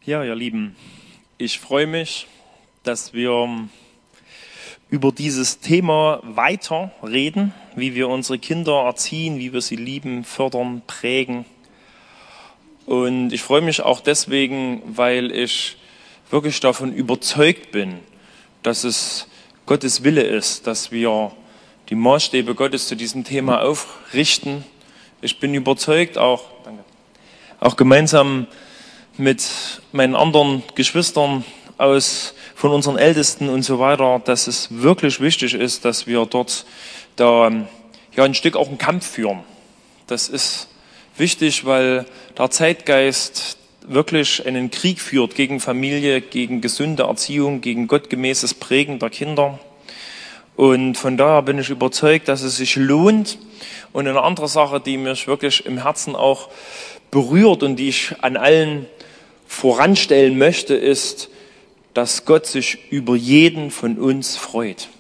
Ja, ihr Lieben, ich freue mich, dass wir über dieses Thema weiter reden, wie wir unsere Kinder erziehen, wie wir sie lieben, fördern, prägen. Und ich freue mich auch deswegen, weil ich wirklich davon überzeugt bin, dass es Gottes Wille ist, dass wir die Maßstäbe Gottes zu diesem Thema aufrichten. Ich bin überzeugt, auch gemeinsam mit meinen anderen Geschwistern von unseren Ältesten und so weiter, dass es wirklich wichtig ist, dass wir dort ein Stück auch einen Kampf führen. Das ist wichtig, weil der Zeitgeist wirklich einen Krieg führt gegen Familie, gegen gesunde Erziehung, gegen gottgemäßes Prägen der Kinder. Und von daher bin ich überzeugt, dass es sich lohnt. Und eine andere Sache, die mich wirklich im Herzen auch berührt und die ich an allen voranstellen möchte, ist, dass Gott sich über jeden von uns freut.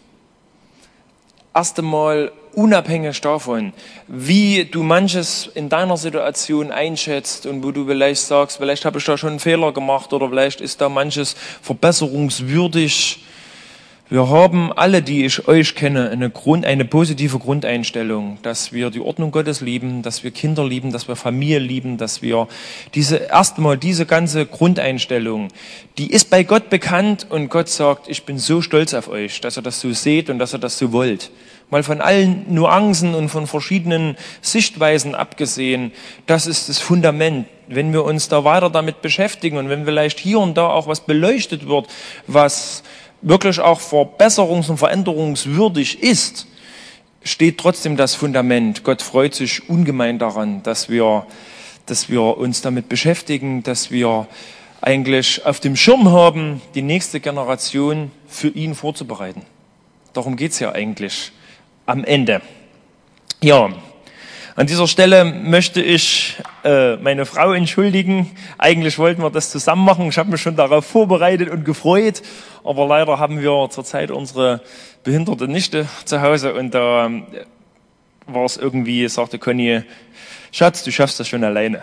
Erst einmal unabhängig davon, wie du manches in deiner Situation einschätzt und wo du vielleicht sagst, vielleicht habe ich da schon einen Fehler gemacht oder vielleicht ist da manches verbesserungswürdig. Wir haben alle, die ich euch kenne, eine positive Grundeinstellung, dass wir die Ordnung Gottes lieben, dass wir Kinder lieben, dass wir Familie lieben, dass wir diese ganze Grundeinstellung, die ist bei Gott bekannt und Gott sagt, ich bin so stolz auf euch, dass ihr das so seht und dass ihr das so wollt. Mal von allen Nuancen und von verschiedenen Sichtweisen abgesehen, das ist das Fundament. Wenn wir uns da weiter damit beschäftigen und wenn vielleicht hier und da auch was beleuchtet wird, was wirklich auch verbesserungs- und veränderungswürdig ist, steht trotzdem das Fundament. Gott freut sich ungemein daran, dass wir uns damit beschäftigen, dass wir eigentlich auf dem Schirm haben, die nächste Generation für ihn vorzubereiten. Darum geht's ja eigentlich am Ende. Ja, an dieser Stelle möchte ich meine Frau entschuldigen. Eigentlich wollten wir das zusammen machen. Ich habe mich schon darauf vorbereitet und gefreut. Aber leider haben wir zurzeit unsere behinderte Nichte zu Hause. Und da war es irgendwie, sagte Conny, Schatz, du schaffst das schon alleine.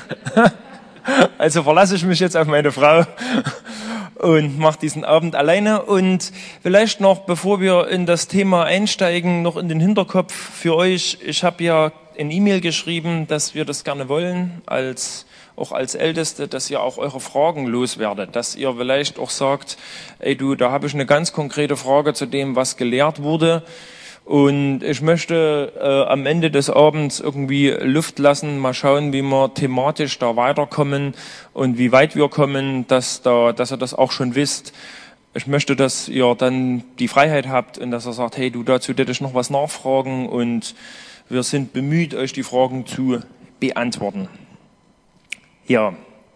Also verlasse ich mich jetzt auf meine Frau und mache diesen Abend alleine. Und vielleicht noch, bevor wir in das Thema einsteigen, noch in den Hinterkopf für euch. Ich habe ja eine E-Mail geschrieben, dass wir das gerne wollen, auch als Älteste, dass ihr auch eure Fragen loswerdet, dass ihr vielleicht auch sagt, ey du, da habe ich eine ganz konkrete Frage zu dem, was gelehrt wurde. Und ich möchte am Ende des Abends irgendwie Luft lassen, mal schauen, wie wir thematisch da weiterkommen und wie weit wir kommen, dass ihr das auch schon wisst. Ich möchte, dass ihr dann die Freiheit habt und dass ihr sagt, hey du, dazu hätte ich noch was nachfragen und wir sind bemüht, euch die Fragen zu beantworten. Ja,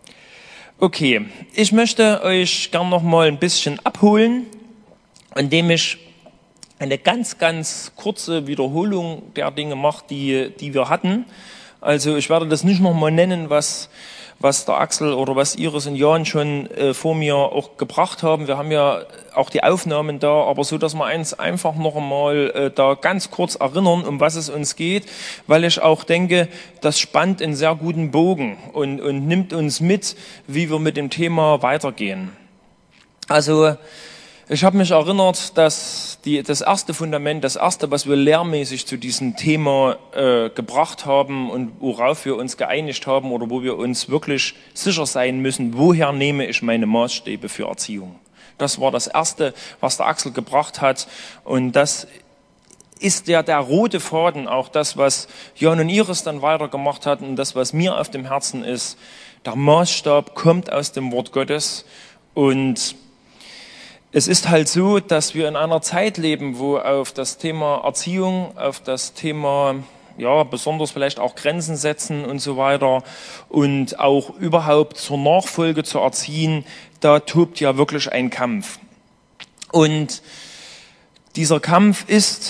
okay. Ich möchte euch gern noch mal ein bisschen abholen, indem ich eine ganz, ganz kurze Wiederholung der Dinge mache, die wir hatten. Also ich werde das nicht noch mal nennen, was der Axel oder was Iris und Jan schon vor mir auch gebracht haben. Wir haben ja auch die Aufnahmen da, aber so, dass wir eins einfach noch einmal da ganz kurz erinnern, um was es uns geht, weil ich auch denke, das spannt einen sehr guten Bogen und nimmt uns mit, wie wir mit dem Thema weitergehen. Also ich habe mich erinnert, dass das erste Fundament, das erste, was wir lehrmäßig zu diesem Thema gebracht haben und worauf wir uns geeinigt haben oder wo wir uns wirklich sicher sein müssen, woher nehme ich meine Maßstäbe für Erziehung. Das war das erste, was der Axel gebracht hat und das ist der rote Faden, auch das, was Jan und Iris dann weitergemacht hatten und das, was mir auf dem Herzen ist. Der Maßstab kommt aus dem Wort Gottes und es ist halt so, dass wir in einer Zeit leben, wo auf das Thema Erziehung, auf das Thema, ja, besonders vielleicht auch Grenzen setzen und so weiter und auch überhaupt zur Nachfolge zu erziehen, da tobt ja wirklich ein Kampf. Und dieser Kampf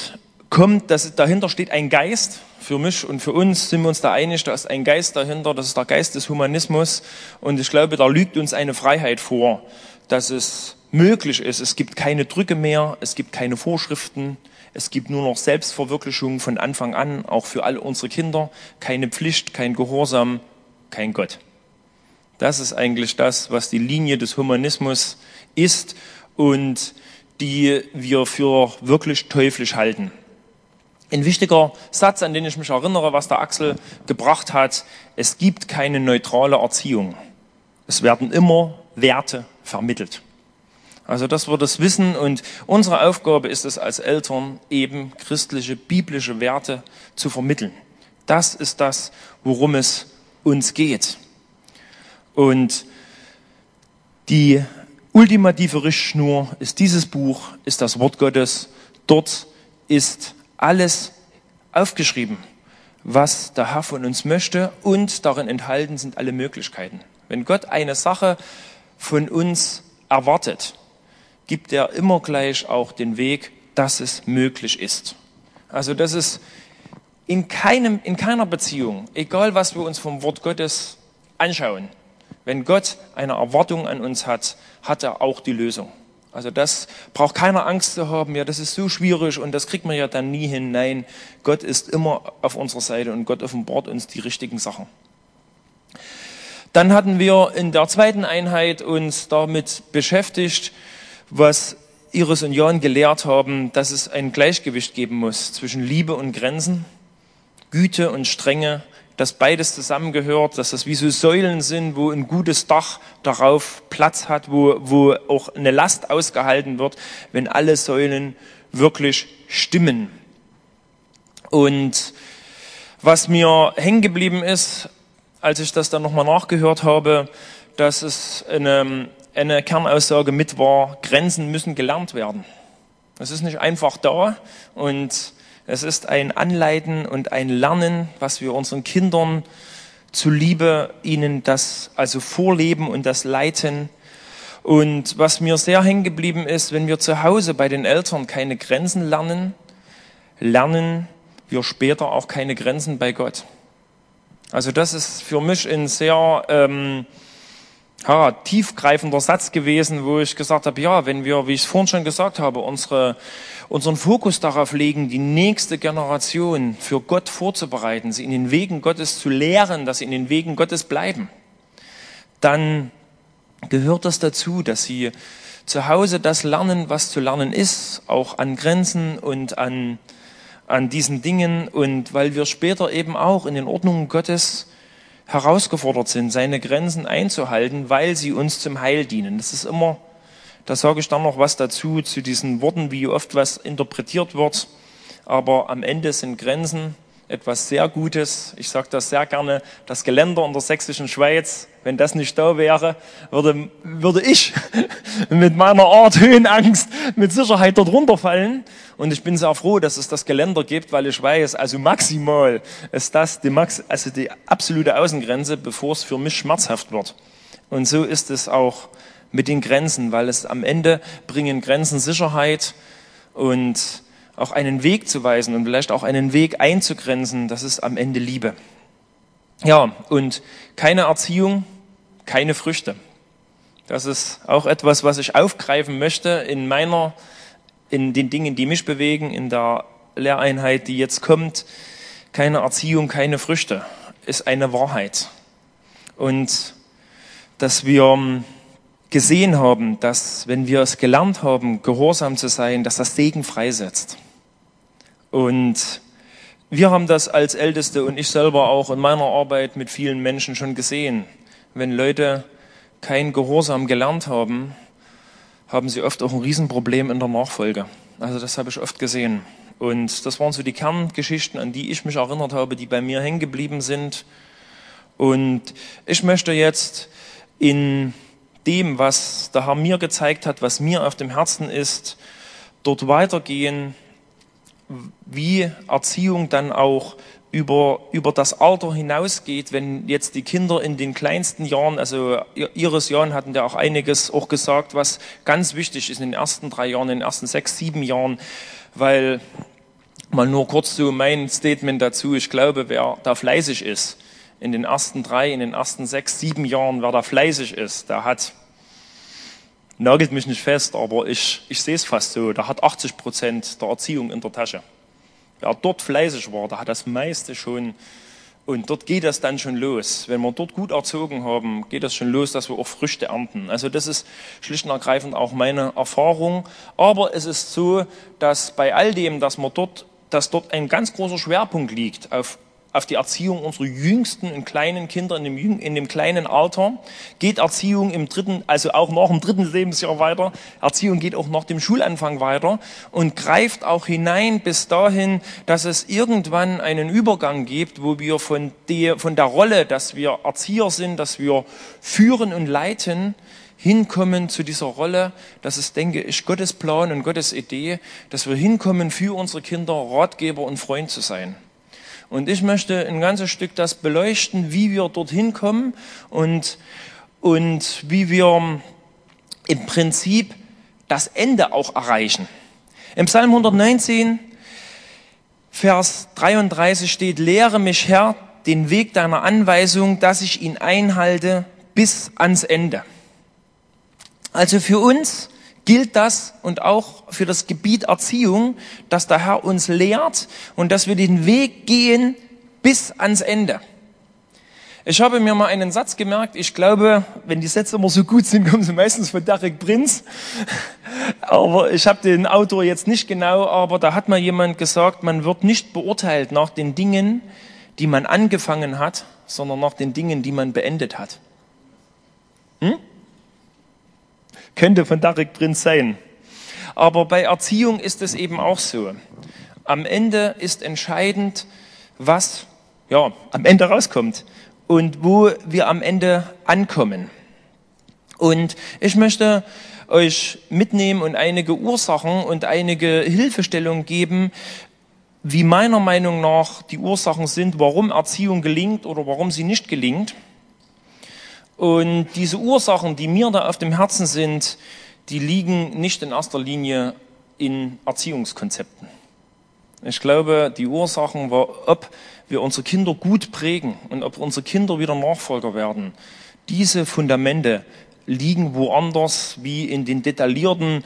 dahinter steht ein Geist. Für mich und für uns sind wir uns da einig, da ist ein Geist dahinter, das ist der Geist des Humanismus. Und ich glaube, da lügt uns eine Freiheit vor, dass es möglich ist. Es gibt keine Drücke mehr, es gibt keine Vorschriften, es gibt nur noch Selbstverwirklichung von Anfang an, auch für alle unsere Kinder. Keine Pflicht, kein Gehorsam, kein Gott. Das ist eigentlich das, was die Linie des Humanismus ist und die wir für wirklich teuflisch halten. Ein wichtiger Satz, an den ich mich erinnere, was der Axel gebracht hat: Es gibt keine neutrale Erziehung. Es werden immer Werte vermittelt. Also, dass wir das wissen, und unsere Aufgabe ist es als Eltern, eben christliche, biblische Werte zu vermitteln. Das ist das, worum es uns geht. Und die ultimative Richtschnur ist dieses Buch, ist das Wort Gottes. Dort ist alles aufgeschrieben, was der Herr von uns möchte, und darin enthalten sind alle Möglichkeiten. Wenn Gott eine Sache von uns erwartet, gibt er immer gleich auch den Weg, dass es möglich ist. Also das ist in keiner Beziehung, egal was wir uns vom Wort Gottes anschauen, wenn Gott eine Erwartung an uns hat, hat er auch die Lösung. Also das braucht keiner Angst zu haben, ja, das ist so schwierig und das kriegt man ja dann nie hin. Nein, Gott ist immer auf unserer Seite und Gott offenbart uns die richtigen Sachen. Dann hatten wir in der zweiten Einheit uns damit beschäftigt, was Iris und Jan gelehrt haben, dass es ein Gleichgewicht geben muss zwischen Liebe und Grenzen, Güte und Strenge, dass beides zusammengehört, dass das wie so Säulen sind, wo ein gutes Dach darauf Platz hat, wo auch eine Last ausgehalten wird, wenn alle Säulen wirklich stimmen. Und was mir hängen geblieben ist, als ich das dann nochmal nachgehört habe, dass es eine Kernaussage mit war: Grenzen müssen gelernt werden. Das ist nicht einfach da, und es ist ein Anleiten und ein Lernen, was wir unseren Kindern zuliebe ihnen das also vorleben und das leiten. Und was mir sehr hängen geblieben ist: Wenn wir zu Hause bei den Eltern keine Grenzen lernen, lernen wir später auch keine Grenzen bei Gott. Also das ist für mich ein sehr tiefgreifender Satz gewesen, wo ich gesagt habe, ja, wenn wir, wie ich es vorhin schon gesagt habe, unseren Fokus darauf legen, die nächste Generation für Gott vorzubereiten, sie in den Wegen Gottes zu lehren, dass sie in den Wegen Gottes bleiben, dann gehört das dazu, dass sie zu Hause das lernen, was zu lernen ist, auch an Grenzen und an diesen Dingen, und weil wir später eben auch in den Ordnungen Gottes herausgefordert sind, seine Grenzen einzuhalten, weil sie uns zum Heil dienen. Das ist immer, da sage ich dann noch was dazu, zu diesen Worten, wie oft was interpretiert wird. Aber am Ende sind Grenzen etwas sehr Gutes. Ich sage das sehr gerne: Das Geländer in der sächsischen Schweiz, wenn das nicht da wäre, würde ich mit meiner Art Höhenangst mit Sicherheit dort runterfallen. Und ich bin sehr froh, dass es das Geländer gibt, weil ich weiß, also maximal ist das die absolute Außengrenze, bevor es für mich schmerzhaft wird. Und so ist es auch mit den Grenzen, weil es am Ende bringen Grenzen Sicherheit und auch einen Weg zu weisen und vielleicht auch einen Weg einzugrenzen. Das ist am Ende Liebe. Ja, und keine Erziehung, keine Früchte. Das ist auch etwas, was ich aufgreifen möchte in den Dingen, die mich bewegen, in der Lehreinheit, die jetzt kommt. Keine Erziehung, keine Früchte ist eine Wahrheit. Und dass wir gesehen haben, dass, wenn wir es gelernt haben, gehorsam zu sein, dass das Segen freisetzt. Und wir haben das als Älteste und ich selber auch in meiner Arbeit mit vielen Menschen schon gesehen. Wenn Leute kein Gehorsam gelernt haben, haben sie oft auch ein Riesenproblem in der Nachfolge. Also das habe ich oft gesehen. Und das waren so die Kerngeschichten, an die ich mich erinnert habe, die bei mir hängen geblieben sind. Und ich möchte jetzt in dem, was der Herr mir gezeigt hat, was mir auf dem Herzen ist, dort weitergehen, wie Erziehung dann auch über das Alter hinausgeht, wenn jetzt die Kinder in den kleinsten Jahren, also Iris, Jan hatten ja auch einiges auch gesagt, was ganz wichtig ist in den ersten 3 Jahren, in den ersten 6, 7 Jahren, weil mal nur kurz so mein Statement dazu: Ich glaube, wer da fleißig ist, in den ersten 3, in den ersten 6, 7 Jahren, wer da fleißig ist, der hat, nagelt mich nicht fest, aber ich sehe es fast so, der hat 80% der Erziehung in der Tasche. Wer dort fleißig war, der hat das meiste schon Und dort geht das dann schon los. Wenn wir dort gut erzogen haben, geht das schon los, dass wir auch Früchte ernten. Also das ist schlicht und ergreifend auch meine Erfahrung. Aber es ist so, dass bei all dem, dass dort ein ganz großer Schwerpunkt liegt auf die Erziehung unserer jüngsten und kleinen Kinder in dem kleinen Alter, geht Erziehung also auch nach dem 3. Lebensjahr weiter. Erziehung geht auch nach dem Schulanfang weiter und greift auch hinein bis dahin, dass es irgendwann einen Übergang gibt, wo wir von der Rolle, dass wir Erzieher sind, dass wir führen und leiten, hinkommen zu dieser Rolle, das ist, denke ich, Gottes Plan und Gottes Idee, dass wir hinkommen, für unsere Kinder Ratgeber und Freund zu sein. Und ich möchte ein ganzes Stück das beleuchten, wie wir dorthin kommen und wie wir im Prinzip das Ende auch erreichen. Im Psalm 119, Vers 33 steht: Lehre mich, Herr, den Weg deiner Anweisung, dass ich ihn einhalte bis ans Ende. Also für uns gilt das und auch für das Gebiet Erziehung, dass der Herr uns lehrt und dass wir den Weg gehen bis ans Ende. Ich habe mir mal einen Satz gemerkt, ich glaube, wenn die Sätze immer so gut sind, kommen sie meistens von Derek Prinz. Aber ich habe den Autor jetzt nicht genau, aber da hat mal jemand gesagt, man wird nicht beurteilt nach den Dingen, die man angefangen hat, sondern nach den Dingen, die man beendet hat. Könnte von Derek Prinz sein. Aber bei Erziehung ist es eben auch so. Am Ende ist entscheidend, was am Ende rauskommt und wo wir am Ende ankommen. Und ich möchte euch mitnehmen und einige Ursachen und einige Hilfestellungen geben, wie meiner Meinung nach die Ursachen sind, warum Erziehung gelingt oder warum sie nicht gelingt. Und diese Ursachen, die mir da auf dem Herzen sind, die liegen nicht in erster Linie in Erziehungskonzepten. Ich glaube, die Ursachen war, ob wir unsere Kinder gut prägen und ob unsere Kinder wieder Nachfolger werden. Diese Fundamente liegen woanders wie in den detaillierten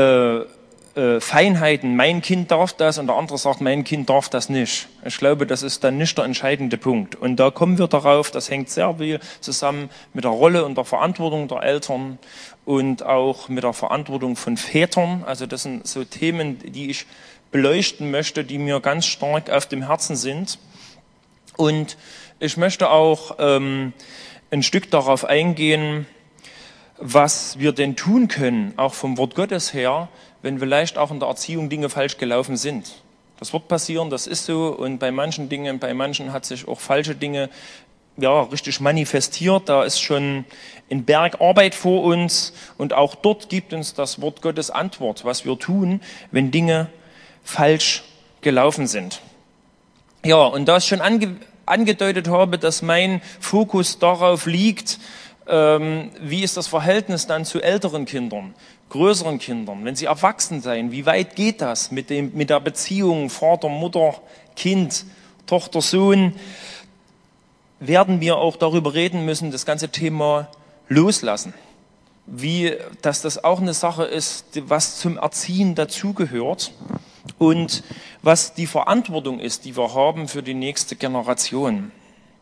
Feinheiten. Mein Kind darf das und der andere sagt, mein Kind darf das nicht. Ich glaube, das ist dann nicht der entscheidende Punkt. Und da kommen wir darauf, das hängt sehr viel zusammen mit der Rolle und der Verantwortung der Eltern und auch mit der Verantwortung von Vätern. Also das sind so Themen, die ich beleuchten möchte, die mir ganz stark auf dem Herzen sind. Und ich möchte auch ein Stück darauf eingehen, was wir denn tun können, auch vom Wort Gottes her, wenn vielleicht auch in der Erziehung Dinge falsch gelaufen sind. Das wird passieren, das ist so. Und bei manchen hat sich auch falsche Dinge richtig manifestiert. Da ist schon ein Berg Arbeit vor uns. Und auch dort gibt uns das Wort Gottes Antwort, was wir tun, wenn Dinge falsch gelaufen sind. Ja, und da ich schon angedeutet habe, dass mein Fokus darauf liegt, wie ist das Verhältnis dann zu älteren Kindern, größeren Kindern, wenn sie erwachsen sein, wie weit geht das mit der Beziehung Vater, Mutter, Kind, Tochter, Sohn, werden wir auch darüber reden müssen, das ganze Thema loslassen. Dass das auch eine Sache ist, was zum Erziehen dazugehört und was die Verantwortung ist, die wir haben für die nächste Generation.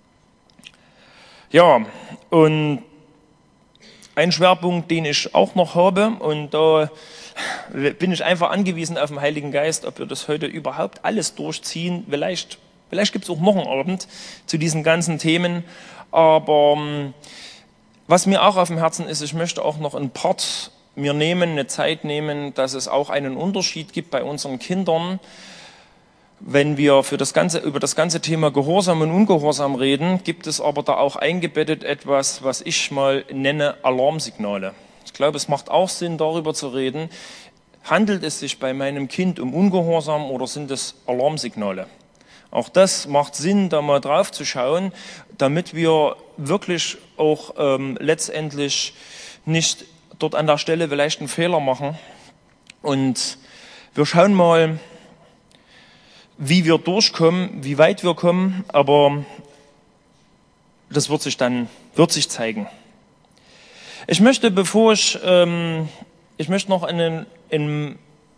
Ja, und ein Schwerpunkt, den ich auch noch habe, und da bin ich einfach angewiesen auf den Heiligen Geist, ob wir das heute überhaupt alles durchziehen. Vielleicht gibt es auch noch einen Abend zu diesen ganzen Themen. Aber was mir auch auf dem Herzen ist, ich möchte auch noch einen Part mir nehmen, eine Zeit nehmen, dass es auch einen Unterschied gibt bei unseren Kindern. Wenn wir über das ganze Thema Gehorsam und Ungehorsam reden, gibt es aber da auch eingebettet etwas, was ich mal nenne Alarmsignale. Ich glaube, es macht auch Sinn, darüber zu reden. Handelt es sich bei meinem Kind um Ungehorsam oder sind es Alarmsignale? Auch das macht Sinn, da mal drauf zu schauen, damit wir wirklich auch letztendlich nicht dort an der Stelle vielleicht einen Fehler machen. Und wir schauen mal, wie wir durchkommen, wie weit wir kommen, aber das wird sich zeigen. Ich möchte noch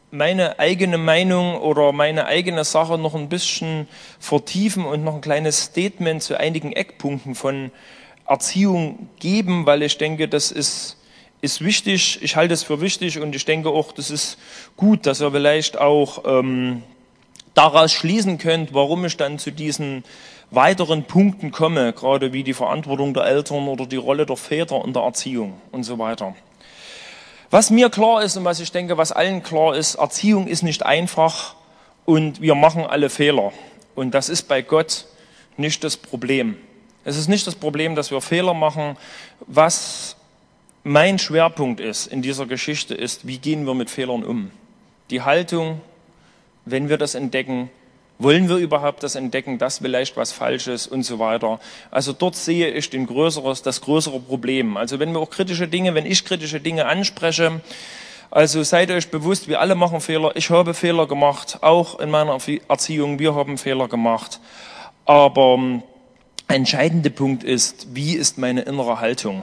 meine eigene Meinung oder meine eigene Sache noch ein bisschen vertiefen und noch ein kleines Statement zu einigen Eckpunkten von Erziehung geben, weil ich denke, das ist wichtig. Ich halte es für wichtig und ich denke auch, das ist gut, dass ihr vielleicht auch daraus schließen könnt, warum ich dann zu diesen weiteren Punkten komme, gerade wie die Verantwortung der Eltern oder die Rolle der Väter in der Erziehung und so weiter. Was mir klar ist und was ich denke, was allen klar ist, Erziehung ist nicht einfach und wir machen alle Fehler. Und das ist bei Gott nicht das Problem. Es ist nicht das Problem, dass wir Fehler machen. Was mein Schwerpunkt ist in dieser Geschichte ist, wie gehen wir mit Fehlern um? Die Haltung, wenn wir das entdecken, wollen wir überhaupt das entdecken, dass vielleicht was falsch ist und so weiter. Also dort sehe ich das größere Problem. Also wenn ich kritische Dinge anspreche, also seid euch bewusst, wir alle machen Fehler. Ich habe Fehler gemacht, auch in meiner Erziehung, wir haben Fehler gemacht. Aber ein entscheidender Punkt ist, wie ist meine innere Haltung?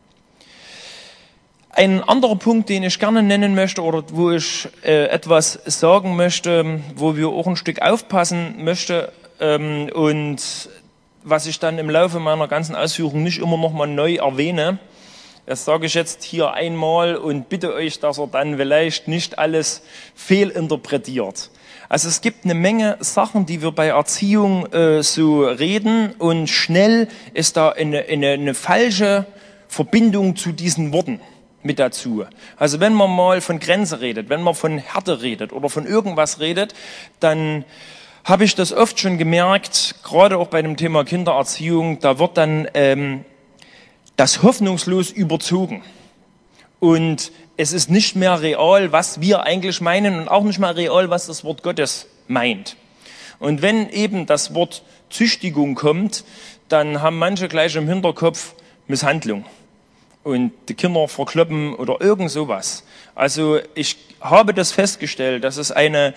Ein anderer Punkt, den ich gerne nennen möchte oder wo ich etwas sagen möchte, wo wir auch ein Stück aufpassen möchte und was ich dann im Laufe meiner ganzen Ausführung nicht immer noch mal neu erwähne, das sage ich jetzt hier einmal und bitte euch, dass ihr dann vielleicht nicht alles fehlinterpretiert. Also es gibt eine Menge Sachen, die wir bei Erziehung so reden und schnell ist da eine falsche Verbindung zu diesen Worten mit dazu. Also wenn man mal von Grenze redet, wenn man von Härte redet oder von irgendwas redet, dann habe ich das oft schon gemerkt, gerade auch bei dem Thema Kindererziehung, da wird dann das hoffnungslos überzogen. Und es ist nicht mehr real, was wir eigentlich meinen und auch nicht mehr real, was das Wort Gottes meint. Und wenn eben das Wort Züchtigung kommt, dann haben manche gleich im Hinterkopf Misshandlung und die Kinder verkloppen oder irgend sowas. Also ich habe das festgestellt, dass es ein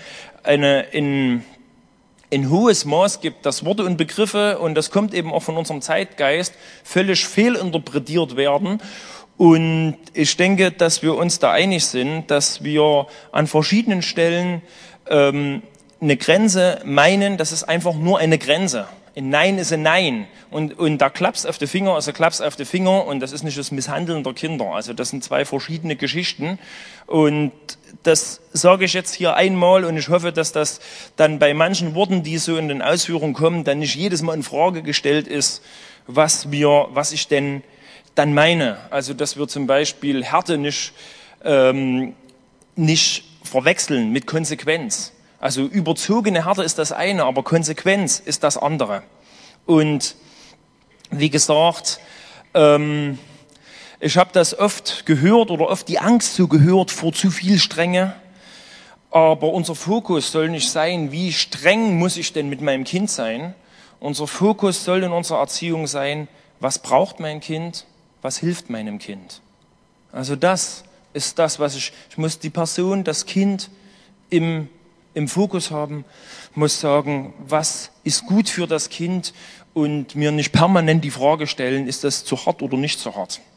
hohes Maß gibt, dass Worte und Begriffe, und das kommt eben auch von unserem Zeitgeist, völlig fehlinterpretiert werden. Und ich denke, dass wir uns da einig sind, dass wir an verschiedenen Stellen eine Grenze meinen, das ist einfach nur eine Grenze. Ein Nein ist ein Nein. Und da Klaps auf die Finger ist ein Klaps auf die Finger und das ist nicht das Misshandeln der Kinder. Also das sind zwei verschiedene Geschichten. Und das sage ich jetzt hier einmal und ich hoffe, dass das dann bei manchen Worten, die so in den Ausführungen kommen, dann nicht jedes Mal in Frage gestellt ist, was ich denn dann meine. Also dass wir zum Beispiel Härte nicht verwechseln mit Konsequenz. Also überzogene Härte ist das eine, aber Konsequenz ist das andere. Und wie gesagt, ich habe das oft gehört oder oft die Angst so gehört vor zu viel Strenge. Aber unser Fokus soll nicht sein, wie streng muss ich denn mit meinem Kind sein. Unser Fokus soll in unserer Erziehung sein, was braucht mein Kind, was hilft meinem Kind. Also das ist das, was ich muss die Person, das Kind im Fokus haben, muss sagen, was ist gut für das Kind und mir nicht permanent die Frage stellen, ist das zu hart oder nicht zu hart.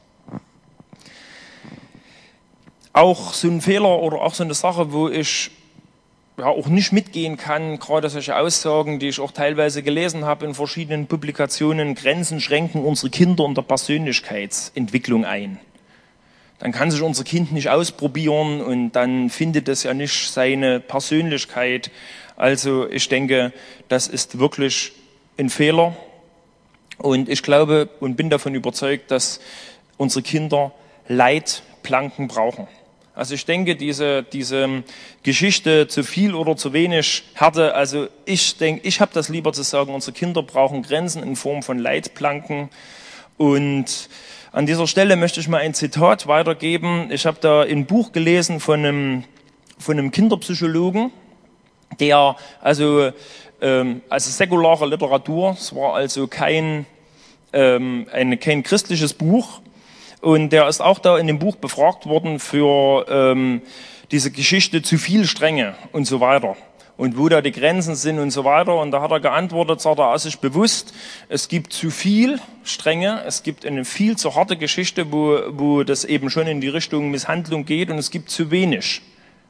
Auch so ein Fehler oder auch so eine Sache, wo ich ja auch nicht mitgehen kann, gerade solche Aussagen, die ich auch teilweise gelesen habe in verschiedenen Publikationen, Grenzen schränken unsere Kinder in der Persönlichkeitsentwicklung ein. Dann kann sich unser Kind nicht ausprobieren und dann findet es ja nicht seine Persönlichkeit. Also ich denke, das ist wirklich ein Fehler. Und ich glaube und bin davon überzeugt, dass unsere Kinder Leitplanken brauchen. Also ich denke, diese Geschichte zu viel oder zu wenig Härte, also ich denke, ich habe das lieber zu sagen, unsere Kinder brauchen Grenzen in Form von Leitplanken. Und an dieser Stelle möchte ich mal ein Zitat weitergeben. Ich habe da ein Buch gelesen von einem Kinderpsychologen, der also säkulare Literatur, es war also kein christliches Buch, und der ist auch da in dem Buch befragt worden für diese Geschichte zu viel Strenge und so weiter. Und wo da die Grenzen sind und so weiter. Und da hat er geantwortet, sagt er, sich bewusst, es gibt zu viel Strenge, es gibt eine viel zu harte Geschichte, wo das eben schon in die Richtung Misshandlung geht, und es gibt zu wenig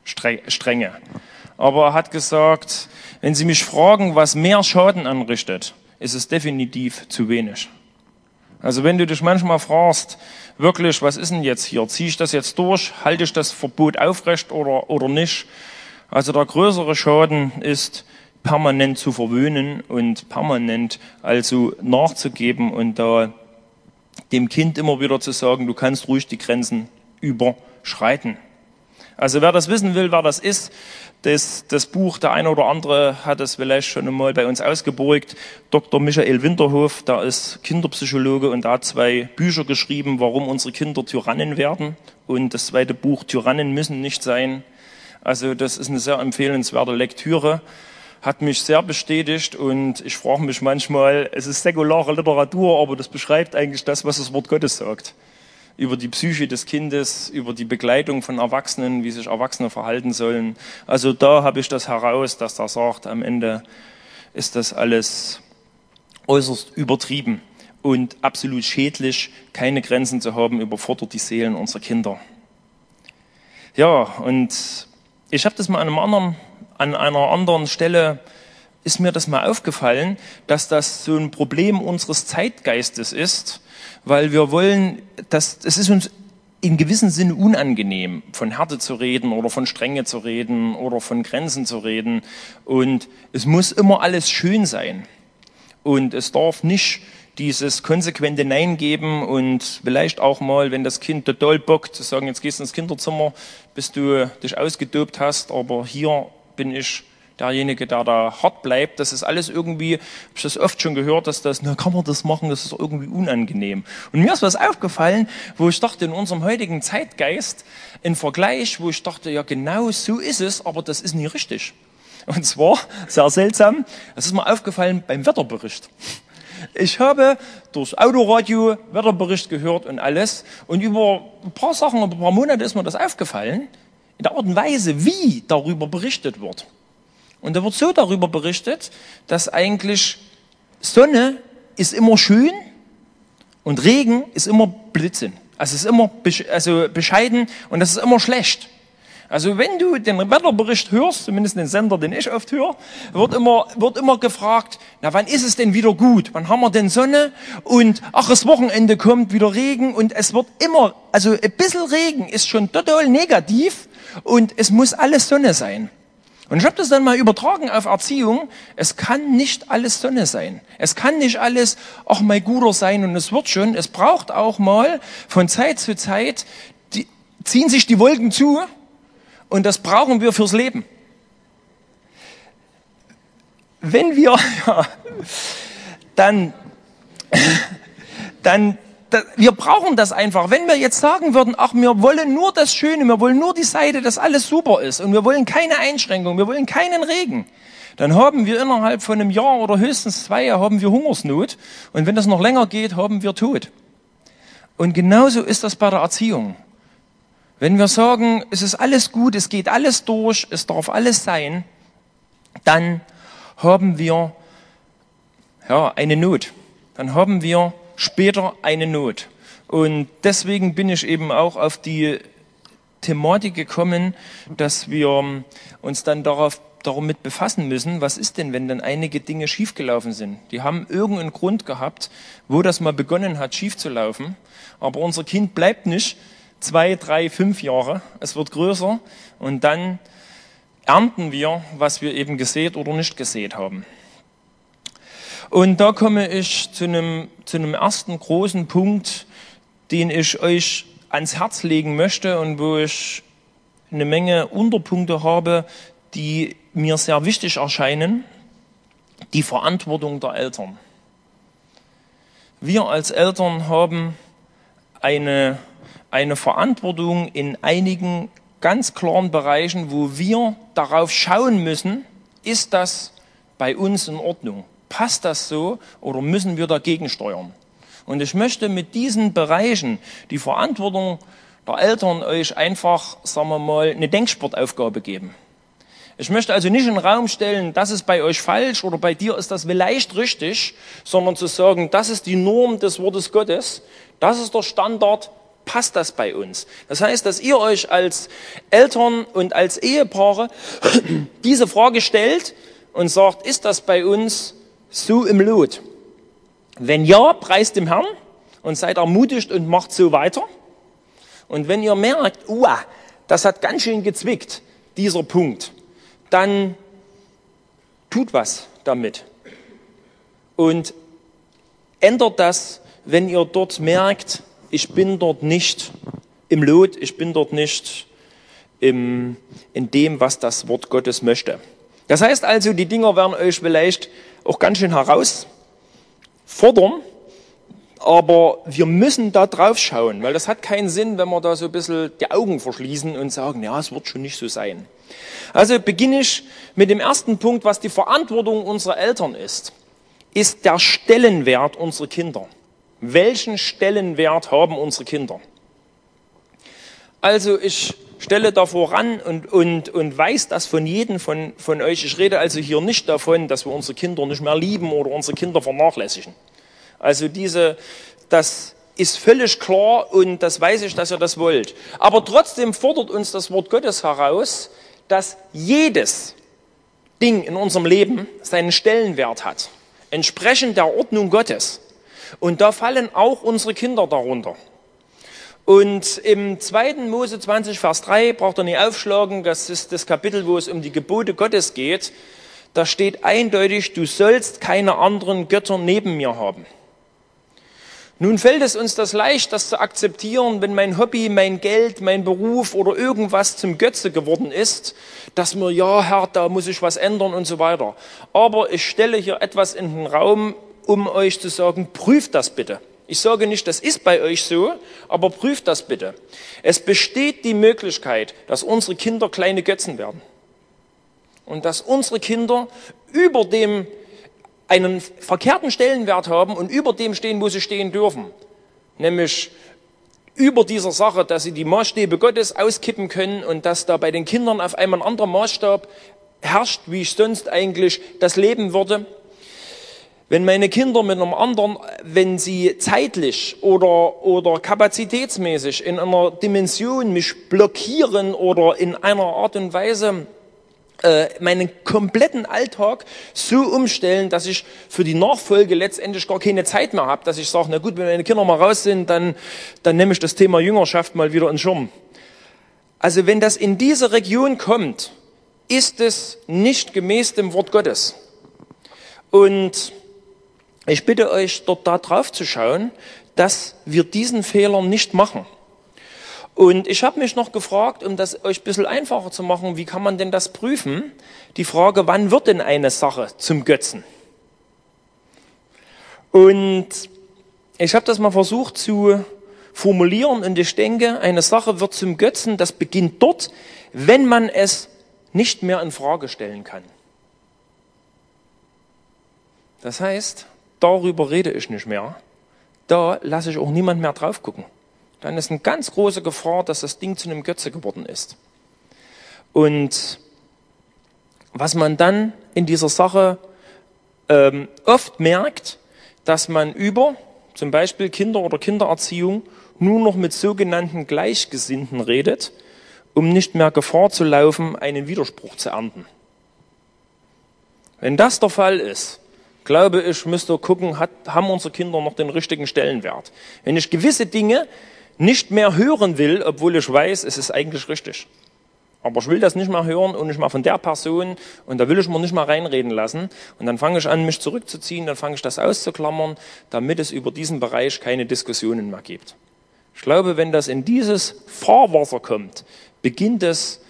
Strenge. Aber er hat gesagt, wenn Sie mich fragen, was mehr Schaden anrichtet, ist es definitiv zu wenig. Also wenn du dich manchmal fragst, wirklich, was ist denn jetzt hier? Ziehe ich das jetzt durch? Halte ich das Verbot aufrecht oder nicht? Also der größere Schaden ist, permanent zu verwöhnen und permanent also nachzugeben und da dem Kind immer wieder zu sagen, du kannst ruhig die Grenzen überschreiten. Also wer das wissen will, wer das ist, das Buch, der eine oder andere hat es vielleicht schon einmal bei uns ausgeborgt. Dr. Michael Winterhof, der ist Kinderpsychologe und der hat 2 Bücher geschrieben, warum unsere Kinder Tyrannen werden. Und das zweite Buch, Tyrannen müssen nicht sein. Also das ist eine sehr empfehlenswerte Lektüre. Hat mich sehr bestätigt und ich frage mich manchmal, es ist säkulare Literatur, aber das beschreibt eigentlich das, was das Wort Gottes sagt. Über die Psyche des Kindes, über die Begleitung von Erwachsenen, wie sich Erwachsene verhalten sollen. Also da habe ich das heraus, dass er sagt, am Ende ist das alles äußerst übertrieben und absolut schädlich. Keine Grenzen zu haben, überfordert die Seelen unserer Kinder. Ja, und ich habe das mal an einer anderen Stelle ist mir das mal aufgefallen, dass das so ein Problem unseres Zeitgeistes ist, weil wir wollen, es ist uns in gewissem Sinne unangenehm, von Härte zu reden oder von Strenge zu reden oder von Grenzen zu reden. Und es muss immer alles schön sein. Und es darf nicht dieses konsequente Nein geben und vielleicht auch mal, wenn das Kind total bockt, zu sagen, jetzt gehst du ins Kinderzimmer, bis du dich ausgetobt hast, aber hier bin ich derjenige, der da hart bleibt. Das ist alles irgendwie, habe ich das oft schon gehört, dass das, na, kann man das machen, das ist irgendwie unangenehm. Und mir ist was aufgefallen, wo ich dachte, in unserem heutigen Zeitgeist, ein Vergleich, wo ich dachte, ja genau so ist es, aber das ist nie richtig. Und zwar, sehr seltsam, das ist mir aufgefallen beim Wetterbericht. Ich habe durchs Autoradio Wetterbericht gehört und alles. Und über ein paar Sachen, über ein paar Monate ist mir das aufgefallen, in der Art und Weise, wie darüber berichtet wird. Und da wird so darüber berichtet, dass eigentlich Sonne ist immer schön und Regen ist immer Blödsinn. Also es ist immer bescheiden und das ist immer schlecht. Also wenn du den Wetterbericht hörst, zumindest den Sender, den ich oft höre, wird immer gefragt, na wann ist es denn wieder gut? Wann haben wir denn Sonne? Und ach, das Wochenende kommt wieder Regen und es wird immer, also ein bisschen Regen ist schon total negativ und es muss alles Sonne sein. Und ich habe das dann mal übertragen auf Erziehung. Es kann nicht alles Sonne sein. Es kann nicht alles auch mal guter sein und es wird schon. Es braucht auch mal von Zeit zu Zeit, ziehen sich die Wolken zu und das brauchen wir fürs Leben. Wenn wir, ja, wir brauchen das einfach. Wenn wir jetzt sagen würden, ach, wir wollen nur das Schöne, wir wollen nur die Seite, dass alles super ist und wir wollen keine Einschränkung, wir wollen keinen Regen, dann haben wir innerhalb von einem Jahr oder höchstens 2 Jahren haben wir Hungersnot und wenn das noch länger geht, haben wir Tod. Und genauso ist das bei der Erziehung. Wenn wir sagen, es ist alles gut, es geht alles durch, es darf alles sein, dann haben wir eine Not. Dann haben wir später eine Not. Und deswegen bin ich eben auch auf die Thematik gekommen, dass wir uns dann damit befassen müssen, was ist denn, wenn dann einige Dinge schiefgelaufen sind. Die haben irgendeinen Grund gehabt, wo das mal begonnen hat, schief zu laufen. Aber unser Kind bleibt nicht 2, 3, 5 Jahre. Es wird größer und dann ernten wir, was wir eben gesät oder nicht gesät haben. Und da komme ich zu einem ersten großen Punkt, den ich euch ans Herz legen möchte und wo ich eine Menge Unterpunkte habe, die mir sehr wichtig erscheinen. Die Verantwortung der Eltern. Wir als Eltern haben eine Verantwortung in einigen ganz klaren Bereichen, wo wir darauf schauen müssen, ist das bei uns in Ordnung? Passt das so oder müssen wir dagegen steuern? Und ich möchte mit diesen Bereichen die Verantwortung der Eltern euch einfach, sagen wir mal, eine Denksportaufgabe geben. Ich möchte also nicht in den Raum stellen, das ist bei euch falsch oder bei dir ist das vielleicht richtig, sondern zu sagen, das ist die Norm des Wortes Gottes, das ist der Standard, passt das bei uns? Das heißt, dass ihr euch als Eltern und als Ehepaare diese Frage stellt und sagt, ist das bei uns so im Lot? Wenn ja, preist dem Herrn und seid ermutigt und macht so weiter. Und wenn ihr merkt, das hat ganz schön gezwickt, dieser Punkt, dann tut was damit. Und ändert das, wenn ihr dort merkt, ich bin dort nicht im Lot, ich bin dort nicht in dem, was das Wort Gottes möchte. Das heißt also, die Dinger werden euch vielleicht auch ganz schön herausfordern, aber wir müssen da drauf schauen, weil das hat keinen Sinn, wenn wir da so ein bisschen die Augen verschließen und sagen, ja, es wird schon nicht so sein. Also beginne ich mit dem ersten Punkt, was die Verantwortung unserer Eltern ist der Stellenwert unserer Kinder. Welchen Stellenwert haben unsere Kinder? Also ich stelle da voran und weiß das von jedem von euch. Ich rede also hier nicht davon, dass wir unsere Kinder nicht mehr lieben oder unsere Kinder vernachlässigen. Also das ist völlig klar und das weiß ich, dass ihr das wollt. Aber trotzdem fordert uns das Wort Gottes heraus, dass jedes Ding in unserem Leben seinen Stellenwert hat, entsprechend der Ordnung Gottes. Und da fallen auch unsere Kinder darunter. Und im 2. Mose 20, Vers 3, braucht ihr nicht aufschlagen, das ist das Kapitel, wo es um die Gebote Gottes geht. Da steht eindeutig, du sollst keine anderen Götter neben mir haben. Nun fällt es uns das leicht, das zu akzeptieren, wenn mein Hobby, mein Geld, mein Beruf oder irgendwas zum Götze geworden ist, dass mir, ja Herr, da muss ich was ändern und so weiter. Aber ich stelle hier etwas in den Raum, um euch zu sagen, prüft das bitte. Ich sage nicht, das ist bei euch so, aber prüft das bitte. Es besteht die Möglichkeit, dass unsere Kinder kleine Götzen werden. Und dass unsere Kinder über dem einen verkehrten Stellenwert haben und über dem stehen, wo sie stehen dürfen. Nämlich über dieser Sache, dass sie die Maßstäbe Gottes auskippen können und dass da bei den Kindern auf einmal ein anderer Maßstab herrscht, wie ich sonst eigentlich das leben würde. Wenn meine Kinder mit einem anderen, wenn sie zeitlich oder kapazitätsmäßig in einer Dimension mich blockieren oder in einer Art und Weise meinen kompletten Alltag so umstellen, dass ich für die Nachfolge letztendlich gar keine Zeit mehr habe, dass ich sage, na gut, wenn meine Kinder mal raus sind, dann nehme ich das Thema Jüngerschaft mal wieder in den Schirm. Also wenn das in diese Region kommt, ist es nicht gemäß dem Wort Gottes. Und ich bitte euch, dort da drauf zu schauen, dass wir diesen Fehler nicht machen. Und ich habe mich noch gefragt, um das euch ein bisschen einfacher zu machen, wie kann man denn das prüfen? Die Frage, wann wird denn eine Sache zum Götzen? Und ich habe das mal versucht zu formulieren und ich denke, eine Sache wird zum Götzen, das beginnt dort, wenn man es nicht mehr in Frage stellen kann. Das heißt, darüber rede ich nicht mehr. Da lasse ich auch niemand mehr drauf gucken. Dann ist eine ganz große Gefahr, dass das Ding zu einem Götze geworden ist. Und was man dann in dieser Sache oft merkt, dass man über zum Beispiel Kinder oder Kindererziehung nur noch mit sogenannten Gleichgesinnten redet, um nicht mehr Gefahr zu laufen, einen Widerspruch zu ernten. Wenn das der Fall ist, glaube ich, müsst ihr gucken, haben unsere Kinder noch den richtigen Stellenwert. Wenn ich gewisse Dinge nicht mehr hören will, obwohl ich weiß, es ist eigentlich richtig. Aber ich will das nicht mehr hören und nicht mal von der Person und da will ich mir nicht mal reinreden lassen. Und dann fange ich an, mich zurückzuziehen, dann fange ich das auszuklammern, damit es über diesen Bereich keine Diskussionen mehr gibt. Ich glaube, wenn das in dieses Fahrwasser kommt, beginnt es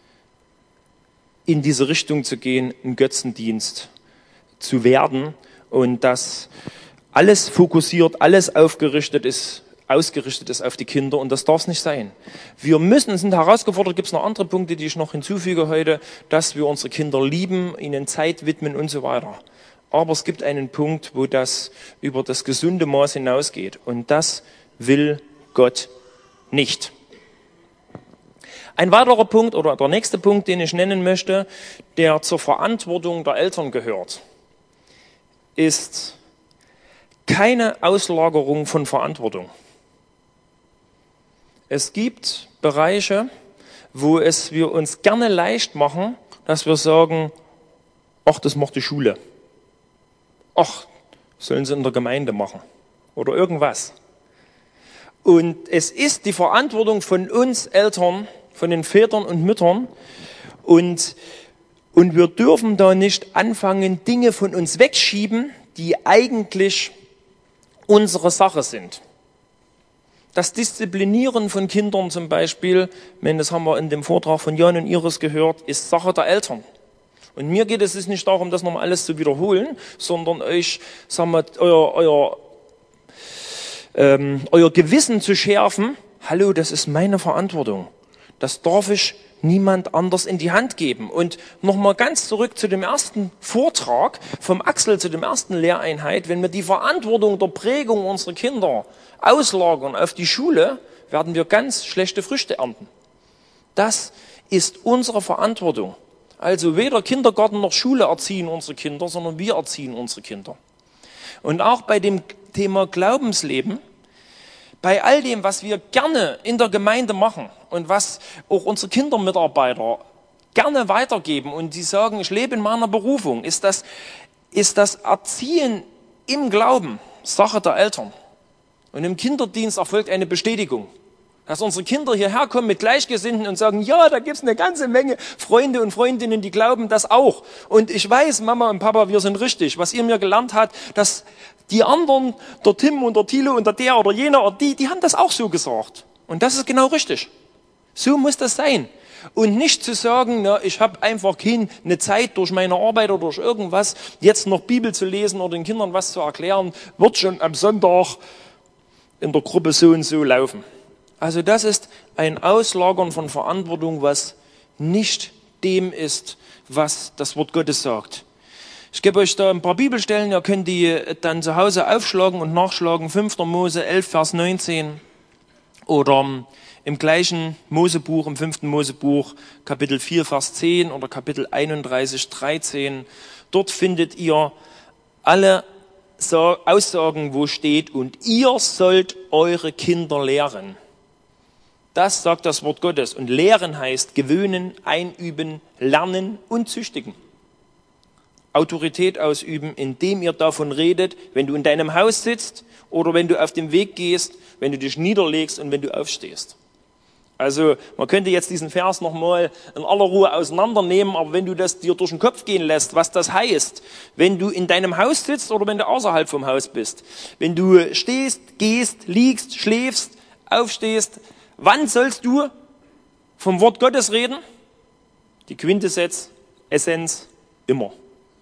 in diese Richtung zu gehen, ein Götzendienst zu werden und dass alles fokussiert, alles ausgerichtet ist auf die Kinder und das darf es nicht sein. Wir sind herausgefordert, gibt es noch andere Punkte, die ich noch hinzufüge heute, dass wir unsere Kinder lieben, ihnen Zeit widmen und so weiter. Aber es gibt einen Punkt, wo das über das gesunde Maß hinausgeht und das will Gott nicht. Ein weiterer Punkt oder der nächste Punkt, den ich nennen möchte, der zur Verantwortung der Eltern gehört, ist keine Auslagerung von Verantwortung. Es gibt Bereiche, wo wir uns gerne leicht machen, dass wir sagen, ach, das macht die Schule. Ach, sollen sie in der Gemeinde machen. Oder irgendwas. Und es ist die Verantwortung von uns Eltern, von den Vätern und Müttern. Und wir dürfen da nicht anfangen, Dinge von uns wegschieben, die eigentlich unsere Sache sind. Das Disziplinieren von Kindern zum Beispiel, das haben wir in dem Vortrag von Jan und Iris gehört, ist Sache der Eltern. Und mir geht es nicht darum, das nochmal alles zu wiederholen, sondern euch, sagen wir, euer Gewissen zu schärfen. Hallo, das ist meine Verantwortung. Das darf ich niemand anders in die Hand geben. Und nochmal ganz zurück zu dem ersten Vortrag vom Axel, zu dem ersten Lehreinheit. Wenn wir die Verantwortung der Prägung unserer Kinder auslagern auf die Schule, werden wir ganz schlechte Früchte ernten. Das ist unsere Verantwortung. Also weder Kindergarten noch Schule erziehen unsere Kinder, sondern wir erziehen unsere Kinder. Und auch bei dem Thema Glaubensleben, bei all dem, was wir gerne in der Gemeinde machen und was auch unsere Kindermitarbeiter gerne weitergeben und die sagen, ich lebe in meiner Berufung, ist das Erziehen im Glauben Sache der Eltern. Und im Kinderdienst erfolgt eine Bestätigung. Dass unsere Kinder hierher kommen mit Gleichgesinnten und sagen, ja, da gibt's eine ganze Menge Freunde und Freundinnen, die glauben das auch. Und ich weiß, Mama und Papa, wir sind richtig. Was ihr mir gelernt habt, dass die anderen, der Tim und der Thilo und der oder jener oder die haben das auch so gesagt. Und das ist genau richtig. So muss das sein. Und nicht zu sagen, na, ich habe einfach keine Zeit durch meine Arbeit oder durch irgendwas, jetzt noch Bibel zu lesen oder den Kindern was zu erklären, wird schon am Sonntag in der Gruppe so und so laufen. Also das ist ein Auslagern von Verantwortung, was nicht dem ist, was das Wort Gottes sagt. Ich gebe euch da ein paar Bibelstellen, ihr könnt die dann zu Hause aufschlagen und nachschlagen. 5. Mose 11, Vers 19 oder im gleichen Mosebuch, im 5. Mosebuch, Kapitel 4, Vers 10 oder Kapitel 31, 13. Dort findet ihr alle Aussagen, wo steht, und ihr sollt eure Kinder lehren. Das sagt das Wort Gottes. Und lehren heißt gewöhnen, einüben, lernen und züchtigen. Autorität ausüben, indem ihr davon redet, wenn du in deinem Haus sitzt oder wenn du auf dem Weg gehst, wenn du dich niederlegst und wenn du aufstehst. Also man könnte jetzt diesen Vers nochmal in aller Ruhe auseinandernehmen, aber wenn du das dir durch den Kopf gehen lässt, was das heißt, wenn du in deinem Haus sitzt oder wenn du außerhalb vom Haus bist, wenn du stehst, gehst, liegst, schläfst, aufstehst, wann sollst du vom Wort Gottes reden? Die Quintessenz, immer.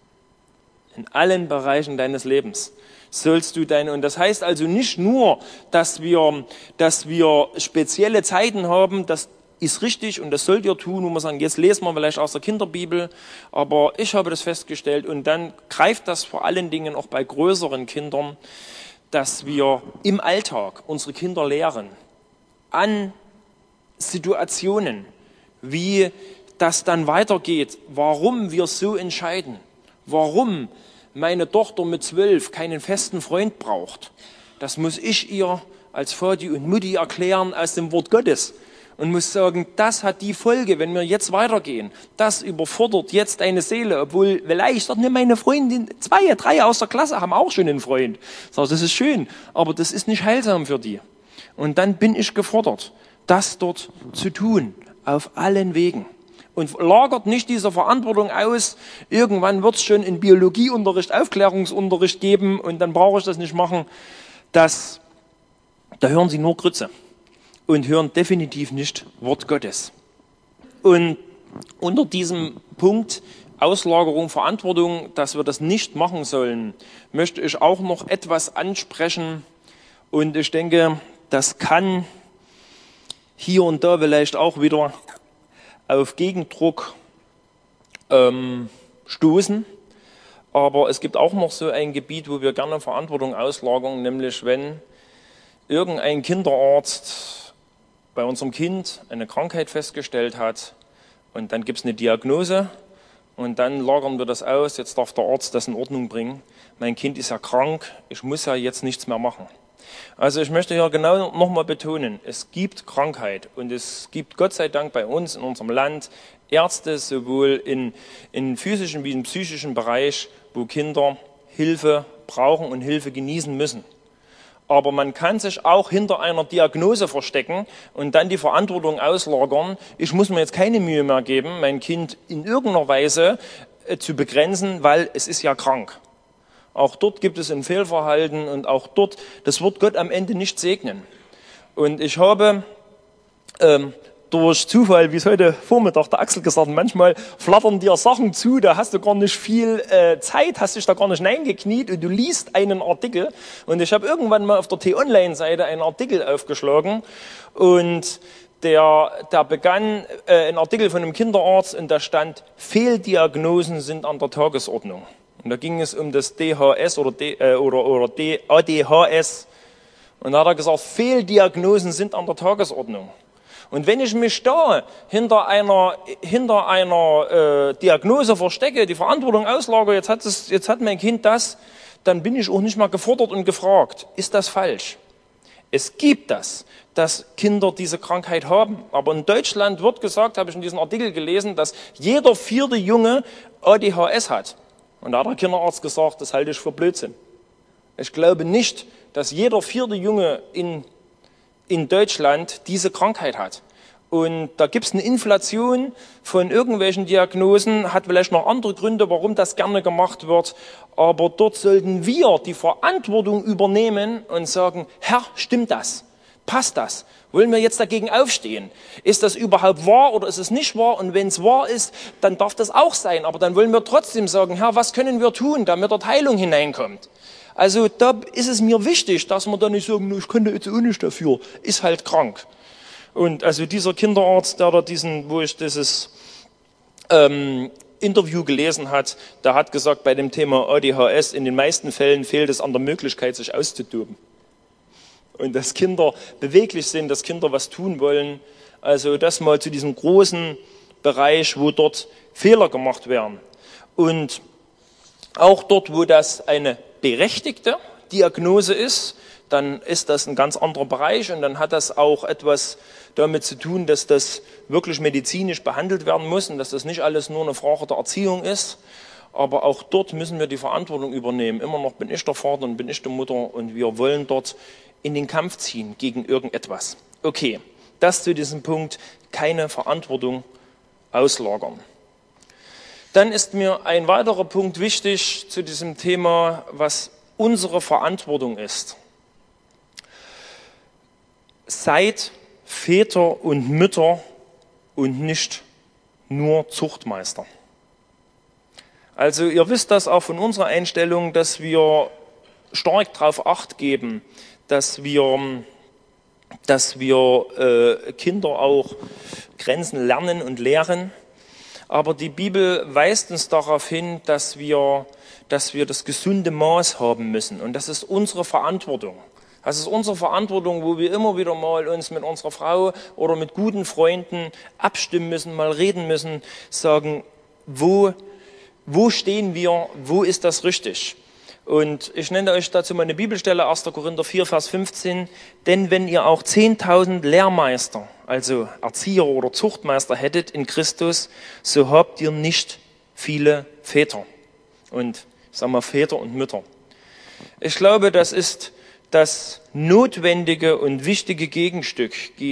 In allen Bereichen deines Lebens sollst du und das heißt also nicht nur, dass wir spezielle Zeiten haben, das ist richtig und das sollt ihr tun, wo wir sagen, jetzt lesen wir vielleicht aus der Kinderbibel, aber ich habe das festgestellt und dann greift das vor allen Dingen auch bei größeren Kindern, dass wir im Alltag unsere Kinder lehren, an Situationen, wie das dann weitergeht, warum wir so entscheiden, warum meine Tochter mit 12 keinen festen Freund braucht. Das muss ich ihr als Vati und Mutti erklären aus dem Wort Gottes und muss sagen, das hat die Folge, wenn wir jetzt weitergehen. Das überfordert jetzt deine Seele, obwohl vielleicht sagt, meine Freundin, 2, 3 aus der Klasse haben auch schon einen Freund. Das ist schön, aber das ist nicht heilsam für die. Und dann bin ich gefordert, das dort zu tun, auf allen Wegen. Und lagert nicht diese Verantwortung aus, irgendwann wird es schon in Biologieunterricht, Aufklärungsunterricht geben und dann brauche ich das nicht machen. Da hören sie nur Grütze und hören definitiv nicht Wort Gottes. Und unter diesem Punkt Auslagerung, Verantwortung, dass wir das nicht machen sollen, möchte ich auch noch etwas ansprechen. Und ich denke, das kann hier und da vielleicht auch wieder auf Gegendruck stoßen. Aber es gibt auch noch so ein Gebiet, wo wir gerne Verantwortung auslagern, nämlich wenn irgendein Kinderarzt bei unserem Kind eine Krankheit festgestellt hat und dann gibt es eine Diagnose und dann lagern wir das aus, jetzt darf der Arzt das in Ordnung bringen. Mein Kind ist ja krank, ich muss ja jetzt nichts mehr machen. Also ich möchte hier genau nochmal betonen, es gibt Krankheit und es gibt Gott sei Dank bei uns in unserem Land Ärzte, sowohl in physischen wie im psychischen Bereich, wo Kinder Hilfe brauchen und Hilfe genießen müssen. Aber man kann sich auch hinter einer Diagnose verstecken und dann die Verantwortung auslagern. Ich muss mir jetzt keine Mühe mehr geben, mein Kind in irgendeiner Weise zu begrenzen, weil es ist ja krank. Auch dort gibt es ein Fehlverhalten und auch dort, das wird Gott am Ende nicht segnen. Und ich habe durch Zufall, wie es heute Vormittag der Axel gesagt hat, manchmal flattern dir Sachen zu, da hast du gar nicht viel Zeit, hast dich da gar nicht hineingekniet und du liest einen Artikel. Und ich habe irgendwann mal auf der T-Online-Seite einen Artikel aufgeschlagen und der begann, ein Artikel von einem Kinderarzt und da stand, Fehldiagnosen sind an der Tagesordnung. Und da ging es um das DHS oder ADHS. Und da hat er gesagt, Fehldiagnosen sind an der Tagesordnung. Und wenn ich mich da hinter einer Diagnose verstecke, die Verantwortung auslagere, jetzt hat mein Kind das, dann bin ich auch nicht mehr gefordert und gefragt. Ist das falsch? Es gibt das, dass Kinder diese Krankheit haben. Aber in Deutschland wird gesagt, habe ich in diesem Artikel gelesen, dass jeder 4. Junge ADHS hat. Und da hat der Kinderarzt gesagt, das halte ich für Blödsinn. Ich glaube nicht, dass jeder 4. Junge in Deutschland diese Krankheit hat. Und da gibt es eine Inflation von irgendwelchen Diagnosen, hat vielleicht noch andere Gründe, warum das gerne gemacht wird. Aber dort sollten wir die Verantwortung übernehmen und sagen, Herr, stimmt das? Passt das? Wollen wir jetzt dagegen aufstehen? Ist das überhaupt wahr oder ist es nicht wahr? Und wenn es wahr ist, dann darf das auch sein. Aber dann wollen wir trotzdem sagen, Herr, was können wir tun, damit dort Heilung hineinkommt? Also da ist es mir wichtig, dass man da nicht sagen, ich kann da jetzt auch nicht dafür, ist halt krank. Und also dieser Kinderarzt, wo ich dieses Interview gelesen hat, der hat gesagt, bei dem Thema ADHS, in den meisten Fällen fehlt es an der Möglichkeit, sich auszutoben. Und dass Kinder beweglich sind, dass Kinder was tun wollen. Also das mal zu diesem großen Bereich, wo dort Fehler gemacht werden. Und auch dort, wo das eine berechtigte Diagnose ist, dann ist das ein ganz anderer Bereich und dann hat das auch etwas damit zu tun, dass das wirklich medizinisch behandelt werden muss und dass das nicht alles nur eine Frage der Erziehung ist. Aber auch dort müssen wir die Verantwortung übernehmen. Immer noch bin ich der Vater und bin ich die Mutter und wir wollen dort in den Kampf ziehen gegen irgendetwas. Okay, das zu diesem Punkt, keine Verantwortung auslagern. Dann ist mir ein weiterer Punkt wichtig zu diesem Thema, was unsere Verantwortung ist. Seid Väter und Mütter und nicht nur Zuchtmeister. Also ihr wisst das auch von unserer Einstellung, dass wir stark darauf Acht geben, dass wir Kinder auch Grenzen lernen und lehren. Aber die Bibel weist uns darauf hin, dass wir das gesunde Maß haben müssen. Und das ist unsere Verantwortung. Das ist unsere Verantwortung, wo wir immer wieder mal uns mit unserer Frau oder mit guten Freunden abstimmen müssen, mal reden müssen, sagen, wo stehen wir, wo ist das richtig? Und ich nenne euch dazu mal eine Bibelstelle, 1. Korinther 4, Vers 15. Denn wenn ihr auch 10.000 Lehrmeister, also Erzieher oder Zuchtmeister hättet in Christus, so habt ihr nicht viele Väter. Und ich sage mal Väter und Mütter. Ich glaube, das ist das notwendige und wichtige Gegenstück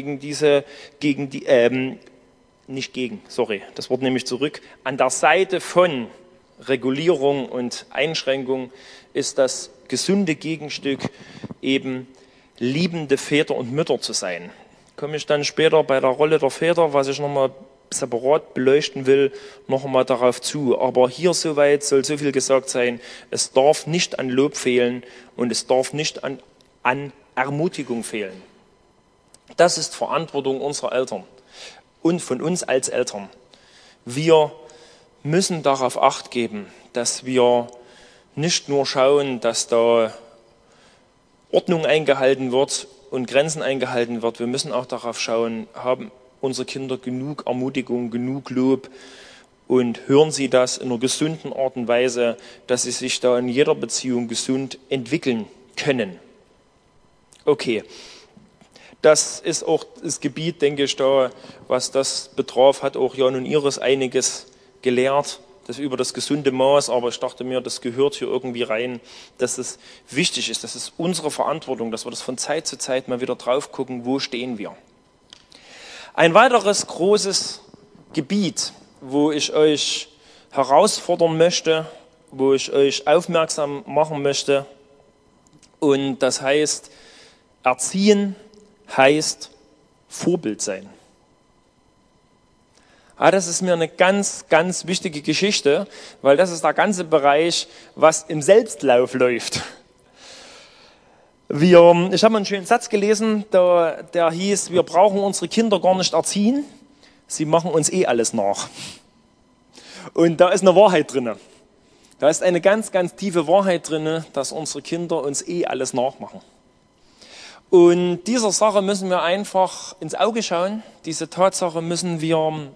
an der Seite von Regulierung und Einschränkung ist das gesunde Gegenstück eben liebende Väter und Mütter zu sein. Komme ich dann später bei der Rolle der Väter, was ich nochmal separat beleuchten will, nochmal darauf zu. Aber hier soweit soll so viel gesagt sein, es darf nicht an Lob fehlen und es darf nicht an Ermutigung fehlen. Das ist Verantwortung unserer Eltern und von uns als Eltern. Wir müssen darauf Acht geben, dass wir nicht nur schauen, dass da Ordnung eingehalten wird und Grenzen eingehalten wird. Wir müssen auch darauf schauen, haben unsere Kinder genug Ermutigung, genug Lob und hören sie das in einer gesunden Art und Weise, dass sie sich da in jeder Beziehung gesund entwickeln können. Okay, das ist auch das Gebiet, denke ich, da, was das betraf, hat auch Jan und Iris einiges gelehrt, das über das gesunde Maß, aber ich dachte mir, das gehört hier irgendwie rein, dass es wichtig ist, das ist unsere Verantwortung, dass wir das von Zeit zu Zeit mal wieder drauf gucken, wo stehen wir. Ein weiteres großes Gebiet, wo ich euch herausfordern möchte, wo ich euch aufmerksam machen möchte, und das heißt, Erziehen heißt Vorbild sein. Ja, das ist mir eine ganz, ganz wichtige Geschichte, weil das ist der ganze Bereich, was im Selbstlauf läuft. Ich habe einen schönen Satz gelesen, der hieß, wir brauchen unsere Kinder gar nicht erziehen, sie machen uns eh alles nach. Und da ist eine Wahrheit drin. Da ist eine ganz, ganz tiefe Wahrheit drin, dass unsere Kinder uns eh alles nachmachen. Und dieser Sache müssen wir einfach ins Auge schauen. Diese Tatsache müssen wir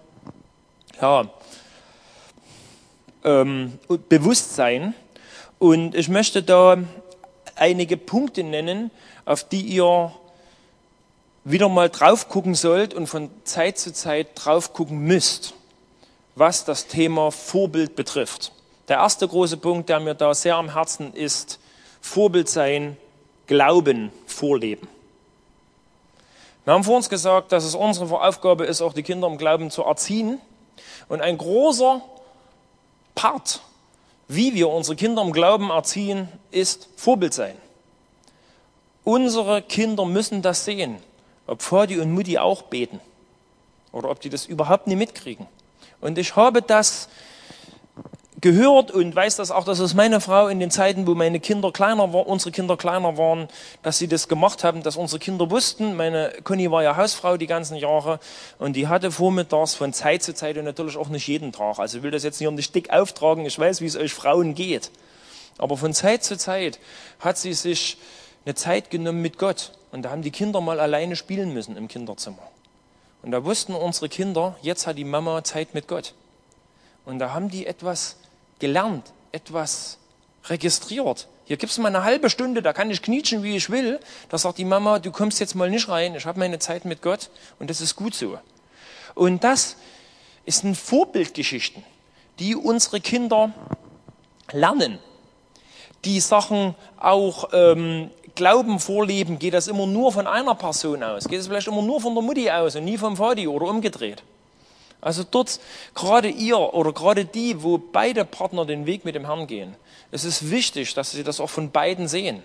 bewusst sein. Und ich möchte da einige Punkte nennen, auf die ihr wieder mal drauf gucken sollt und von Zeit zu Zeit drauf gucken müsst, was das Thema Vorbild betrifft. Der erste große Punkt, der mir da sehr am Herzen ist, Vorbild sein, Glauben vorleben. Wir haben vor uns gesagt, dass es unsere Aufgabe ist, auch die Kinder im Glauben zu erziehen. Und ein großer Part, wie wir unsere Kinder im Glauben erziehen, ist Vorbild sein. Unsere Kinder müssen das sehen, ob Vati und Mutti auch beten oder ob die das überhaupt nicht mitkriegen. Und ich habe das gehört und weiß das auch, dass es meine Frau in den Zeiten, wo unsere Kinder kleiner waren, dass sie das gemacht haben, dass unsere Kinder wussten, meine Conny war ja Hausfrau die ganzen Jahre und die hatte vormittags von Zeit zu Zeit und natürlich auch nicht jeden Tag, also ich will das jetzt hier nicht dick auftragen, ich weiß, wie es euch Frauen geht, aber von Zeit zu Zeit hat sie sich eine Zeit genommen mit Gott und da haben die Kinder mal alleine spielen müssen im Kinderzimmer und da wussten unsere Kinder, jetzt hat die Mama Zeit mit Gott und da haben die etwas gelernt, etwas registriert. Hier gibt es mal eine halbe Stunde, da kann ich knietschen, wie ich will. Da sagt die Mama, du kommst jetzt mal nicht rein, ich habe meine Zeit mit Gott und das ist gut so. Und das sind Vorbildgeschichten, die unsere Kinder lernen. Die Sachen auch Glauben vorleben, geht das immer nur von einer Person aus? Geht es vielleicht immer nur von der Mutti aus und nie vom Vati oder umgedreht? Also dort, gerade ihr oder gerade die, wo beide Partner den Weg mit dem Herrn gehen, es ist wichtig, dass sie das auch von beiden sehen.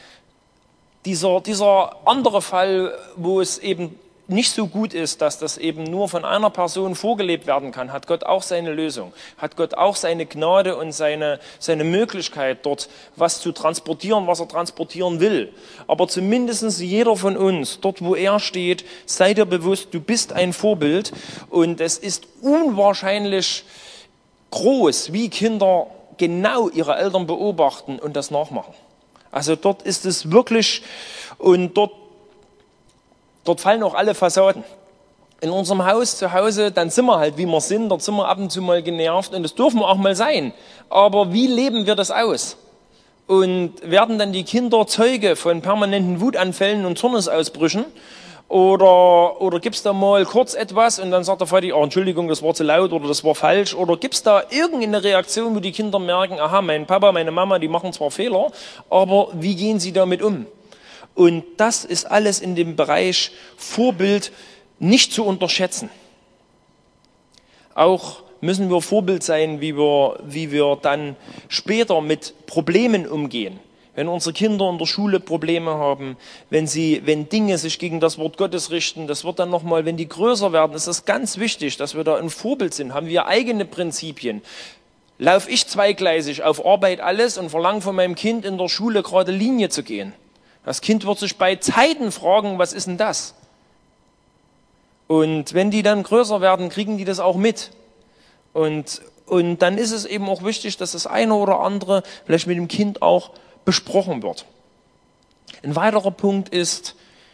Dieser andere Fall, wo es eben nicht so gut ist, dass das eben nur von einer Person vorgelebt werden kann, hat Gott auch seine Lösung, hat Gott auch seine Gnade und seine Möglichkeit, dort was zu transportieren, was er transportieren will. Aber zumindest jeder von uns, dort wo er steht, sei dir bewusst, du bist ein Vorbild und es ist unwahrscheinlich groß, wie Kinder genau ihre Eltern beobachten und das nachmachen. Also dort ist es wirklich, und dort fallen auch alle Fassaden. In unserem Haus zu Hause, dann sind wir halt, wie wir sind, dort sind wir ab und zu mal genervt und das dürfen wir auch mal sein. Aber wie leben wir das aus? Und werden dann die Kinder Zeuge von permanenten Wutanfällen und Zornesausbrüchen? Oder gibt es da mal kurz etwas und dann sagt der Vati, oh, Entschuldigung, das war zu laut oder das war falsch? Oder gibt es da irgendeine Reaktion, wo die Kinder merken, aha, mein Papa, meine Mama, die machen zwar Fehler, aber wie gehen sie damit um? Und das ist alles in dem Bereich Vorbild nicht zu unterschätzen. Auch müssen wir Vorbild sein, wie wir dann später mit Problemen umgehen. Wenn unsere Kinder in der Schule Probleme haben, wenn Dinge sich gegen das Wort Gottes richten, das wird dann nochmal, wenn die größer werden, ist das ganz wichtig, dass wir da ein Vorbild sind. Haben wir eigene Prinzipien? Laufe ich zweigleisig auf Arbeit alles und verlange von meinem Kind in der Schule gerade Linie zu gehen? Das Kind wird sich bei Zeiten fragen, was ist denn das? Und wenn die dann größer werden, kriegen die das auch mit. Und dann ist es eben auch wichtig, dass das eine oder andere vielleicht mit dem Kind auch besprochen wird. Ein weiterer Punkt ist,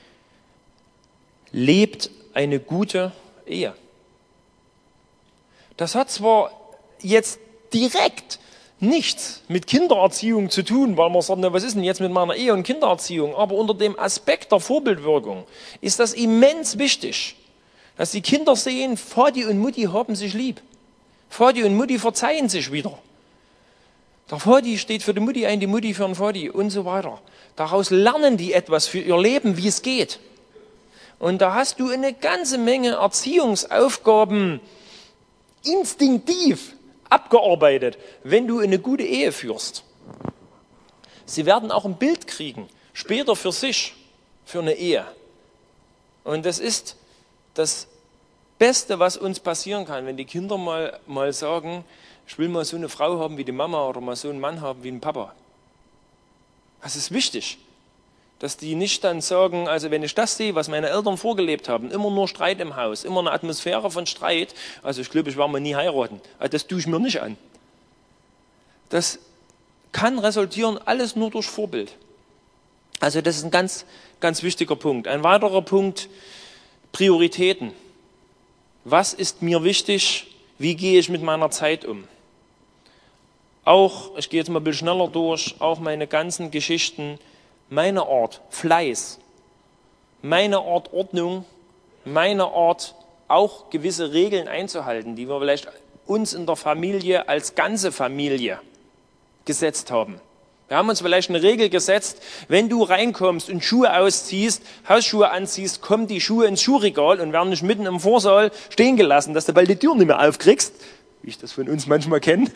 lebt eine gute Ehe. Das hat zwar jetzt direkt nichts mit Kindererziehung zu tun, weil man sagt, na, was ist denn jetzt mit meiner Ehe und Kindererziehung? Aber unter dem Aspekt der Vorbildwirkung ist das immens wichtig, dass die Kinder sehen, Vati und Mutti haben sich lieb. Vati und Mutti verzeihen sich wieder. Der Vati steht für die Mutti ein, die Mutti für den Vati und so weiter. Daraus lernen die etwas für ihr Leben, wie es geht. Und da hast du eine ganze Menge Erziehungsaufgaben instinktiv abgearbeitet, wenn du eine gute Ehe führst. Sie werden auch ein Bild kriegen, später für sich, für eine Ehe. Und das ist das Beste, was uns passieren kann, wenn die Kinder mal sagen, ich will mal so eine Frau haben wie die Mama oder mal so einen Mann haben wie den Papa. Das ist wichtig, dass die nicht dann sagen, also wenn ich das sehe, was meine Eltern vorgelebt haben, immer nur Streit im Haus, immer eine Atmosphäre von Streit, also ich glaube, ich werde mal nie heiraten, also das tue ich mir nicht an. Das kann resultieren alles nur durch Vorbild. Also das ist ein ganz, ganz wichtiger Punkt. Ein weiterer Punkt, Prioritäten. Was ist mir wichtig? Wie gehe ich mit meiner Zeit um? Auch, ich gehe jetzt mal ein bisschen schneller durch, auch meine ganzen Geschichten, meine Art Fleiß, meine Art Ordnung, meine Art auch gewisse Regeln einzuhalten, die wir vielleicht uns in der Familie als ganze Familie gesetzt haben. Wir haben uns vielleicht eine Regel gesetzt, wenn du reinkommst und Schuhe ausziehst, Hausschuhe anziehst, kommen die Schuhe ins Schuhregal und werden nicht mitten im Vorsaal stehen gelassen, dass du bald die Tür nicht mehr aufkriegst, wie ich das von uns manchmal kenne.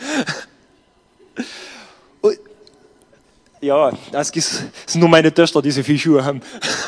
Ja, das sind nur meine Töchter, die so viele Schuhe haben.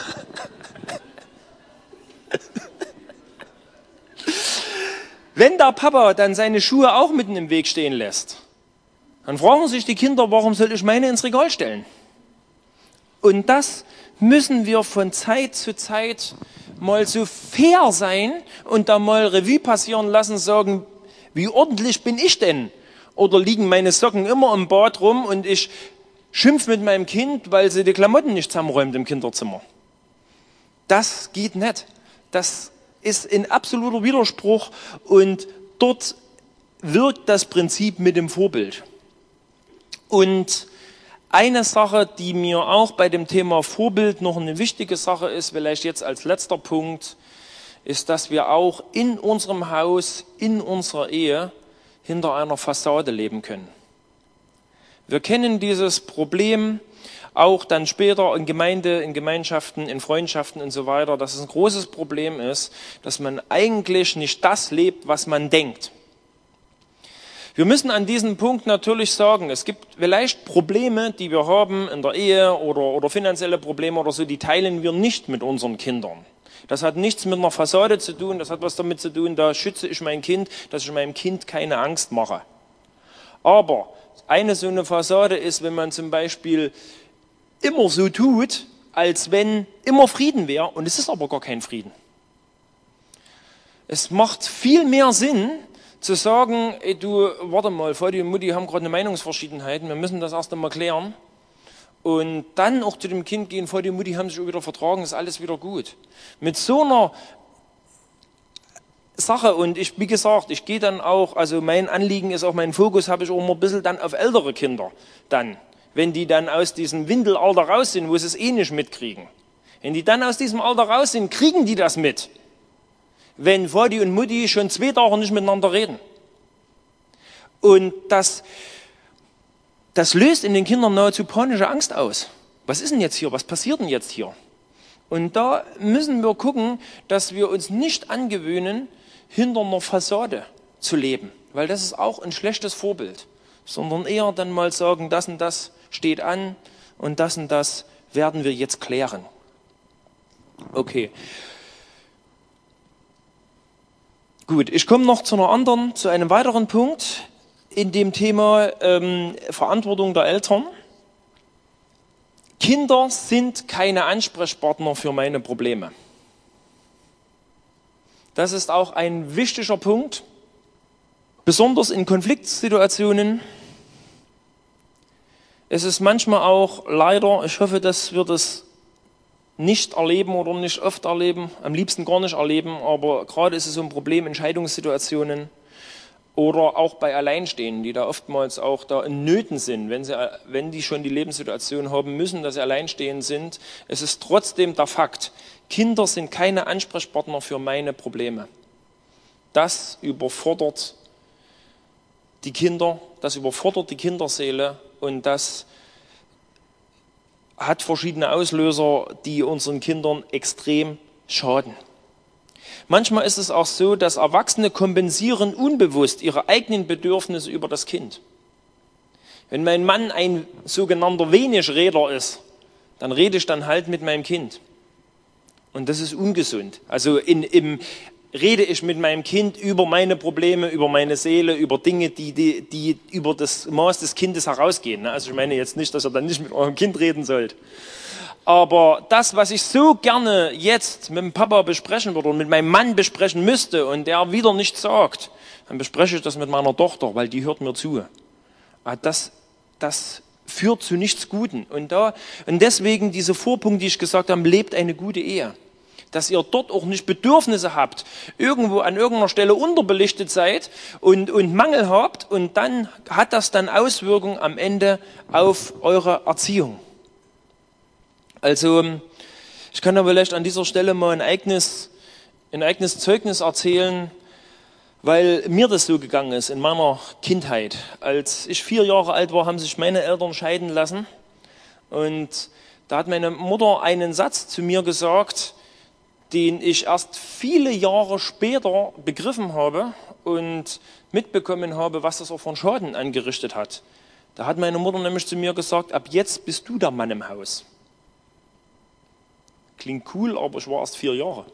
Wenn der Papa dann seine Schuhe auch mitten im Weg stehen lässt, dann fragen sich die Kinder, warum soll ich meine ins Regal stellen? Und das müssen wir von Zeit zu Zeit mal so fair sein und da mal Revue passieren lassen, sagen, wie ordentlich bin ich denn? Oder liegen meine Socken immer im Bad rum und ich schimpf mit meinem Kind, weil sie die Klamotten nicht zusammenräumt im Kinderzimmer. Das geht nicht. Das ist in absoluter Widerspruch und dort wirkt das Prinzip mit dem Vorbild. Und eine Sache, die mir auch bei dem Thema Vorbild noch eine wichtige Sache ist, vielleicht jetzt als letzter Punkt, ist, dass wir auch in unserem Haus, in unserer Ehe hinter einer Fassade leben können. Wir kennen dieses Problem auch dann später in Gemeinde, in Gemeinschaften, in Freundschaften und so weiter, dass es ein großes Problem ist, dass man eigentlich nicht das lebt, was man denkt. Wir müssen an diesem Punkt natürlich sagen, es gibt vielleicht Probleme, die wir haben in der Ehe oder finanzielle Probleme oder so, die teilen wir nicht mit unseren Kindern. Das hat nichts mit einer Fassade zu tun, das hat was damit zu tun, da schütze ich mein Kind, dass ich meinem Kind keine Angst mache. Aber eine so eine Fassade ist, wenn man zum Beispiel immer so tut, als wenn immer Frieden wäre, und es ist aber gar kein Frieden. Es macht viel mehr Sinn, zu sagen, ey, du, warte mal, Vati und Mutti haben gerade eine Meinungsverschiedenheit, wir müssen das erst einmal klären. Und dann auch zu dem Kind gehen, Vati und Mutti haben sich auch wieder vertragen, ist alles wieder gut. Mit so einer Sache, und ich, wie gesagt, ich gehe dann auch, also mein Anliegen ist auch, mein Fokus habe ich auch immer ein bisschen dann auf ältere Kinder dann. Wenn die dann aus diesem Windelalter raus sind, wo sie es eh nicht mitkriegen. Wenn die dann aus diesem Alter raus sind, kriegen die das mit. Wenn Vati und Mutti schon 2 Tage nicht miteinander reden. Und das löst in den Kindern nahezu panische Angst aus. Was ist denn jetzt hier? Was passiert denn jetzt hier? Und da müssen wir gucken, dass wir uns nicht angewöhnen, hinter einer Fassade zu leben. Weil das ist auch ein schlechtes Vorbild. Sondern eher dann mal sagen, das und das steht an und das werden wir jetzt klären. Okay. Gut, ich komme noch zu einem weiteren Punkt in dem Thema Verantwortung der Eltern. Kinder sind keine Ansprechpartner für meine Probleme. Das ist auch ein wichtiger Punkt, besonders in Konfliktsituationen. Es ist manchmal auch leider, ich hoffe, dass wir das nicht erleben oder nicht oft erleben, am liebsten gar nicht erleben, aber gerade ist es so ein Problem in Scheidungssituationen. Oder auch bei Alleinstehenden, die da oftmals auch da in Nöten sind, wenn die schon die Lebenssituation haben müssen, dass sie alleinstehend sind. Es ist trotzdem der Fakt, Kinder sind keine Ansprechpartner für meine Probleme. Das überfordert die Kinder, das überfordert die Kinderseele und das hat verschiedene Auslöser, die unseren Kindern extrem schaden. Manchmal ist es auch so, dass Erwachsene kompensieren unbewusst ihre eigenen Bedürfnisse über das Kind. Wenn mein Mann ein sogenannter Wenigredler ist, dann rede ich dann halt mit meinem Kind. Und das ist ungesund. Also rede ich mit meinem Kind über meine Probleme, über meine Seele, über Dinge, die über das Maß des Kindes herausgehen. Also ich meine jetzt nicht, dass ihr dann nicht mit eurem Kind reden sollt. Aber das, was ich so gerne jetzt mit dem Papa besprechen würde und mit meinem Mann besprechen müsste und der wieder nichts sagt, dann bespreche ich das mit meiner Tochter, weil die hört mir zu. Das führt zu nichts Guten. Und deswegen diese Vorpunkte, die ich gesagt habe, lebt eine gute Ehe. Dass ihr dort auch nicht Bedürfnisse habt, irgendwo an irgendeiner Stelle unterbelichtet seid und Mangel habt und dann hat das dann Auswirkungen am Ende auf eure Erziehung. Also ich kann da vielleicht an dieser Stelle mal ein eigenes Zeugnis erzählen, weil mir das so gegangen ist in meiner Kindheit. Als ich 4 Jahre alt war, haben sich meine Eltern scheiden lassen und da hat meine Mutter einen Satz zu mir gesagt, den ich erst viele Jahre später begriffen habe und mitbekommen habe, was das auch für einen Schaden angerichtet hat. Da hat meine Mutter nämlich zu mir gesagt, ab jetzt bist du der Mann im Haus. Klingt cool, aber ich war erst 4 Jahre.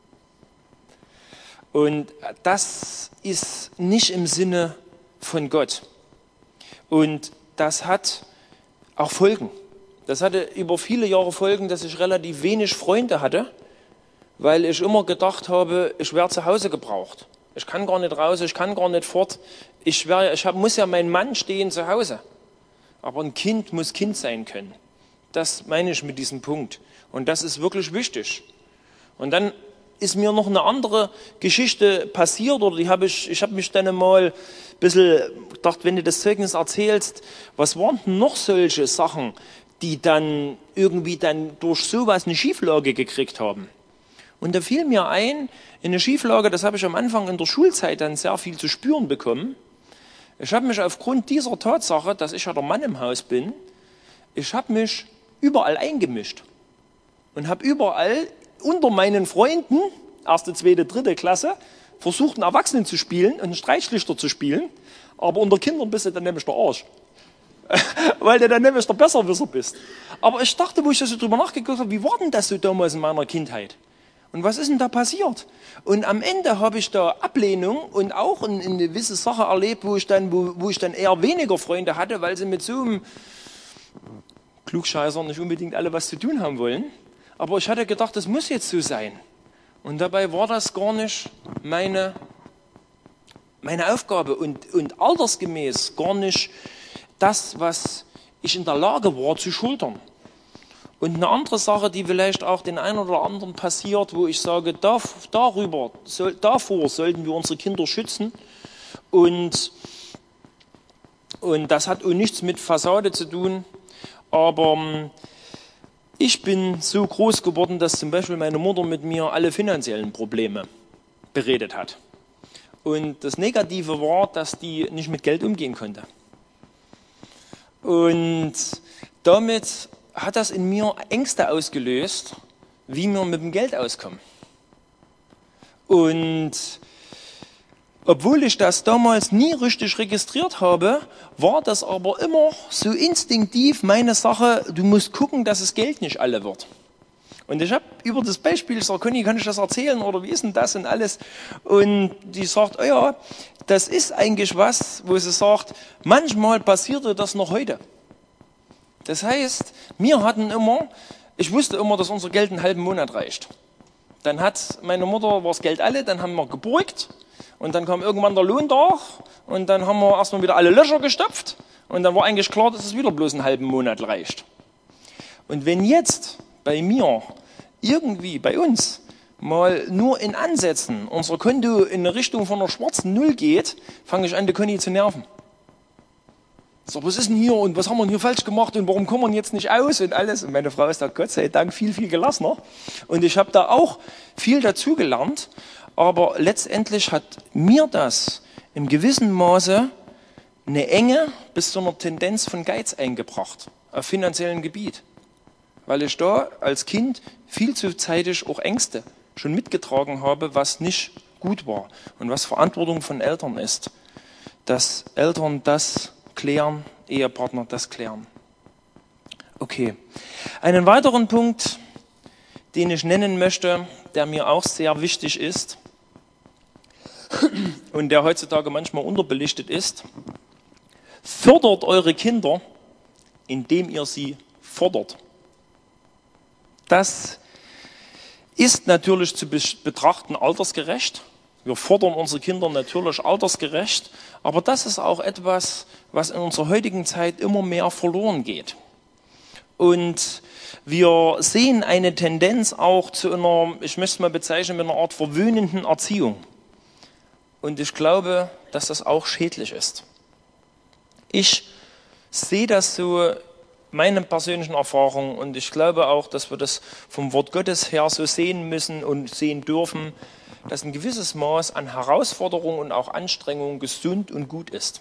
Und das ist nicht im Sinne von Gott. Und das hat auch Folgen. Das hatte über viele Jahre Folgen, dass ich relativ wenig Freunde hatte, weil ich immer gedacht habe, ich werde zu Hause gebraucht. Ich kann gar nicht raus, ich kann gar nicht fort. Muss ja mein Mann stehen zu Hause. Aber ein Kind muss Kind sein können. Das meine ich mit diesem Punkt. Und das ist wirklich wichtig. Und dann ist mir noch eine andere Geschichte passiert, oder ich habe mich dann mal ein bisschen gedacht, wenn du das Zeugnis erzählst, was waren denn noch solche Sachen, die dann irgendwie dann durch sowas eine Schieflage gekriegt haben? Und da fiel mir ein, in eine Schieflage, das habe ich am Anfang in der Schulzeit dann sehr viel zu spüren bekommen. Ich habe mich aufgrund dieser Tatsache, dass ich ja der Mann im Haus bin, ich habe mich überall eingemischt. Und habe überall unter meinen Freunden, 1., 2., 3. Klasse, versucht, einen Erwachsenen zu spielen und einen Streitschlichter zu spielen. Aber unter Kindern bist du dann nämlich der Arsch. Weil du dann nämlich der Besserwisser bist. Aber ich dachte, wo ich so drüber nachgeguckt habe, wie war denn das so damals in meiner Kindheit? Und was ist denn da passiert? Und am Ende habe ich da Ablehnung und auch eine gewisse Sache erlebt, wo ich dann eher weniger Freunde hatte, weil sie mit so einem Klugscheißer nicht unbedingt alle was zu tun haben wollen. Aber ich hatte gedacht, das muss jetzt so sein. Und dabei war das gar nicht meine Aufgabe und altersgemäß gar nicht das, was ich in der Lage war zu schultern. Und eine andere Sache, die vielleicht auch den einen oder anderen passiert, wo ich sage, davor sollten wir unsere Kinder schützen. Und das hat auch nichts mit Fassade zu tun, aber ich bin so groß geworden, dass zum Beispiel meine Mutter mit mir alle finanziellen Probleme beredet hat. Und das Negative war, dass die nicht mit Geld umgehen konnte. Und damit hat das in mir Ängste ausgelöst, wie wir mit dem Geld auskommen. Und obwohl ich das damals nie richtig registriert habe, war das aber immer so instinktiv meine Sache, du musst gucken, dass das Geld nicht alle wird. Und ich habe über das Beispiel gesagt, Conny, kann ich das erzählen oder wie ist denn das und alles? Und die sagt, oh ja, das ist eigentlich was, wo sie sagt, manchmal passierte das noch heute. Das heißt, ich wusste immer, dass unser Geld einen halben Monat reicht. Dann hat meine Mutter, war das Geld alle, dann haben wir geburgt und dann kam irgendwann der Lohn da und dann haben wir erstmal wieder alle Löcher gestopft und dann war eigentlich klar, dass es wieder bloß einen halben Monat reicht. Und wenn jetzt bei mir irgendwie, bei uns, mal nur in Ansätzen unser Konto in eine Richtung von einer schwarzen Null geht, fange ich an, den Conny zu nerven. So, was ist denn hier und was haben wir denn hier falsch gemacht und warum kommen wir jetzt nicht aus und alles. Und meine Frau ist da Gott sei Dank viel, viel gelassener. Und ich habe da auch viel dazugelernt, aber letztendlich hat mir das im gewissen Maße eine Enge bis zu einer Tendenz von Geiz eingebracht, auf finanziellem Gebiet. Weil ich da als Kind viel zu zeitig auch Ängste schon mitgetragen habe, was nicht gut war und was Verantwortung von Eltern ist. Dass Eltern das klären, Ehepartner das klären. Okay. Einen weiteren Punkt, den ich nennen möchte, der mir auch sehr wichtig ist und der heutzutage manchmal unterbelichtet ist: Fördert eure Kinder, indem ihr sie fordert. Das ist natürlich zu betrachten altersgerecht. Wir fordern unsere Kinder natürlich altersgerecht, aber das ist auch etwas, was in unserer heutigen Zeit immer mehr verloren geht. Und wir sehen eine Tendenz auch zu einer, ich möchte es mal bezeichnen, mit einer Art verwöhnenden Erziehung. Und ich glaube, dass das auch schädlich ist. Ich sehe das so, meine persönlichen Erfahrungen, und ich glaube auch, dass wir das vom Wort Gottes her so sehen müssen und sehen dürfen, dass ein gewisses Maß an Herausforderung und auch Anstrengung gesund und gut ist.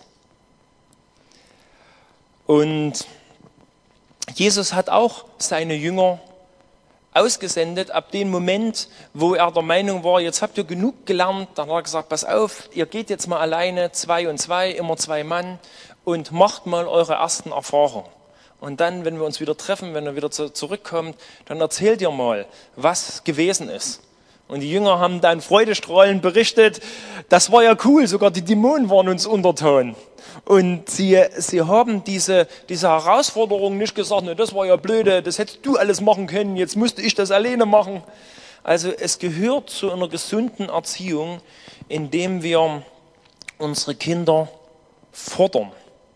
Und Jesus hat auch seine Jünger ausgesendet ab dem Moment, wo er der Meinung war, jetzt habt ihr genug gelernt. Dann hat er gesagt, pass auf, ihr geht jetzt mal alleine, 2 und 2, immer 2 Mann, und macht mal eure ersten Erfahrungen. Und dann, wenn wir uns wieder treffen, wenn er wieder zurückkommt, dann erzählt ihr mal, was gewesen ist. Und die Jünger haben dann freudestrahlend berichtet, das war ja cool, sogar die Dämonen waren uns untertan. Und sie haben diese Herausforderung nicht gesagt, ne, das war ja blöde, das hättest du alles machen können, jetzt musste ich das alleine machen. Also es gehört zu einer gesunden Erziehung, indem wir unsere Kinder fordern.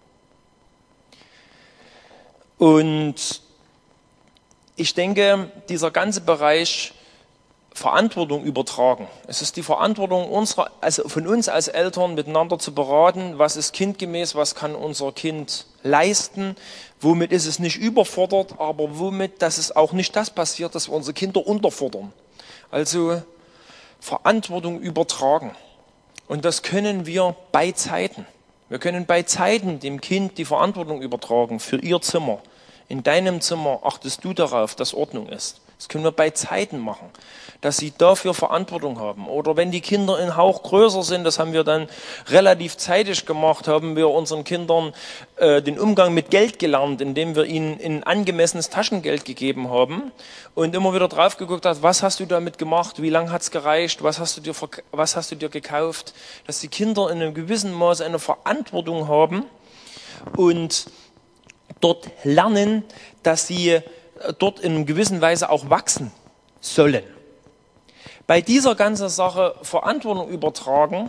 Und ich denke, dieser ganze Bereich Verantwortung übertragen. Es ist die Verantwortung also von uns als Eltern miteinander zu beraten, was ist kindgemäß, was kann unser Kind leisten, womit ist es nicht überfordert, aber womit, dass es auch nicht das passiert, dass wir unsere Kinder unterfordern. Also Verantwortung übertragen. Und das können wir bei Zeiten. Wir können bei Zeiten dem Kind die Verantwortung übertragen für ihr Zimmer. In deinem Zimmer achtest du darauf, dass Ordnung ist. Das können wir bei Zeiten machen, dass sie dafür Verantwortung haben. Oder wenn die Kinder einen Hauch größer sind, das haben wir dann relativ zeitig gemacht, haben wir unseren Kindern den Umgang mit Geld gelernt, indem wir ihnen ein angemessenes Taschengeld gegeben haben und immer wieder drauf geguckt hat, was hast du damit gemacht, wie lange hat es gereicht, was hast du dir gekauft, dass die Kinder in einem gewissen Maße eine Verantwortung haben und dort lernen, dass sie dort in einer gewissen Weise auch wachsen sollen. Bei dieser ganzen Sache Verantwortung übertragen,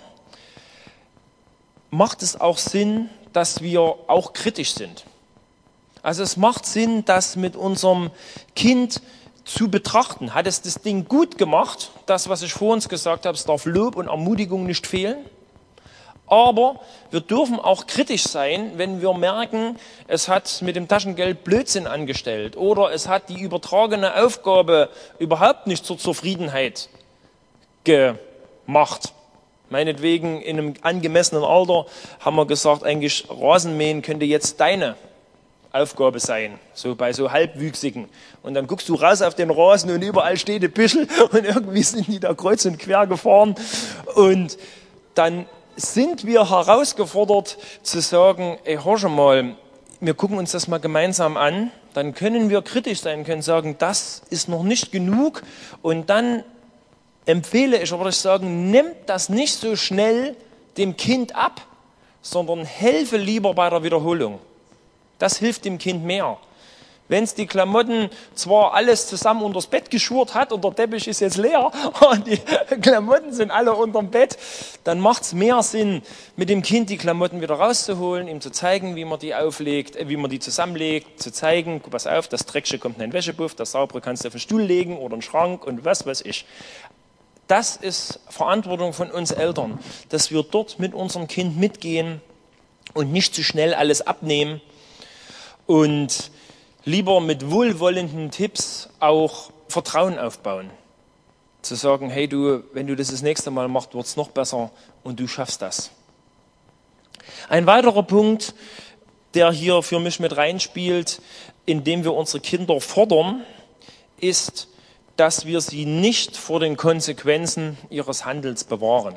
macht es auch Sinn, dass wir auch kritisch sind. Also es macht Sinn, das mit unserem Kind zu betrachten. Hat es das Ding gut gemacht? Das, was ich vor uns gesagt habe, es darf Lob und Ermutigung nicht fehlen. Aber wir dürfen auch kritisch sein, wenn wir merken, es hat mit dem Taschengeld Blödsinn angestellt oder es hat die übertragene Aufgabe überhaupt nicht zur Zufriedenheit gemacht. Meinetwegen in einem angemessenen Alter haben wir gesagt, eigentlich Rasenmähen könnte jetzt deine Aufgabe sein, so bei so Halbwüchsigen. Und dann guckst du raus auf den Rasen und überall steht ein Büschel und irgendwie sind die da kreuz und quer gefahren und dann sind wir herausgefordert zu sagen, ey, hör schon mal, wir gucken uns das mal gemeinsam an, dann können wir kritisch sein, können sagen, das ist noch nicht genug und dann empfehle ich, würde ich sagen, nimmt das nicht so schnell dem Kind ab, sondern helfe lieber bei der Wiederholung. Das hilft dem Kind mehr. Wenn es die Klamotten zwar alles zusammen unters Bett geschurt hat und der Teppich ist jetzt leer und die Klamotten sind alle unterm Bett, dann macht es mehr Sinn, mit dem Kind die Klamotten wieder rauszuholen, ihm zu zeigen, wie man die auflegt, wie man die zusammenlegt, zu zeigen, pass auf, das Dreckige kommt in den Wäschepuff, das Saubere kannst du auf den Stuhl legen oder in den Schrank und was weiß ich. Das ist Verantwortung von uns Eltern, dass wir dort mit unserem Kind mitgehen und nicht zu schnell alles abnehmen und lieber mit wohlwollenden Tipps auch Vertrauen aufbauen. Zu sagen, hey du, wenn du das nächste Mal machst, wird es noch besser und du schaffst das. Ein weiterer Punkt, der hier für mich mit reinspielt, indem wir unsere Kinder fordern, ist, dass wir sie nicht vor den Konsequenzen ihres Handelns bewahren.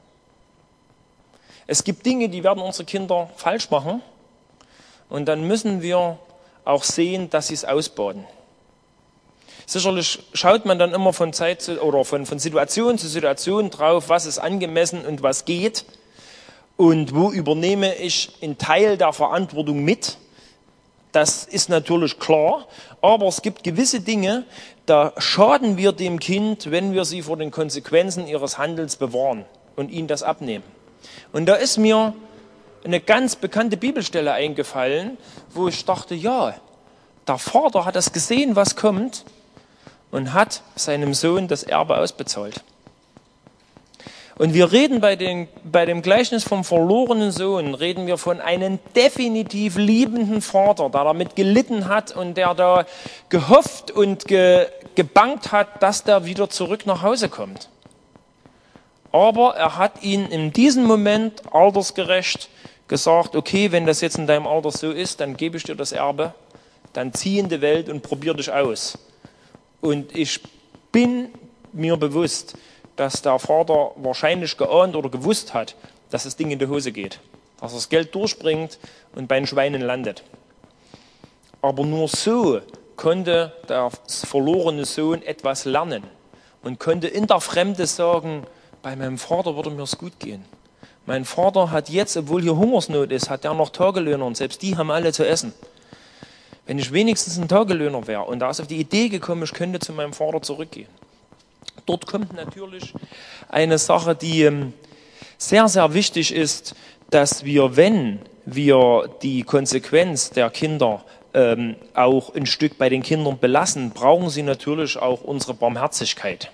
Es gibt Dinge, die werden unsere Kinder falsch machen und dann müssen wir auch sehen, dass sie es ausbaden. Sicherlich schaut man dann immer von Situation zu Situation drauf, was ist angemessen und was geht und wo übernehme ich einen Teil der Verantwortung mit. Das ist natürlich klar, aber es gibt gewisse Dinge, da schaden wir dem Kind, wenn wir sie vor den Konsequenzen ihres Handelns bewahren und ihnen das abnehmen. Und da ist mir eine ganz bekannte Bibelstelle eingefallen, wo ich dachte, ja, der Vater hat das gesehen, was kommt und hat seinem Sohn das Erbe ausbezahlt. Und wir reden bei dem Gleichnis vom verlorenen Sohn, reden wir von einem definitiv liebenden Vater, der damit gelitten hat und der da gehofft und gebangt hat, dass der wieder zurück nach Hause kommt. Aber er hat ihn in diesem Moment altersgerecht gesagt, okay, wenn das jetzt in deinem Alter so ist, dann gebe ich dir das Erbe, dann zieh in die Welt und probier dich aus. Und ich bin mir bewusst, dass der Vater wahrscheinlich geahnt oder gewusst hat, dass das Ding in die Hose geht, dass er das Geld durchbringt und bei den Schweinen landet. Aber nur so konnte der verlorene Sohn etwas lernen und konnte in der Fremde sagen, bei meinem Vater würde mir es gut gehen. Mein Vater hat jetzt, obwohl hier Hungersnot ist, hat er noch Tagelöhner und selbst die haben alle zu essen. Wenn ich wenigstens ein Tagelöhner wäre und da ist auf die Idee gekommen, ich könnte zu meinem Vater zurückgehen. Dort kommt natürlich eine Sache, die sehr, sehr wichtig ist, dass wir, wenn wir die Konsequenz der Kinder auch ein Stück bei den Kindern belassen, brauchen sie natürlich auch unsere Barmherzigkeit.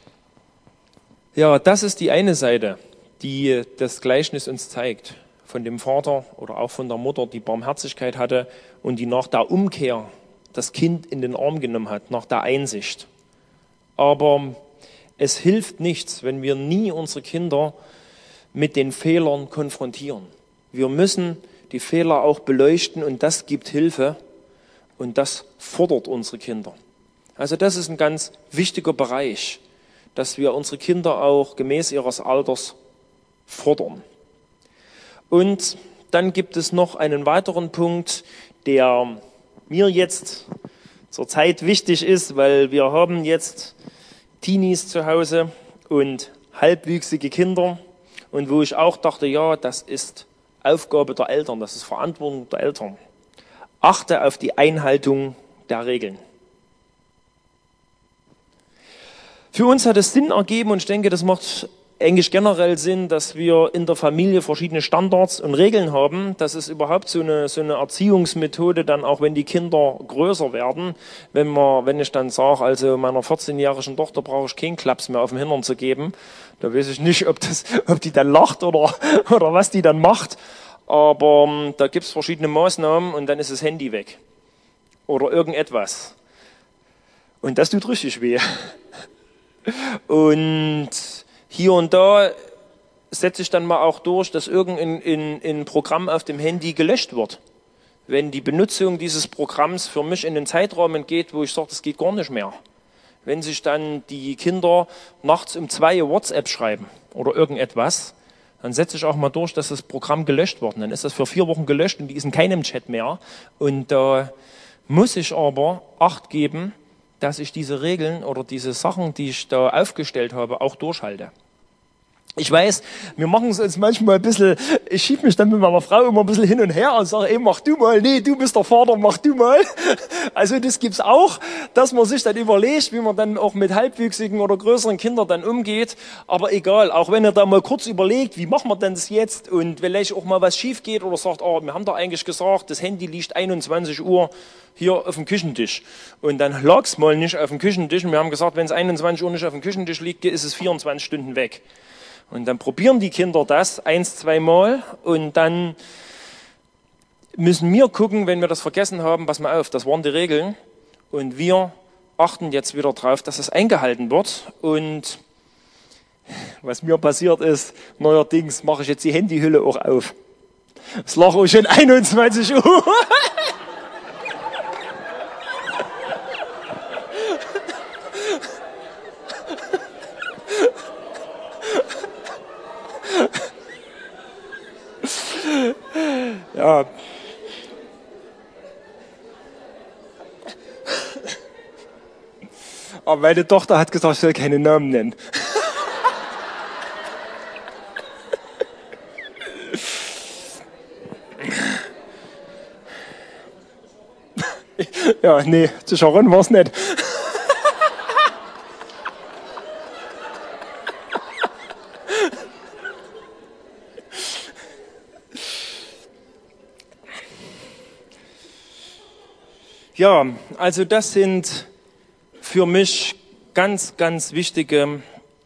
Ja, das ist die eine Seite, die das Gleichnis uns zeigt. Von dem Vater oder auch von der Mutter, die Barmherzigkeit hatte und die nach der Umkehr das Kind in den Arm genommen hat, nach der Einsicht. Aber es hilft nichts, wenn wir nie unsere Kinder mit den Fehlern konfrontieren. Wir müssen die Fehler auch beleuchten und das gibt Hilfe und das fordert unsere Kinder. Also das ist ein ganz wichtiger Bereich, dass wir unsere Kinder auch gemäß ihres Alters fordern. Und dann gibt es noch einen weiteren Punkt, der mir jetzt zurzeit wichtig ist, weil wir haben jetzt Teenies zu Hause und halbwüchsige Kinder und wo ich auch dachte, ja, das ist Aufgabe der Eltern, das ist Verantwortung der Eltern. Achte auf die Einhaltung der Regeln. Für uns hat es Sinn ergeben und ich denke, das macht eigentlich generell Sinn, dass wir in der Familie verschiedene Standards und Regeln haben. Das ist überhaupt so eine Erziehungsmethode, dann auch wenn die Kinder größer werden. Wenn ich dann sage, also meiner 14-jährigen Tochter brauche ich keinen Klaps mehr auf den Hintern zu geben, da weiß ich nicht, ob die dann lacht oder was die dann macht. Aber da gibt es verschiedene Maßnahmen und dann ist das Handy weg. Oder irgendetwas. Und das tut richtig weh. Und hier und da setze ich dann mal auch durch, dass irgendein Programm auf dem Handy gelöscht wird. Wenn die Benutzung dieses Programms für mich in den Zeitraum entgeht, wo ich sage, das geht gar nicht mehr. Wenn sich dann die Kinder nachts um 2 WhatsApp schreiben oder irgendetwas, dann setze ich auch mal durch, dass das Programm gelöscht wird. Dann ist das für 4 Wochen gelöscht und die ist in keinem Chat mehr. Und da muss ich aber Acht geben, dass ich diese Regeln oder diese Sachen, die ich da aufgestellt habe, auch durchhalte. Ich weiß, wir machen es uns manchmal ein bisschen, ich schieb mich dann mit meiner Frau immer ein bisschen hin und her und sage, ey, mach du mal, nee, du bist der Vater, mach du mal. Also das gibt's auch, dass man sich dann überlegt, wie man dann auch mit halbwüchsigen oder größeren Kindern dann umgeht. Aber egal, auch wenn ihr da mal kurz überlegt, wie machen wir denn das jetzt und vielleicht auch mal was schief geht oder sagt, oh, wir haben doch eigentlich gesagt, das Handy liegt 21 Uhr hier auf dem Küchentisch. Und dann lag's mal nicht auf dem Küchentisch und wir haben gesagt, wenn es 21 Uhr nicht auf dem Küchentisch liegt, ist es 24 Stunden weg. Und dann probieren die Kinder das 1, 2 Mal und dann müssen wir gucken, wenn wir das vergessen haben, pass mal auf, das waren die Regeln und wir achten jetzt wieder drauf, dass es eingehalten wird. Und was mir passiert ist, neuerdings mache ich jetzt die Handyhülle auch auf. Es lag auch schon 21 Uhr. Ja. Aber meine Tochter hat gesagt, ich soll keine Namen nennen. Ja, nee, zu Sharon war es nicht. Ja, also das sind für mich ganz, ganz wichtige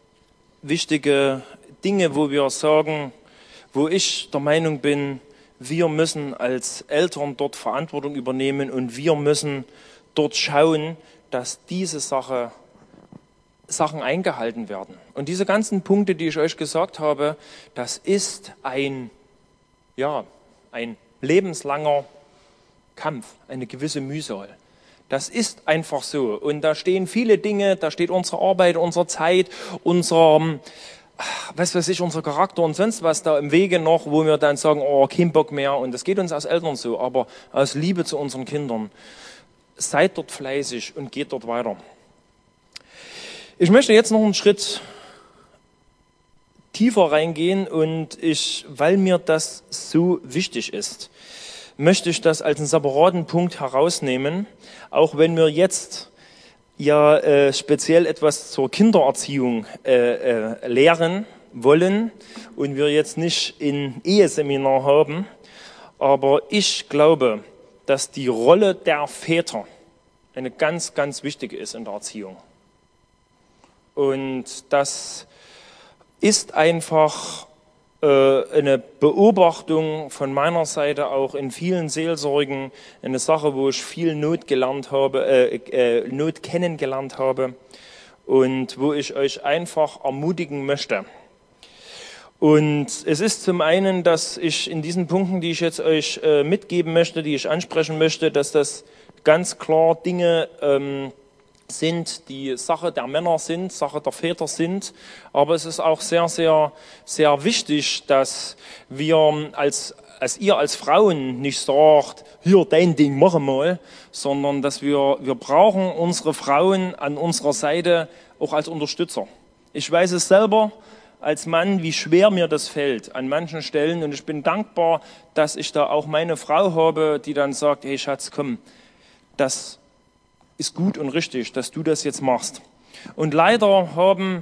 Dinge, wo wir sagen, wo ich der Meinung bin, wir müssen als Eltern dort Verantwortung übernehmen und wir müssen dort schauen, dass diese Sachen eingehalten werden. Und diese ganzen Punkte, die ich euch gesagt habe, das ist ein lebenslanger Kampf, eine gewisse Mühsal. Das ist einfach so. Und da stehen viele Dinge, da steht unsere Arbeit, unsere Zeit, unser Charakter und sonst was da im Wege noch, wo wir dann sagen, oh, kein Bock mehr. Und das geht uns als Eltern so, aber aus Liebe zu unseren Kindern. Seid dort fleißig und geht dort weiter. Ich möchte jetzt noch einen Schritt tiefer reingehen und weil mir das so wichtig ist, möchte ich das als einen separaten Punkt herausnehmen, auch wenn wir jetzt speziell etwas zur Kindererziehung lehren wollen und wir jetzt nicht ein Eheseminar haben, aber ich glaube, dass die Rolle der Väter eine ganz, ganz wichtige ist in der Erziehung. Und das ist einfach eine Beobachtung von meiner Seite auch in vielen Seelsorgen, eine Sache, wo ich viel Not kennengelernt habe und wo ich euch einfach ermutigen möchte. Und es ist zum einen, dass ich in diesen Punkten, die ich jetzt euch mitgeben möchte, die ich ansprechen möchte, dass das ganz klar Dinge sind, die Sache der Männer sind, Sache der Väter sind. Aber es ist auch sehr, sehr, sehr wichtig, dass wir als ihr als Frauen nicht sagt, hier, dein Ding, mach mal, sondern dass wir brauchen unsere Frauen an unserer Seite auch als Unterstützer. Ich weiß es selber als Mann, wie schwer mir das fällt an manchen Stellen und ich bin dankbar, dass ich da auch meine Frau habe, die dann sagt, hey Schatz, komm, das ist gut und richtig, dass du das jetzt machst. Und leider haben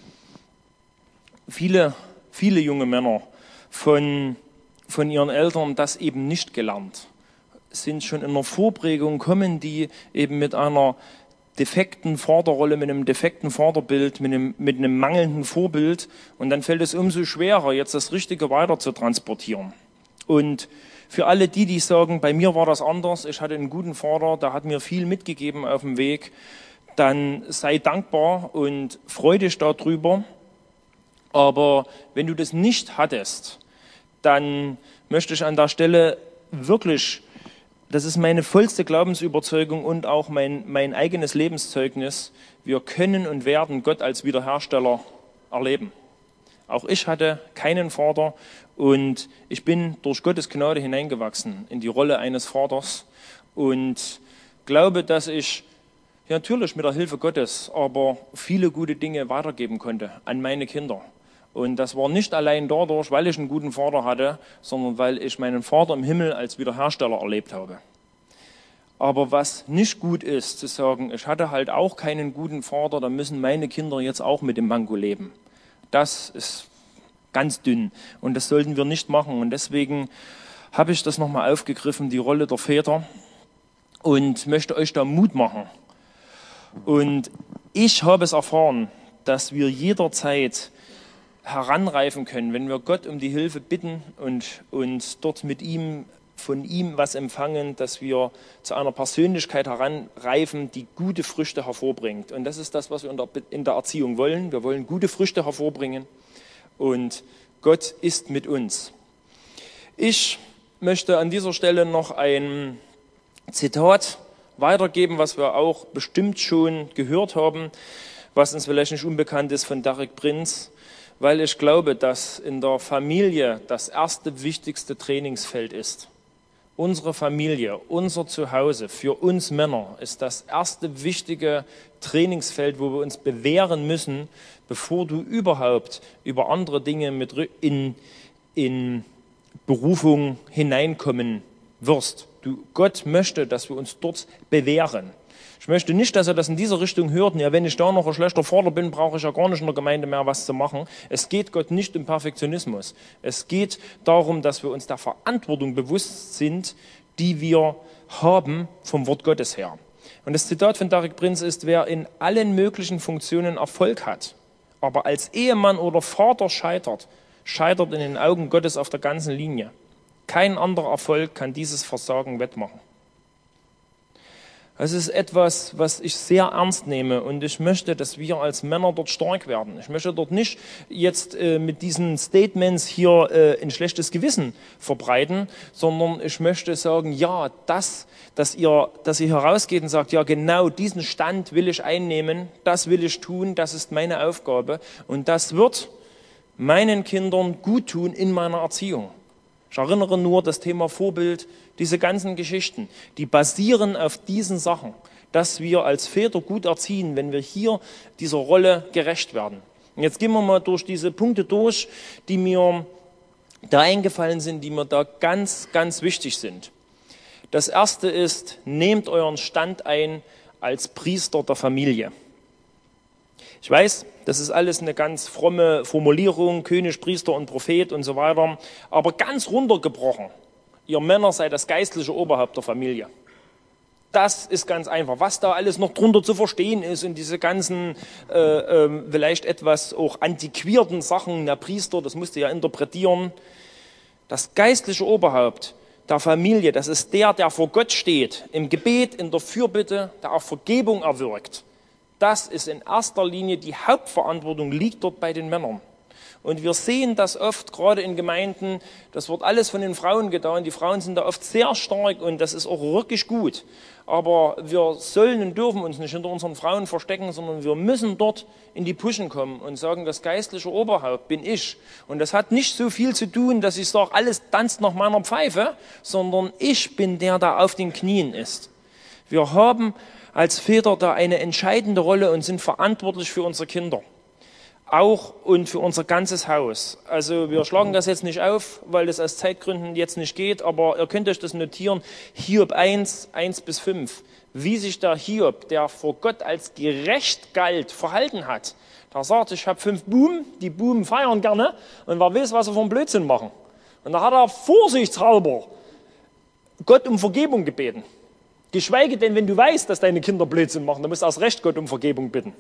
viele junge Männer von ihren Eltern das eben nicht gelernt. Sind schon in einer Vorprägung, kommen die eben mit einer defekten Vaterrolle, mit einem defekten Vaterbild, mit einem mangelnden Vorbild. Und dann fällt es umso schwerer, jetzt das Richtige weiter zu transportieren. Und für alle die sagen, bei mir war das anders, ich hatte einen guten Vater, der hat mir viel mitgegeben auf dem Weg, dann sei dankbar und freu dich darüber. Aber wenn du das nicht hattest, dann möchte ich an der Stelle wirklich, das ist meine vollste Glaubensüberzeugung und auch mein eigenes Lebenszeugnis, wir können und werden Gott als Wiederhersteller erleben. Auch ich hatte keinen Vater und ich bin durch Gottes Gnade hineingewachsen in die Rolle eines Vaters und glaube, dass ich natürlich mit der Hilfe Gottes aber viele gute Dinge weitergeben konnte an meine Kinder. Und das war nicht allein dadurch, weil ich einen guten Vater hatte, sondern weil ich meinen Vater im Himmel als Wiederhersteller erlebt habe. Aber was nicht gut ist, zu sagen, ich hatte halt auch keinen guten Vater, dann müssen meine Kinder jetzt auch mit dem Manko leben. Das ist ganz dünn und das sollten wir nicht machen. Und deswegen habe ich das nochmal aufgegriffen, die Rolle der Väter, und möchte euch da Mut machen. Und ich habe es erfahren, dass wir jederzeit heranreifen können, wenn wir Gott um die Hilfe bitten und dort von ihm was empfangen, dass wir zu einer Persönlichkeit heranreifen, die gute Früchte hervorbringt. Und das ist das, was wir in der Erziehung wollen. Wir wollen gute Früchte hervorbringen und Gott ist mit uns. Ich möchte an dieser Stelle noch ein Zitat weitergeben, was wir auch bestimmt schon gehört haben, was uns vielleicht nicht unbekannt ist, von Derek Prinz, weil ich glaube, dass in der Familie das erste wichtigste Trainingsfeld ist. Unsere Familie, unser Zuhause, für uns Männer ist das erste wichtige Trainingsfeld, wo wir uns bewähren müssen, bevor du überhaupt über andere Dinge mit in Berufung hineinkommen wirst. Gott möchte, dass wir uns dort bewähren. Ich möchte nicht, dass ihr das in dieser Richtung hört. Ja, wenn ich da noch ein schlechter Vater bin, brauche ich ja gar nicht in der Gemeinde mehr was zu machen. Es geht Gott nicht um Perfektionismus. Es geht darum, dass wir uns der Verantwortung bewusst sind, die wir haben vom Wort Gottes her. Und das Zitat von Derek Prinz ist: Wer in allen möglichen Funktionen Erfolg hat, aber als Ehemann oder Vater scheitert in den Augen Gottes auf der ganzen Linie. Kein anderer Erfolg kann dieses Versagen wettmachen. Das ist etwas, was ich sehr ernst nehme und ich möchte, dass wir als Männer dort stark werden. Ich möchte dort nicht jetzt mit diesen Statements hier ein schlechtes Gewissen verbreiten, sondern ich möchte sagen, ja, dass ihr herausgeht und sagt, ja, genau diesen Stand will ich einnehmen, das will ich tun, das ist meine Aufgabe und das wird meinen Kindern gut tun in meiner Erziehung. Ich erinnere nur das Thema Vorbild, diese ganzen Geschichten, die basieren auf diesen Sachen, dass wir als Väter gut erziehen, wenn wir hier dieser Rolle gerecht werden. Und jetzt gehen wir mal durch diese Punkte durch, die mir da eingefallen sind, die mir da ganz, ganz wichtig sind. Das erste ist, nehmt euren Stand ein als Priester der Familie. Ich weiß, das ist alles eine ganz fromme Formulierung, König, Priester und Prophet und so weiter, aber ganz runtergebrochen, ihr Männer seid das geistliche Oberhaupt der Familie. Das ist ganz einfach, was da alles noch drunter zu verstehen ist und diese ganzen vielleicht etwas auch antiquierten Sachen, der Priester, das musst du ja interpretieren. Das geistliche Oberhaupt der Familie, das ist der vor Gott steht, im Gebet, in der Fürbitte, der auch Vergebung erwirkt. Das ist in erster Linie, die Hauptverantwortung liegt dort bei den Männern. Und wir sehen das oft, gerade in Gemeinden, das wird alles von den Frauen getan. Die Frauen sind da oft sehr stark und das ist auch wirklich gut. Aber wir sollen und dürfen uns nicht hinter unseren Frauen verstecken, sondern wir müssen dort in die Puschen kommen und sagen, das geistliche Oberhaupt bin ich. Und das hat nicht so viel zu tun, dass ich sage, alles tanzt nach meiner Pfeife, sondern ich bin der, der auf den Knien ist. Wir haben als Väter da eine entscheidende Rolle und sind verantwortlich für unsere Kinder. Auch und für unser ganzes Haus. Also wir schlagen das jetzt nicht auf, weil das aus Zeitgründen jetzt nicht geht, aber ihr könnt euch das notieren. Hiob 1:1-5. Wie sich der Hiob, der vor Gott als gerecht galt, verhalten hat. Da sagt, ich habe 5 Buben, die Buben feiern gerne und wer weiß, was sie für einen Blödsinn machen. Und da hat er vorsichtshalber Gott um Vergebung gebeten. Geschweige denn, wenn du weißt, dass deine Kinder Blödsinn machen, dann musst du erst recht Gott um Vergebung bitten.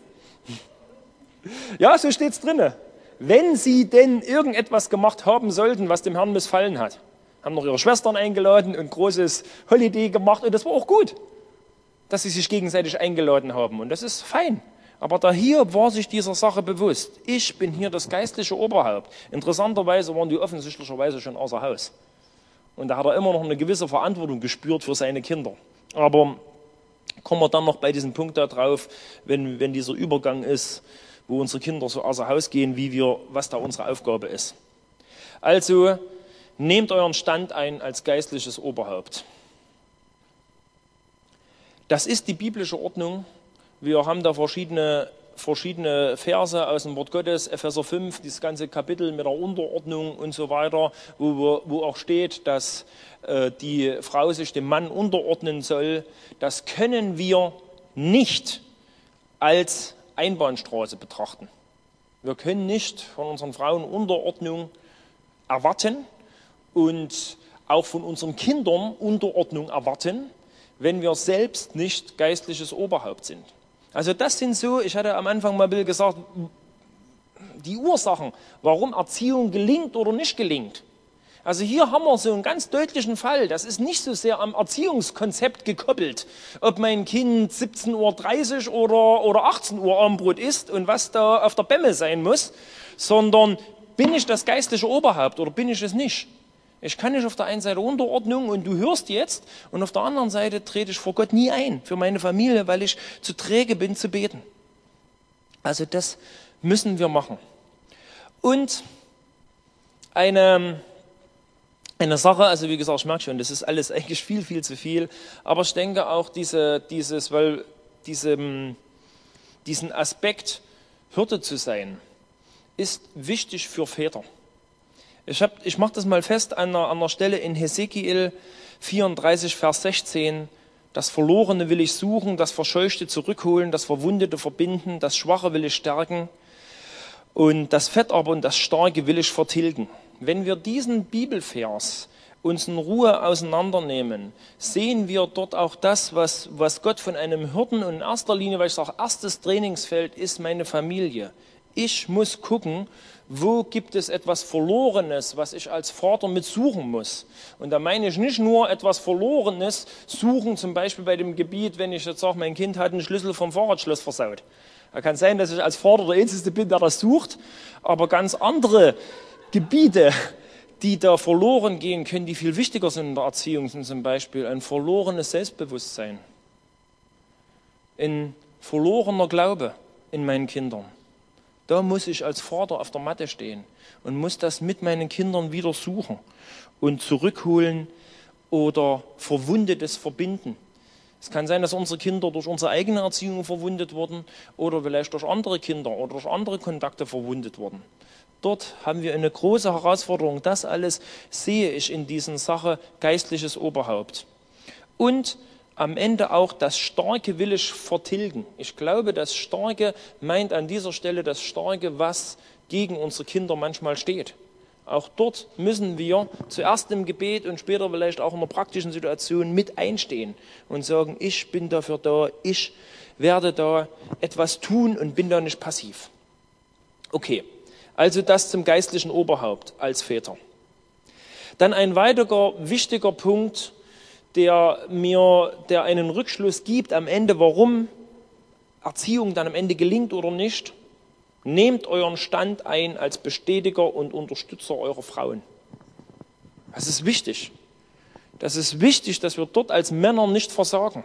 Ja, so steht es drin. Wenn sie denn irgendetwas gemacht haben sollten, was dem Herrn missfallen hat, haben noch ihre Schwestern eingeladen und großes Holiday gemacht und das war auch gut, dass sie sich gegenseitig eingeladen haben und das ist fein. Aber der Hiob war sich dieser Sache bewusst. Ich bin hier das geistliche Oberhaupt. Interessanterweise waren die offensichtlicherweise schon außer Haus. Und da hat er immer noch eine gewisse Verantwortung gespürt für seine Kinder. Aber kommen wir dann noch bei diesem Punkt da drauf, wenn dieser Übergang ist, wo unsere Kinder so außer Haus gehen, was da unsere Aufgabe ist. Also nehmt euren Stand ein als geistliches Oberhaupt. Das ist die biblische Ordnung. Wir haben da verschiedene verschiedene Verse aus dem Wort Gottes, Epheser 5, dieses ganze Kapitel mit der Unterordnung und so weiter, wo auch steht, dass die Frau sich dem Mann unterordnen soll. Das können wir nicht als Einbahnstraße betrachten. Wir können nicht von unseren Frauen Unterordnung erwarten und auch von unseren Kindern Unterordnung erwarten, wenn wir selbst nicht geistliches Oberhaupt sind. Also das sind so, ich hatte am Anfang mal gesagt, die Ursachen, warum Erziehung gelingt oder nicht gelingt. Also hier haben wir so einen ganz deutlichen Fall. Das ist nicht so sehr am Erziehungskonzept gekoppelt, ob mein Kind 17:30 Uhr oder 18 Uhr Abendbrot isst und was da auf der Bämme sein muss, sondern bin ich das geistliche Oberhaupt oder bin ich es nicht? Ich kann nicht auf der einen Seite Unterordnung und du hörst jetzt und auf der anderen Seite trete ich vor Gott nie ein für meine Familie, weil ich zu träge bin zu beten. Also das müssen wir machen. Und eine Sache, also wie gesagt, ich merke schon, das ist alles eigentlich viel, viel zu viel, aber ich denke auch diesen Aspekt, Hirte zu sein, ist wichtig für Väter. Ich mache das mal fest an einer Stelle in Hesekiel 34, Vers 16. Das Verlorene will ich suchen, das Verscheuchte zurückholen, das Verwundete verbinden, das Schwache will ich stärken und das Fett aber und das Starke will ich vertilgen. Wenn wir diesen Bibelvers uns in Ruhe auseinandernehmen, sehen wir dort auch das, was Gott von einem Hirten und in erster Linie, weil ich sage, erstes Trainingsfeld ist meine Familie. Ich muss gucken, wo gibt es etwas Verlorenes, was ich als Vater mit suchen muss. Und da meine ich nicht nur etwas Verlorenes suchen, zum Beispiel bei dem Gebiet, wenn ich jetzt sage, mein Kind hat einen Schlüssel vom Fahrradschloss versaut. Da kann sein, dass ich als Vater der Einzige bin, der das sucht, aber ganz andere Gebiete, die da verloren gehen können, die viel wichtiger sind in der Erziehung, sind zum Beispiel ein verlorenes Selbstbewusstsein, ein verlorener Glaube in meinen Kindern. Da muss ich als Vater auf der Matte stehen und muss das mit meinen Kindern wieder suchen und zurückholen oder Verwundetes verbinden. Es kann sein, dass unsere Kinder durch unsere eigene Erziehung verwundet wurden oder vielleicht durch andere Kinder oder durch andere Kontakte verwundet wurden. Dort haben wir eine große Herausforderung. Das alles sehe ich in dieser Sache geistliches Oberhaupt. Und am Ende auch das Starke will ich vertilgen. Ich glaube, das Starke meint an dieser Stelle das Starke, was gegen unsere Kinder manchmal steht. Auch dort müssen wir zuerst im Gebet und später vielleicht auch in einer praktischen Situation mit einstehen und sagen, ich bin dafür da, ich werde da etwas tun und bin da nicht passiv. Okay, also das zum geistlichen Oberhaupt als Väter. Dann ein weiterer wichtiger Punkt, der einen Rückschluss gibt am Ende, warum Erziehung dann am Ende gelingt oder nicht. Nehmt euren Stand ein als Bestätiger und Unterstützer eurer Frauen. Das ist wichtig. Das ist wichtig, dass wir dort als Männer nicht versagen.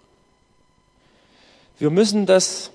Wir müssen das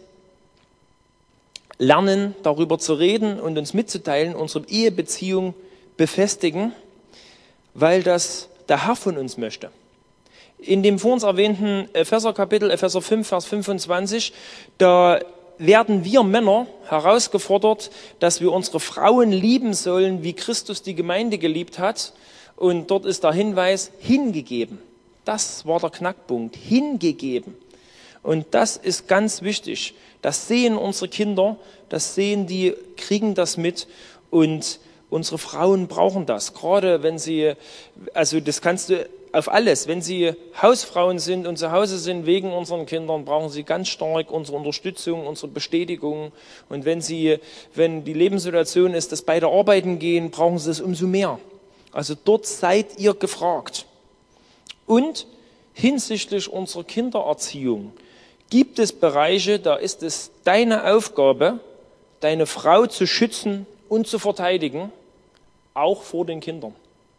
lernen, darüber zu reden und uns mitzuteilen, unsere Ehebeziehung befestigen, weil das der Herr von uns möchte. In dem vor uns erwähnten Epheser-Kapitel, Epheser 5, Vers 25, da werden wir Männer herausgefordert, dass wir unsere Frauen lieben sollen, wie Christus die Gemeinde geliebt hat. Und dort ist der Hinweis, hingegeben. Das war der Knackpunkt, hingegeben. Und das ist ganz wichtig. Das sehen unsere Kinder, das sehen die, kriegen das mit und unsere Frauen brauchen das. Gerade wenn sie, also das kannst du auf alles, wenn sie Hausfrauen sind und zu Hause sind wegen unseren Kindern, brauchen sie ganz stark unsere Unterstützung, unsere Bestätigung. Und wenn die Lebenssituation ist, dass beide arbeiten gehen, brauchen sie es umso mehr. Also dort seid ihr gefragt. Und hinsichtlich unserer Kindererziehung gibt es Bereiche, da ist es deine Aufgabe, deine Frau zu schützen und zu verteidigen, auch vor den Kindern.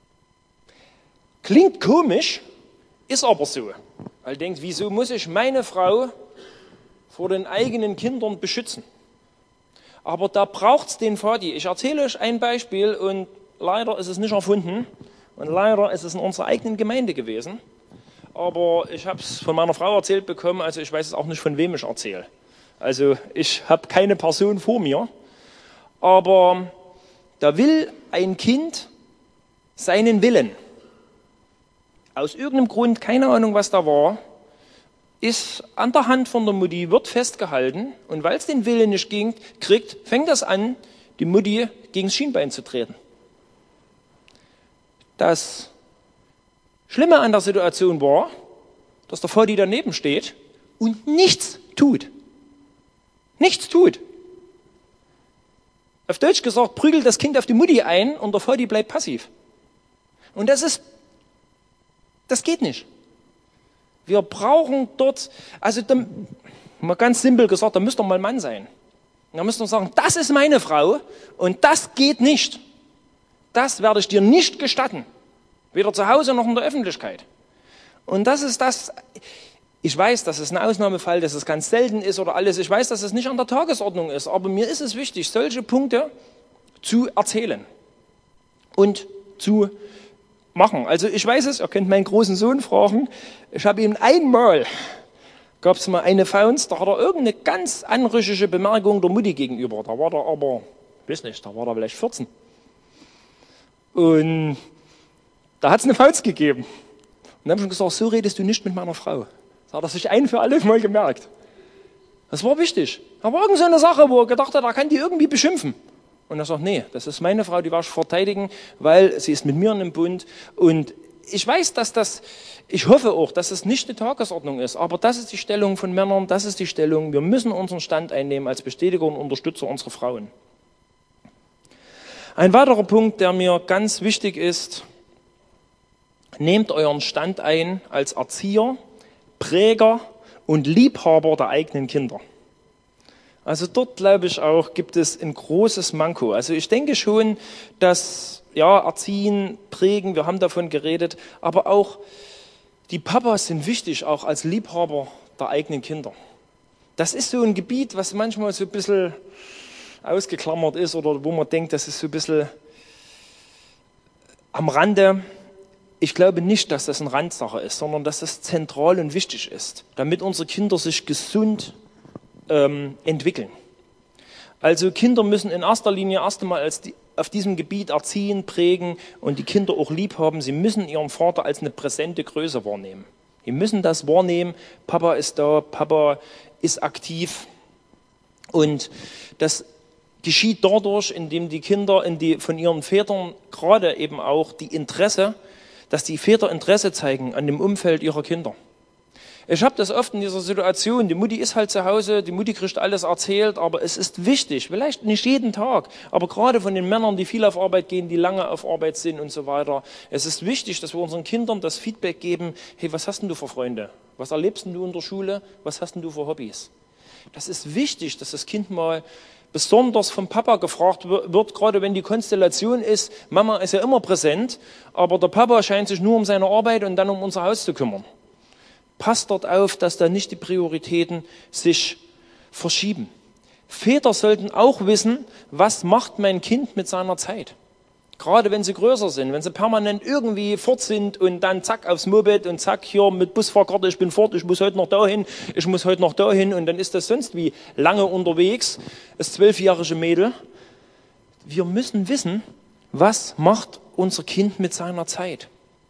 Klingt komisch, ist aber so. Weil du denkst, wieso muss ich meine Frau vor den eigenen Kindern beschützen? Aber da braucht es den Vati. Ich erzähle euch ein Beispiel und leider ist es nicht erfunden und leider ist es in unserer eigenen Gemeinde gewesen. Aber ich habe es von meiner Frau erzählt bekommen, also ich weiß es auch nicht, von wem ich erzähle. Also ich habe keine Person vor mir, aber da will ein Kind seinen Willen. Aus irgendeinem Grund, keine Ahnung, was da war, ist an der Hand von der Mutti, wird festgehalten und weil es den Willen nicht kriegt, fängt das an, die Mutti gegen das Schienbein zu treten. Das Schlimme an der Situation war, dass der Vati daneben steht und nichts tut. Nichts tut. Auf Deutsch gesagt, prügelt das Kind auf die Mutti ein und der Vati bleibt passiv. Und das geht nicht. Wir brauchen dort, also mal ganz simpel gesagt, da müsst ihr mal Mann sein. Da müsst ihr sagen, das ist meine Frau und das geht nicht. Das werde ich dir nicht gestatten. Weder zu Hause noch in der Öffentlichkeit. Und das ist das, ich weiß, dass es ein Ausnahmefall, dass es ganz selten ist oder alles. Ich weiß, dass es nicht an der Tagesordnung ist, aber mir ist es wichtig, solche Punkte zu erzählen und zu machen. Also ich weiß es, ihr könnt meinen großen Sohn fragen, ich habe ihm einmal, gab es mal eine Faunst, da hat er irgendeine ganz anrüchige Bemerkung der Mutti gegenüber. Da war er aber, ich weiß nicht, da war er vielleicht 14. Und da hat es eine Faust gegeben. Und dann habe ich gesagt, so redest du nicht mit meiner Frau. Das hat er sich ein für alle Mal gemerkt. Das war wichtig. Da war irgend so eine Sache, wo er gedacht hat, er kann die irgendwie beschimpfen. Und er sagt, nee, das ist meine Frau, die werde ich verteidigen, weil sie ist mit mir in einem Bund. Und ich weiß, ich hoffe auch, dass es nicht eine Tagesordnung ist, aber das ist die Stellung von Männern, das ist die Stellung. Wir müssen unseren Stand einnehmen als Bestätiger und Unterstützer unserer Frauen. Ein weiterer Punkt, der mir ganz wichtig ist, nehmt euren Stand ein als Erzieher, Präger und Liebhaber der eigenen Kinder. Also dort, glaube ich auch, gibt es ein großes Manko. Also ich denke schon, dass, ja, Erziehen, Prägen, wir haben davon geredet, aber auch die Papas sind wichtig, auch als Liebhaber der eigenen Kinder. Das ist so ein Gebiet, was manchmal so ein bisschen ausgeklammert ist oder wo man denkt, das ist so ein bisschen am Rande. Ich glaube nicht, dass das eine Randsache ist, sondern dass das zentral und wichtig ist, damit unsere Kinder sich gesund entwickeln. Also Kinder müssen in erster Linie erst einmal auf diesem Gebiet erziehen, prägen und die Kinder auch lieb haben. Sie müssen ihren Vater als eine präsente Größe wahrnehmen. Sie müssen das wahrnehmen, Papa ist da, Papa ist aktiv. Und das geschieht dadurch, indem die Kinder von ihren Vätern gerade eben auch dass die Väter Interesse zeigen an dem Umfeld ihrer Kinder. Ich habe das oft in dieser Situation, die Mutti ist halt zu Hause, die Mutti kriegt alles erzählt, aber es ist wichtig, vielleicht nicht jeden Tag, aber gerade von den Männern, die viel auf Arbeit gehen, die lange auf Arbeit sind und so weiter. Es ist wichtig, dass wir unseren Kindern das Feedback geben, hey, was hast denn du für Freunde? Was erlebst denn du in der Schule? Was hast denn du für Hobbys? Das ist wichtig, dass das Kind mal besonders vom Papa gefragt wird, gerade wenn die Konstellation ist, Mama ist ja immer präsent, aber der Papa scheint sich nur um seine Arbeit und dann um unser Haus zu kümmern. Passt dort auf, dass da nicht die Prioritäten sich verschieben. Väter sollten auch wissen, was macht mein Kind mit seiner Zeit. Gerade wenn sie größer sind, wenn sie permanent irgendwie fort sind und dann zack aufs Moped und zack hier mit Busfahrkarte, ich bin fort, ich muss heute noch dahin, ich muss heute noch dahin und dann ist das sonst wie lange unterwegs, das 12-jährige Mädel. Wir müssen wissen, was macht unser Kind mit seiner Zeit.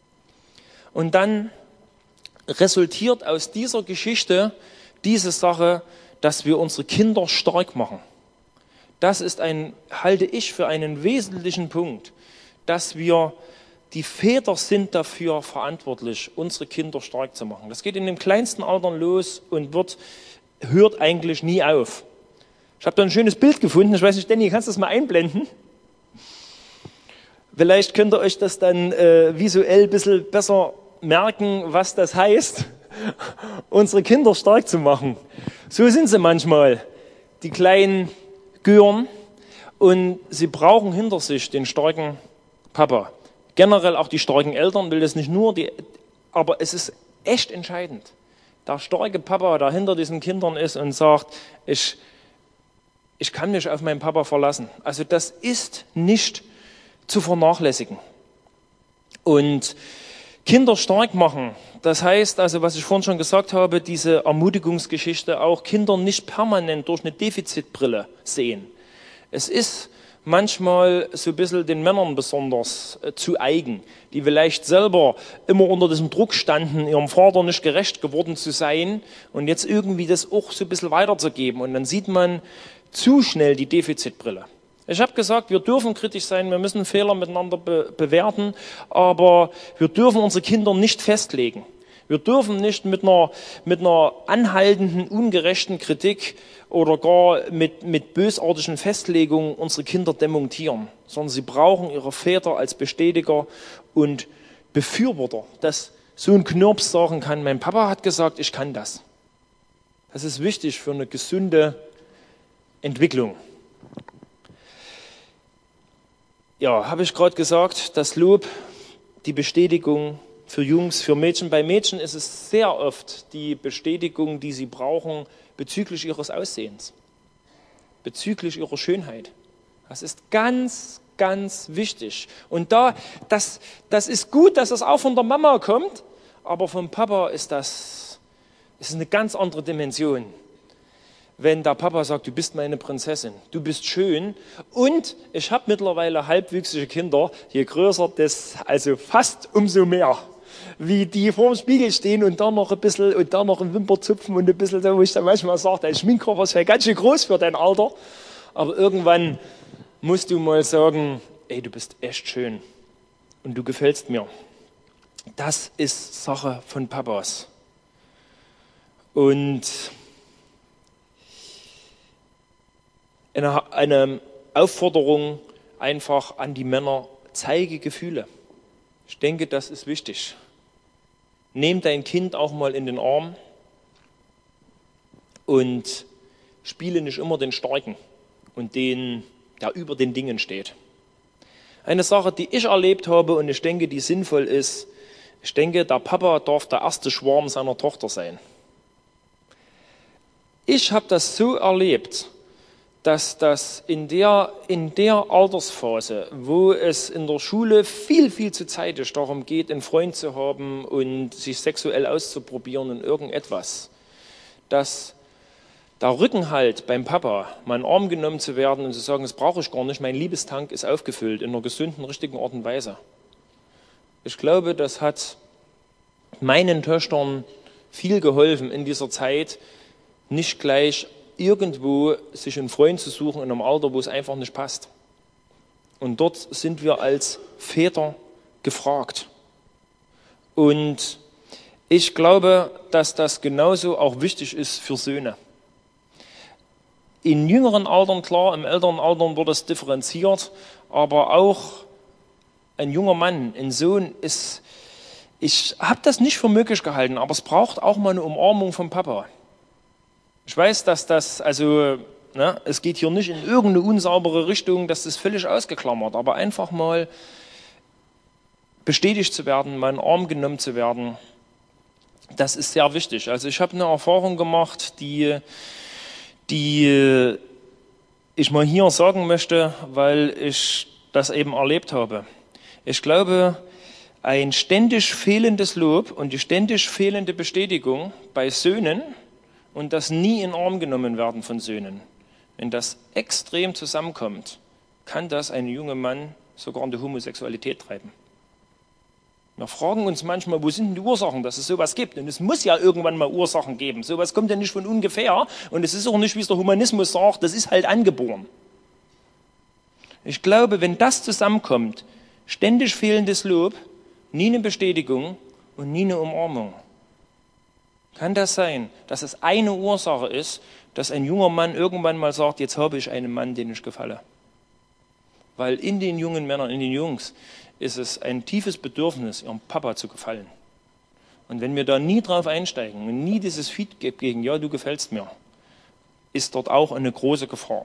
Und dann resultiert aus dieser Geschichte diese Sache, dass wir unsere Kinder stark machen. Das ist halte ich für einen wesentlichen Punkt, dass die Väter sind dafür verantwortlich, unsere Kinder stark zu machen. Das geht in den kleinsten Altern los und hört eigentlich nie auf. Ich habe da ein schönes Bild gefunden, ich weiß nicht, Danny, kannst du das mal einblenden? Vielleicht könnt ihr euch das dann visuell ein bisschen besser merken, was das heißt, unsere Kinder stark zu machen. So sind sie manchmal, die kleinen Gören, und sie brauchen hinter sich den starken Papa. Generell auch die starken Eltern, will das nicht nur, aber es ist echt entscheidend. Der starke Papa, der hinter diesen Kindern ist und sagt, ich kann mich auf meinen Papa verlassen. Also das ist nicht zu vernachlässigen. Und Kinder stark machen. Das heißt, also was ich vorhin schon gesagt habe, diese Ermutigungsgeschichte auch, Kinder nicht permanent durch eine Defizitbrille sehen. Es ist manchmal so ein bisschen den Männern besonders zu eigen, die vielleicht selber immer unter diesem Druck standen, ihrem Vater nicht gerecht geworden zu sein und jetzt irgendwie das auch so ein bisschen weiterzugeben. Und dann sieht man zu schnell die Defizitbrille. Ich habe gesagt, wir dürfen kritisch sein, wir müssen Fehler miteinander bewerten, aber wir dürfen unsere Kinder nicht festlegen. Wir dürfen nicht mit einer anhaltenden, ungerechten Kritik oder gar mit bösartigen Festlegungen unsere Kinder demontieren, sondern sie brauchen ihre Väter als Bestätiger und Befürworter, dass so ein Knirps sagen kann, mein Papa hat gesagt, ich kann das. Das ist wichtig für eine gesunde Entwicklung. Ja, habe ich gerade gesagt, das Lob, die Bestätigung für Jungs, für Mädchen. Bei Mädchen ist es sehr oft die Bestätigung, die sie brauchen bezüglich ihres Aussehens, bezüglich ihrer Schönheit. Das ist ganz, ganz wichtig. Und das ist gut, dass das auch von der Mama kommt, aber vom Papa ist eine ganz andere Dimension. Wenn der Papa sagt, du bist meine Prinzessin, du bist schön und ich habe mittlerweile halbwüchsige Kinder, je größer das, also fast umso mehr, wie die vor dem Spiegel stehen und da noch ein bisschen und da noch ein Wimperzupfen und ein bisschen so, wo ich dann manchmal sage, dein Schminkkoffer ist ja ganz schön groß für dein Alter, aber irgendwann musst du mal sagen, ey, du bist echt schön und du gefällst mir. Das ist Sache von Papas. Und eine Aufforderung einfach an die Männer, zeige Gefühle. Ich denke, das ist wichtig. Nimm dein Kind auch mal in den Arm und spiele nicht immer den Starken und den, der über den Dingen steht. Eine Sache, die ich erlebt habe und ich denke, die sinnvoll ist, ich denke, der Papa darf der erste Schwarm seiner Tochter sein. Ich habe das so erlebt, dass das in der Altersphase, wo es in der Schule viel, viel zu zeitig darum geht, einen Freund zu haben und sich sexuell auszuprobieren und irgendetwas, dass der Rückenhalt beim Papa, mal in den Arm genommen zu werden und zu sagen, das brauche ich gar nicht, mein Liebestank ist aufgefüllt in einer gesunden, richtigen Art und Weise. Ich glaube, das hat meinen Töchtern viel geholfen in dieser Zeit, nicht gleich irgendwo sich einen Freund zu suchen in einem Alter, wo es einfach nicht passt. Und dort sind wir als Väter gefragt. Und ich glaube, dass das genauso auch wichtig ist für Söhne. In jüngeren Altern, klar, im älteren Alter wird das differenziert, aber auch ein junger Mann, ein Sohn ist, ich habe das nicht für möglich gehalten, aber es braucht auch mal eine Umarmung vom Papa. Ich weiß, dass das, es geht hier nicht in irgendeine unsaubere Richtung, das ist völlig ausgeklammert, aber einfach mal bestätigt zu werden, mal in den Arm genommen zu werden, das ist sehr wichtig. Also ich habe eine Erfahrung gemacht, die ich mal hier sagen möchte, weil ich das eben erlebt habe. Ich glaube, ein ständig fehlendes Lob und die ständig fehlende Bestätigung bei Söhnen und das nie in den Arm genommen werden von Söhnen, wenn das extrem zusammenkommt, kann das einen jungen Mann sogar in die Homosexualität treiben. Wir fragen uns manchmal, wo sind denn die Ursachen, dass es sowas gibt? Und es muss ja irgendwann mal Ursachen geben. Sowas kommt ja nicht von ungefähr. Und es ist auch nicht, wie es der Humanismus sagt, das ist halt angeboren. Ich glaube, wenn das zusammenkommt, ständig fehlendes Lob, nie eine Bestätigung und nie eine Umarmung, kann das sein, dass es eine Ursache ist, dass ein junger Mann irgendwann mal sagt, jetzt habe ich einen Mann, den ich gefalle. Weil in den jungen Männern, in den Jungs, ist es ein tiefes Bedürfnis, ihrem Papa zu gefallen. Und wenn wir da nie drauf einsteigen und nie dieses Feedback gegen, ja, du gefällst mir, ist dort auch eine große Gefahr.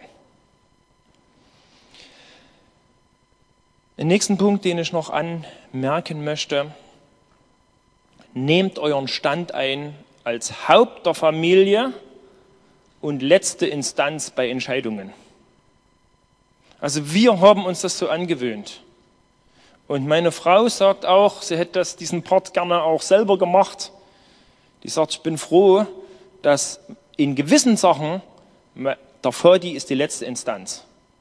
Den nächsten Punkt, den ich noch anmerken möchte, nehmt euren Stand ein als Haupt der Familie und letzte Instanz bei Entscheidungen. Also wir haben uns das so angewöhnt. Und meine Frau sagt auch, sie hätte diesen Part gerne auch selber gemacht. Die sagt, ich bin froh, dass in gewissen Sachen der Vati ist die letzte Instanz.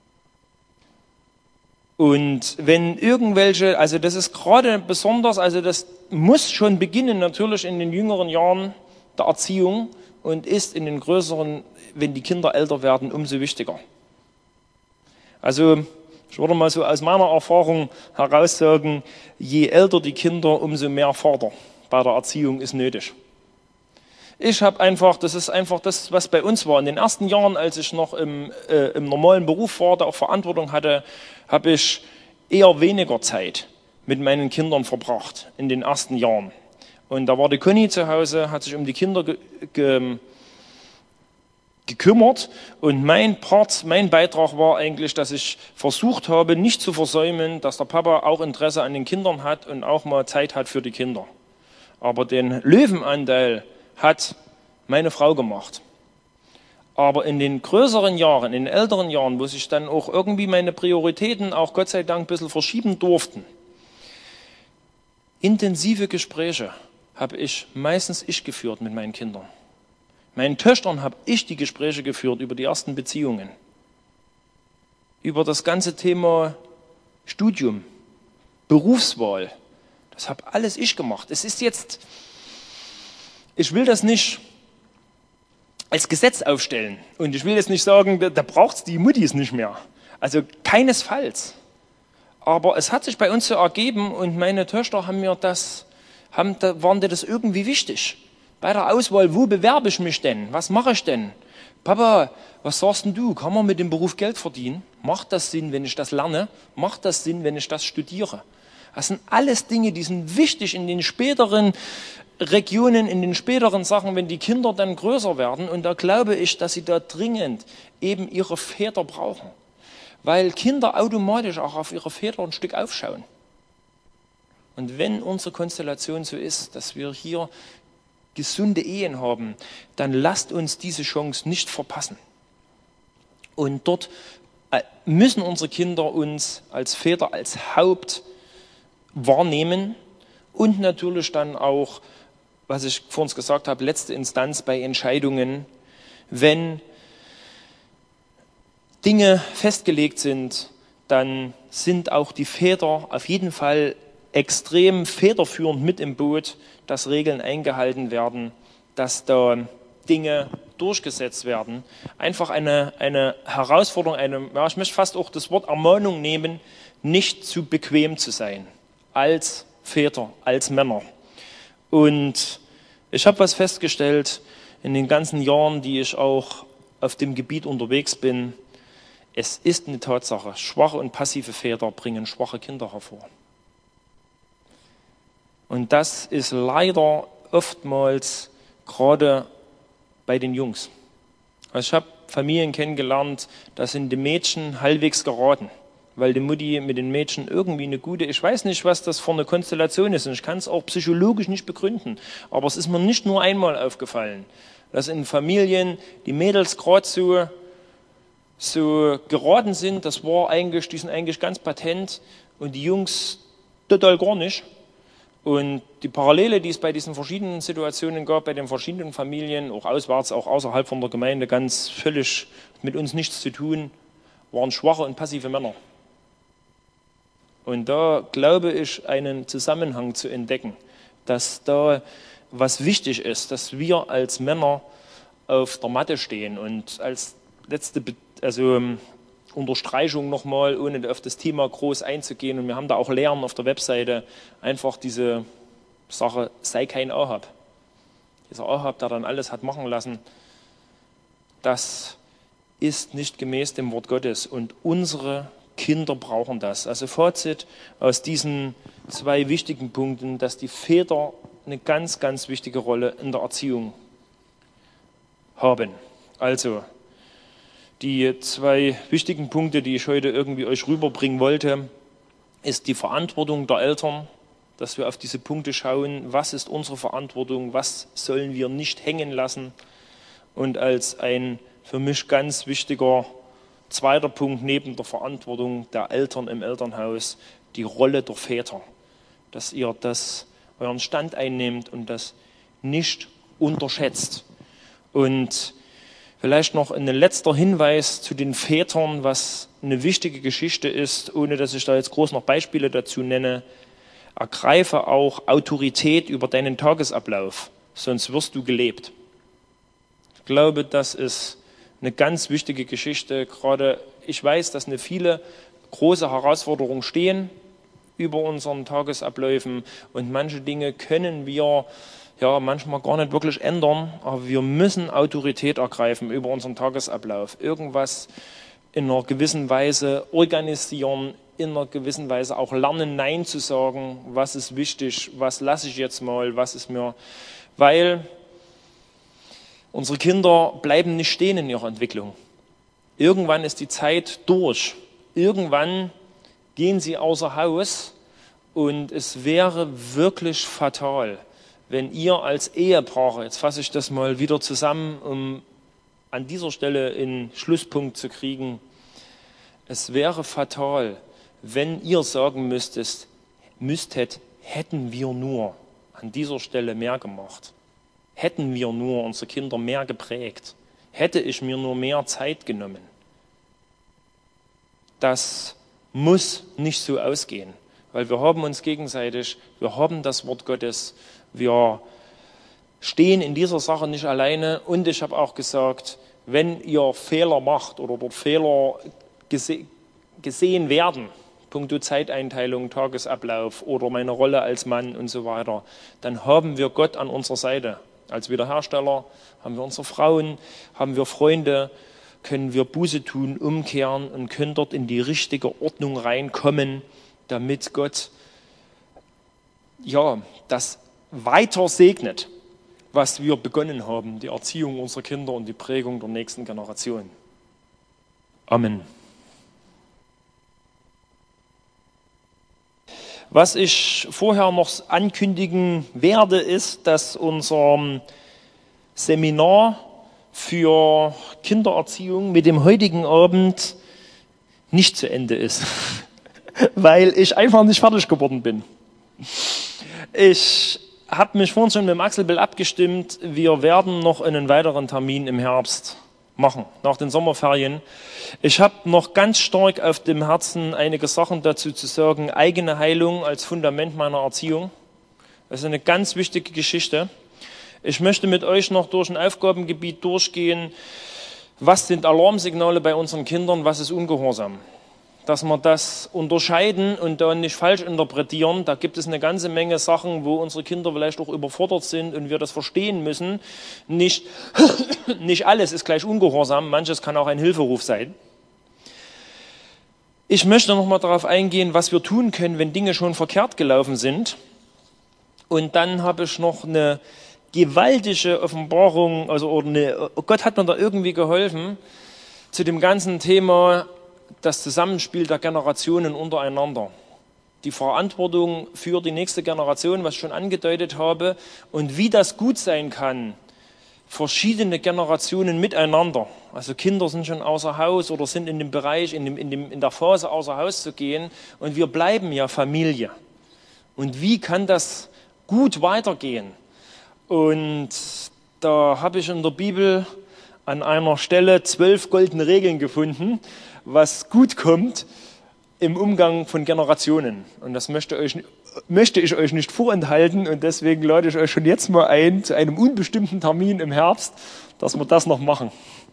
Und wenn irgendwelche, also das ist gerade besonders, also das muss schon beginnen natürlich in den jüngeren Jahren der Erziehung und ist in den größeren, wenn die Kinder älter werden, umso wichtiger. Also ich würde mal so aus meiner Erfahrung heraus sagen, je älter die Kinder, umso mehr Vater bei der Erziehung ist nötig. Ich habe einfach, das ist einfach das, was bei uns war. In den ersten Jahren, als ich noch im normalen Beruf war, da auch Verantwortung hatte, habe ich eher weniger Zeit mit meinen Kindern verbracht in den ersten Jahren. Und da war die Conny zu Hause, hat sich um die Kinder gekümmert und mein Beitrag war eigentlich, dass ich versucht habe, nicht zu versäumen, dass der Papa auch Interesse an den Kindern hat und auch mal Zeit hat für die Kinder. Aber den Löwenanteil hat meine Frau gemacht. Aber in den größeren Jahren, in den älteren Jahren, wo sich dann auch irgendwie meine Prioritäten auch Gott sei Dank ein bisschen verschieben durften, intensive Gespräche habe ich meistens geführt mit meinen Kindern. Meinen Töchtern habe ich die Gespräche geführt über die ersten Beziehungen, über das ganze Thema Studium, Berufswahl. Das habe alles ich gemacht. Es ist jetzt, ich will das nicht als Gesetz aufstellen und ich will jetzt nicht sagen, da braucht es die Muttis nicht mehr. Also keinesfalls. Aber es hat sich bei uns so ergeben und meine Töchter waren dir das irgendwie wichtig. Bei der Auswahl, wo bewerbe ich mich denn? Was mache ich denn? Papa, was sagst denn du? Kann man mit dem Beruf Geld verdienen? Macht das Sinn, wenn ich das lerne? Macht das Sinn, wenn ich das studiere? Das sind alles Dinge, die sind wichtig in den späteren Regionen, in den späteren Sachen, wenn die Kinder dann größer werden. Und da glaube ich, dass sie da dringend eben ihre Väter brauchen. Weil Kinder automatisch auch auf ihre Väter ein Stück aufschauen. Und wenn unsere Konstellation so ist, dass wir hier gesunde Ehen haben, dann lasst uns diese Chance nicht verpassen. Und dort müssen unsere Kinder uns als Väter, als Haupt wahrnehmen und natürlich dann auch, was ich vorhin gesagt habe, letzte Instanz bei Entscheidungen, wenn Dinge festgelegt sind, dann sind auch die Väter auf jeden Fall extrem federführend mit im Boot, dass Regeln eingehalten werden, dass da Dinge durchgesetzt werden. Einfach eine Herausforderung, ich möchte fast auch das Wort Ermahnung nehmen, nicht zu bequem zu sein, als Väter, als Männer. Und ich habe was festgestellt in den ganzen Jahren, die ich auch auf dem Gebiet unterwegs bin. Es ist eine Tatsache, schwache und passive Väter bringen schwache Kinder hervor. Und das ist leider oftmals gerade bei den Jungs. Also ich habe Familien kennengelernt, da sind die Mädchen halbwegs geraten, weil die Mutti mit den Mädchen irgendwie eine gute, ich weiß nicht, was das für eine Konstellation ist und ich kann es auch psychologisch nicht begründen, aber es ist mir nicht nur einmal aufgefallen, dass in Familien die Mädels gerade so geraten sind, die sind eigentlich ganz patent und die Jungs total gar nicht. Und die Parallele, die es bei diesen verschiedenen Situationen gab, bei den verschiedenen Familien, auch auswärts, auch außerhalb von der Gemeinde, ganz völlig mit uns nichts zu tun, waren schwache und passive Männer. Und da glaube ich, einen Zusammenhang zu entdecken, dass da was wichtig ist, dass wir als Männer auf der Matte stehen. Und als letzte Unterstreichung nochmal, ohne auf das Thema groß einzugehen, und wir haben da auch Lehren auf der Webseite, einfach diese Sache, sei kein Ahab. Dieser Ahab, der dann alles hat machen lassen, das ist nicht gemäß dem Wort Gottes und unsere Kinder brauchen das. Also Fazit aus diesen zwei wichtigen Punkten, dass die Väter eine ganz, ganz wichtige Rolle in der Erziehung haben. Also die zwei wichtigen Punkte, die ich heute irgendwie euch rüberbringen wollte, ist die Verantwortung der Eltern, dass wir auf diese Punkte schauen, was ist unsere Verantwortung, was sollen wir nicht hängen lassen. Und als ein für mich ganz wichtiger zweiter Punkt neben der Verantwortung der Eltern im Elternhaus, die Rolle der Väter, dass ihr das euren Stand einnehmt und das nicht unterschätzt. Und vielleicht noch ein letzter Hinweis zu den Vätern, was eine wichtige Geschichte ist, ohne dass ich da jetzt groß noch Beispiele dazu nenne. Ergreife auch Autorität über deinen Tagesablauf, sonst wirst du gelebt. Ich glaube, das ist eine ganz wichtige Geschichte. Gerade ich weiß, dass eine viele große Herausforderungen stehen über unseren Tagesabläufen und manche Dinge können wir ja manchmal gar nicht wirklich ändern, aber wir müssen Autorität ergreifen über unseren Tagesablauf. Irgendwas in einer gewissen Weise organisieren, in einer gewissen Weise auch lernen, Nein zu sagen, was ist wichtig, was lasse ich jetzt mal, was ist mir, weil unsere Kinder bleiben nicht stehen in ihrer Entwicklung. Irgendwann ist die Zeit durch. Irgendwann gehen sie außer Haus und es wäre wirklich fatal, wenn ihr als Ehepaare, jetzt fasse ich das mal wieder zusammen, um an dieser Stelle einen Schlusspunkt zu kriegen, es wäre fatal, wenn ihr sagen müsstet, hätten wir nur an dieser Stelle mehr gemacht, hätten wir nur unsere Kinder mehr geprägt, hätte ich mir nur mehr Zeit genommen. Das muss nicht so ausgehen, weil wir haben uns gegenseitig, wir haben das Wort Gottes, wir stehen in dieser Sache nicht alleine und ich habe auch gesagt, wenn ihr Fehler macht oder dort Fehler gesehen werden, punkto Zeiteinteilung, Tagesablauf oder meine Rolle als Mann und so weiter, dann haben wir Gott an unserer Seite. Als Wiederhersteller haben wir unsere Frauen, haben wir Freunde, können wir Buße tun, umkehren und können dort in die richtige Ordnung reinkommen, damit Gott ja das weiter segnet, was wir begonnen haben, die Erziehung unserer Kinder und die Prägung der nächsten Generation. Amen. Was ich vorher noch ankündigen werde, ist, dass unser Seminar für Kindererziehung mit dem heutigen Abend nicht zu Ende ist, weil ich einfach nicht fertig geworden bin. Ich habe mich vorhin schon mit dem Axelbill abgestimmt, wir werden noch einen weiteren Termin im Herbst machen, nach den Sommerferien. Ich habe noch ganz stark auf dem Herzen, einige Sachen dazu zu sagen, eigene Heilung als Fundament meiner Erziehung. Das ist eine ganz wichtige Geschichte. Ich möchte mit euch noch durch ein Aufgabengebiet durchgehen. Was sind Alarmsignale bei unseren Kindern? Was ist Ungehorsam? Dass wir das unterscheiden und dann nicht falsch interpretieren. Da gibt es eine ganze Menge Sachen, wo unsere Kinder vielleicht auch überfordert sind und wir das verstehen müssen. Nicht alles ist gleich Ungehorsam, manches kann auch ein Hilferuf sein. Ich möchte noch mal darauf eingehen, was wir tun können, wenn Dinge schon verkehrt gelaufen sind. Und dann habe ich noch eine gewaltige Offenbarung, Gott hat mir da irgendwie geholfen, zu dem ganzen Thema das Zusammenspiel der Generationen untereinander. Die Verantwortung für die nächste Generation, was ich schon angedeutet habe, und wie das gut sein kann, verschiedene Generationen miteinander. Also Kinder sind schon außer Haus oder sind in dem Bereich, in der Phase außer Haus zu gehen und wir bleiben ja Familie. Und wie kann das gut weitergehen? Und da habe ich in der Bibel an einer Stelle 12 goldene Regeln gefunden, was gut kommt im Umgang von Generationen. Und das möchte ich euch nicht vorenthalten und deswegen lade ich euch schon jetzt mal ein zu einem unbestimmten Termin im Herbst, dass wir das noch machen.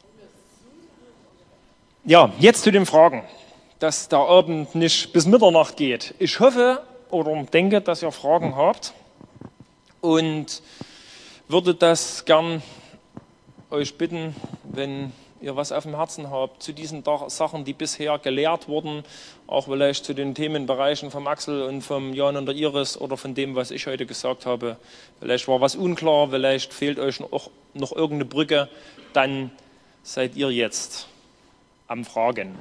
Ja, jetzt zu den Fragen, dass der Abend nicht bis Mitternacht geht. Ich hoffe oder denke, dass ihr Fragen habt und würde das gern euch bitten, wenn ihr was auf dem Herzen habt, zu diesen Sachen, die bisher gelehrt wurden, auch vielleicht zu den Themenbereichen vom Axel und vom Jan und der Iris oder von dem, was ich heute gesagt habe. Vielleicht war was unklar, vielleicht fehlt euch noch irgendeine Brücke, dann seid ihr jetzt am Fragen.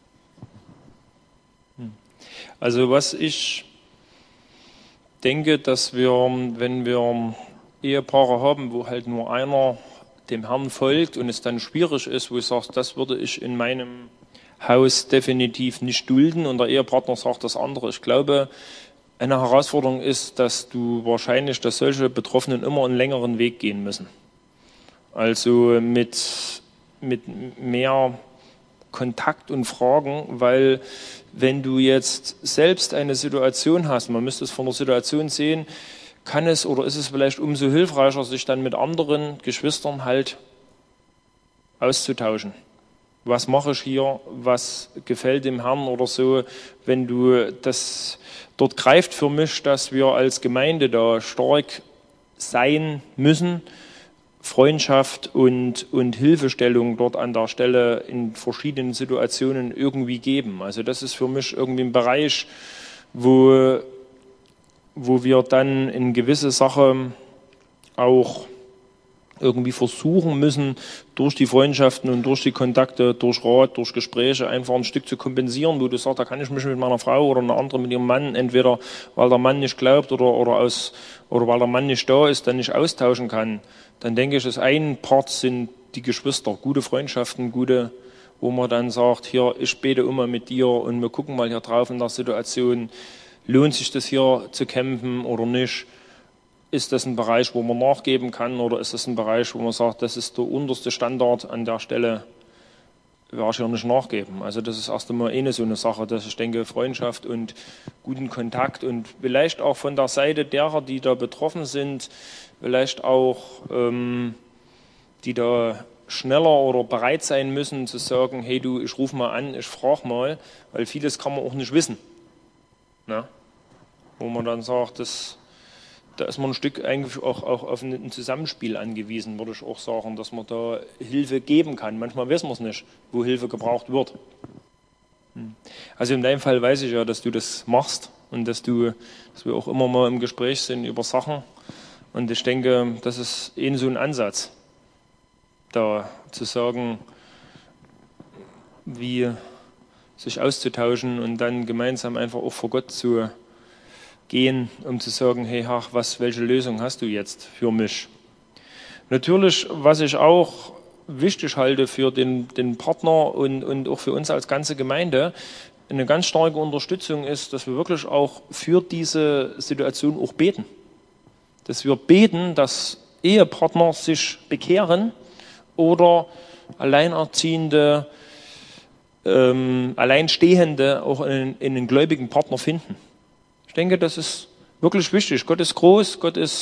Also was ich denke, dass wir, wenn wir Ehepaare haben, wo halt nur einer dem Herrn folgt und es dann schwierig ist, wo ich sage, das würde ich in meinem Haus definitiv nicht dulden und der Ehepartner sagt das andere. Ich glaube, eine Herausforderung ist, dass solche Betroffenen immer einen längeren Weg gehen müssen. Also mit mehr Kontakt und Fragen, weil wenn du jetzt selbst eine Situation hast, man müsste es von der Situation sehen, kann es oder ist es vielleicht umso hilfreicher, sich dann mit anderen Geschwistern halt auszutauschen. Was mache ich hier? Was gefällt dem Herrn oder so? Wenn du das dort greift für mich, dass wir als Gemeinde da stark sein müssen, Freundschaft und Hilfestellung dort an der Stelle in verschiedenen Situationen irgendwie geben. Also das ist für mich irgendwie ein Bereich, wo wir dann in gewisse Sachen auch irgendwie versuchen müssen, durch die Freundschaften und durch die Kontakte, durch Rat, durch Gespräche einfach ein Stück zu kompensieren, wo du sagst, da kann ich mich mit meiner Frau oder einer anderen mit ihrem Mann, entweder weil der Mann nicht glaubt oder weil der Mann nicht da ist, dann nicht austauschen kann. Dann denke ich, dass ein Part sind die Geschwister, gute Freundschaften, wo man dann sagt, hier, ich bete immer mit dir und wir gucken mal hier drauf in der Situation, lohnt sich das hier zu kämpfen oder nicht? Ist das ein Bereich, wo man nachgeben kann oder ist das ein Bereich, wo man sagt, das ist der unterste Standard, an der Stelle werde ich hier nicht nachgeben. Also das ist erst einmal so eine Sache, dass ich denke, Freundschaft und guten Kontakt und vielleicht auch von der Seite derer, die da betroffen sind, vielleicht auch, die da schneller oder bereit sein müssen zu sagen, hey du, ich rufe mal an, ich frage mal, weil vieles kann man auch nicht wissen. Na? Wo man dann sagt, da ist man ein Stück eigentlich auch auf ein Zusammenspiel angewiesen, würde ich auch sagen, dass man da Hilfe geben kann. Manchmal wissen wir es nicht, wo Hilfe gebraucht wird. Also in deinem Fall weiß ich ja, dass du das machst und dass wir auch immer mal im Gespräch sind über Sachen. Und ich denke, das ist so ein Ansatz, da zu sagen, wie sich auszutauschen und dann gemeinsam einfach auch vor Gott zu gehen, um zu sagen, hey, welche Lösung hast du jetzt für mich? Natürlich, was ich auch wichtig halte für den Partner und auch für uns als ganze Gemeinde, eine ganz starke Unterstützung ist, dass wir wirklich auch für diese Situation auch beten. Dass wir beten, dass Ehepartner sich bekehren oder Alleinerziehende, Alleinstehende auch in einen gläubigen Partner finden. Ich denke, das ist wirklich wichtig. Gott ist groß,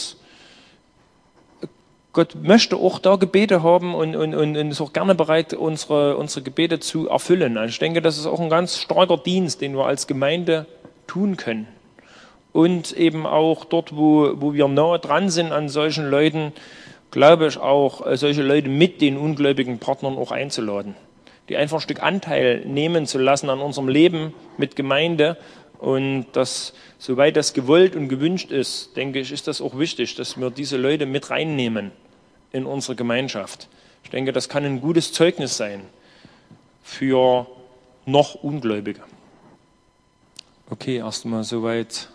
Gott möchte auch da Gebete haben und ist auch gerne bereit, unsere Gebete zu erfüllen. Also ich denke, das ist auch ein ganz starker Dienst, den wir als Gemeinde tun können. Und eben auch dort, wo wir nahe dran sind an solchen Leuten, glaube ich auch, solche Leute mit den ungläubigen Partnern auch einzuladen. Die einfach ein Stück Anteil nehmen zu lassen an unserem Leben mit Gemeinde. Und das, soweit das gewollt und gewünscht ist, denke ich, ist das auch wichtig, dass wir diese Leute mit reinnehmen in unsere Gemeinschaft. Ich denke, das kann ein gutes Zeugnis sein für noch Ungläubige. Okay, erstmal soweit.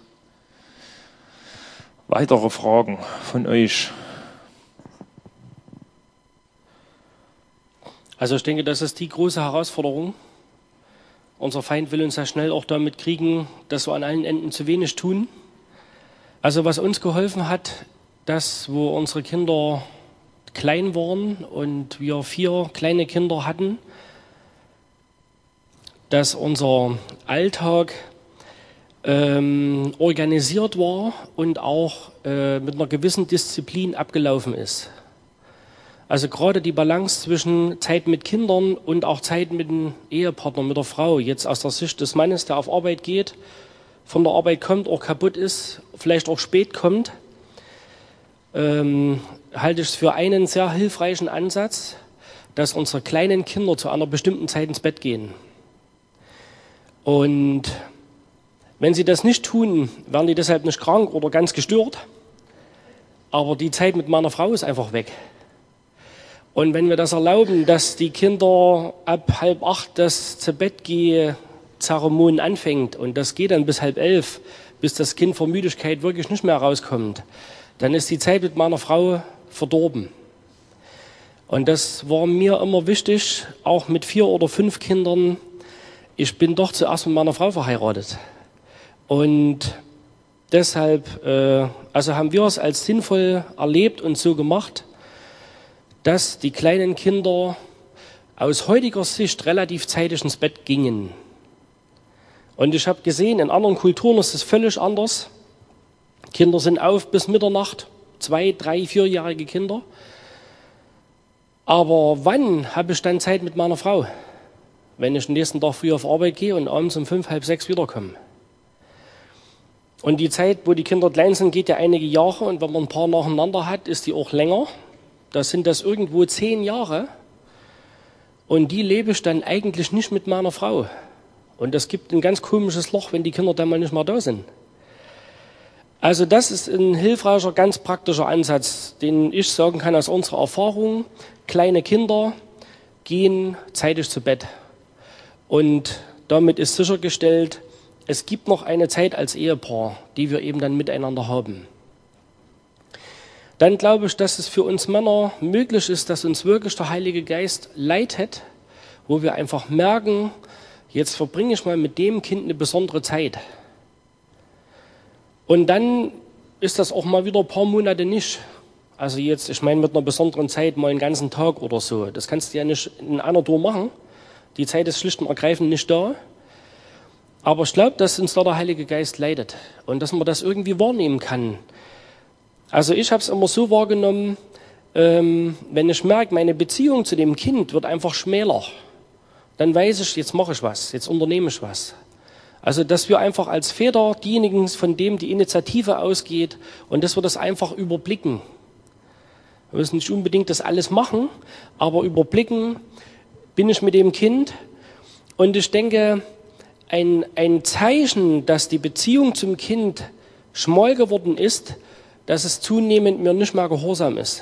Weitere Fragen von euch? Also ich denke, das ist die große Herausforderung. Unser Feind will uns ja schnell auch damit kriegen, dass wir an allen Enden zu wenig tun. Also was uns geholfen hat, dass wo unsere Kinder klein waren und wir 4 kleine Kinder hatten, dass unser Alltag organisiert war und auch mit einer gewissen Disziplin abgelaufen ist. Also gerade die Balance zwischen Zeit mit Kindern und auch Zeit mit dem Ehepartner, mit der Frau, jetzt aus der Sicht des Mannes, der auf Arbeit geht, von der Arbeit kommt, auch kaputt ist, vielleicht auch spät kommt, halte ich es für einen sehr hilfreichen Ansatz, dass unsere kleinen Kinder zu einer bestimmten Zeit ins Bett gehen. Und wenn sie das nicht tun, werden die deshalb nicht krank oder ganz gestört. Aber die Zeit mit meiner Frau ist einfach weg. Und wenn wir das erlauben, dass die Kinder ab 7:30 das Zu-Bett-Geh-Zeremonie anfängt und das geht dann bis 10:30, bis das Kind vor Müdigkeit wirklich nicht mehr rauskommt, dann ist die Zeit mit meiner Frau verdorben. Und das war mir immer wichtig, auch mit 4 oder 5 Kindern, ich bin doch zuerst mit meiner Frau verheiratet. Und deshalb also haben wir es als sinnvoll erlebt und so gemacht, dass die kleinen Kinder aus heutiger Sicht relativ zeitig ins Bett gingen. Und ich habe gesehen, in anderen Kulturen ist es völlig anders. Kinder sind auf bis Mitternacht, 2-, 3-, 4-jährige Kinder. Aber wann habe ich dann Zeit mit meiner Frau? Wenn ich den nächsten Tag früh auf Arbeit gehe und abends um 5, halb 6 wiederkomme. Und die Zeit, wo die Kinder klein sind, geht ja einige Jahre. Und wenn man ein paar nacheinander hat, ist die auch länger. Da sind das irgendwo 10 Jahre. Und die lebe ich dann eigentlich nicht mit meiner Frau. Und das gibt ein ganz komisches Loch, wenn die Kinder dann mal nicht mehr da sind. Also das ist ein hilfreicher, ganz praktischer Ansatz, den ich sagen kann aus unserer Erfahrung. Kleine Kinder gehen zeitig zu Bett. Und damit ist sichergestellt, es gibt noch eine Zeit als Ehepaar, die wir eben dann miteinander haben. Dann glaube ich, dass es für uns Männer möglich ist, dass uns wirklich der Heilige Geist leitet, wo wir einfach merken, jetzt verbringe ich mal mit dem Kind eine besondere Zeit. Und dann ist das auch mal wieder ein paar Monate nicht. Also jetzt, ich meine mit einer besonderen Zeit mal einen ganzen Tag oder so. Das kannst du ja nicht in einer Tour machen. Die Zeit ist schlicht und ergreifend nicht da. Aber ich glaube, dass uns da der Heilige Geist leitet und dass man das irgendwie wahrnehmen kann. Also ich habe es immer so wahrgenommen, wenn ich merke, meine Beziehung zu dem Kind wird einfach schmäler, dann weiß ich, jetzt mache ich was, jetzt unternehme ich was. Also dass wir einfach als Väter diejenigen, von dem die Initiative ausgeht und dass wir das einfach überblicken. Wir müssen nicht unbedingt das alles machen, aber überblicken, bin ich mit dem Kind. Und ich denke, ein Zeichen, dass die Beziehung zum Kind schmal geworden ist, dass es zunehmend mir nicht mehr gehorsam ist.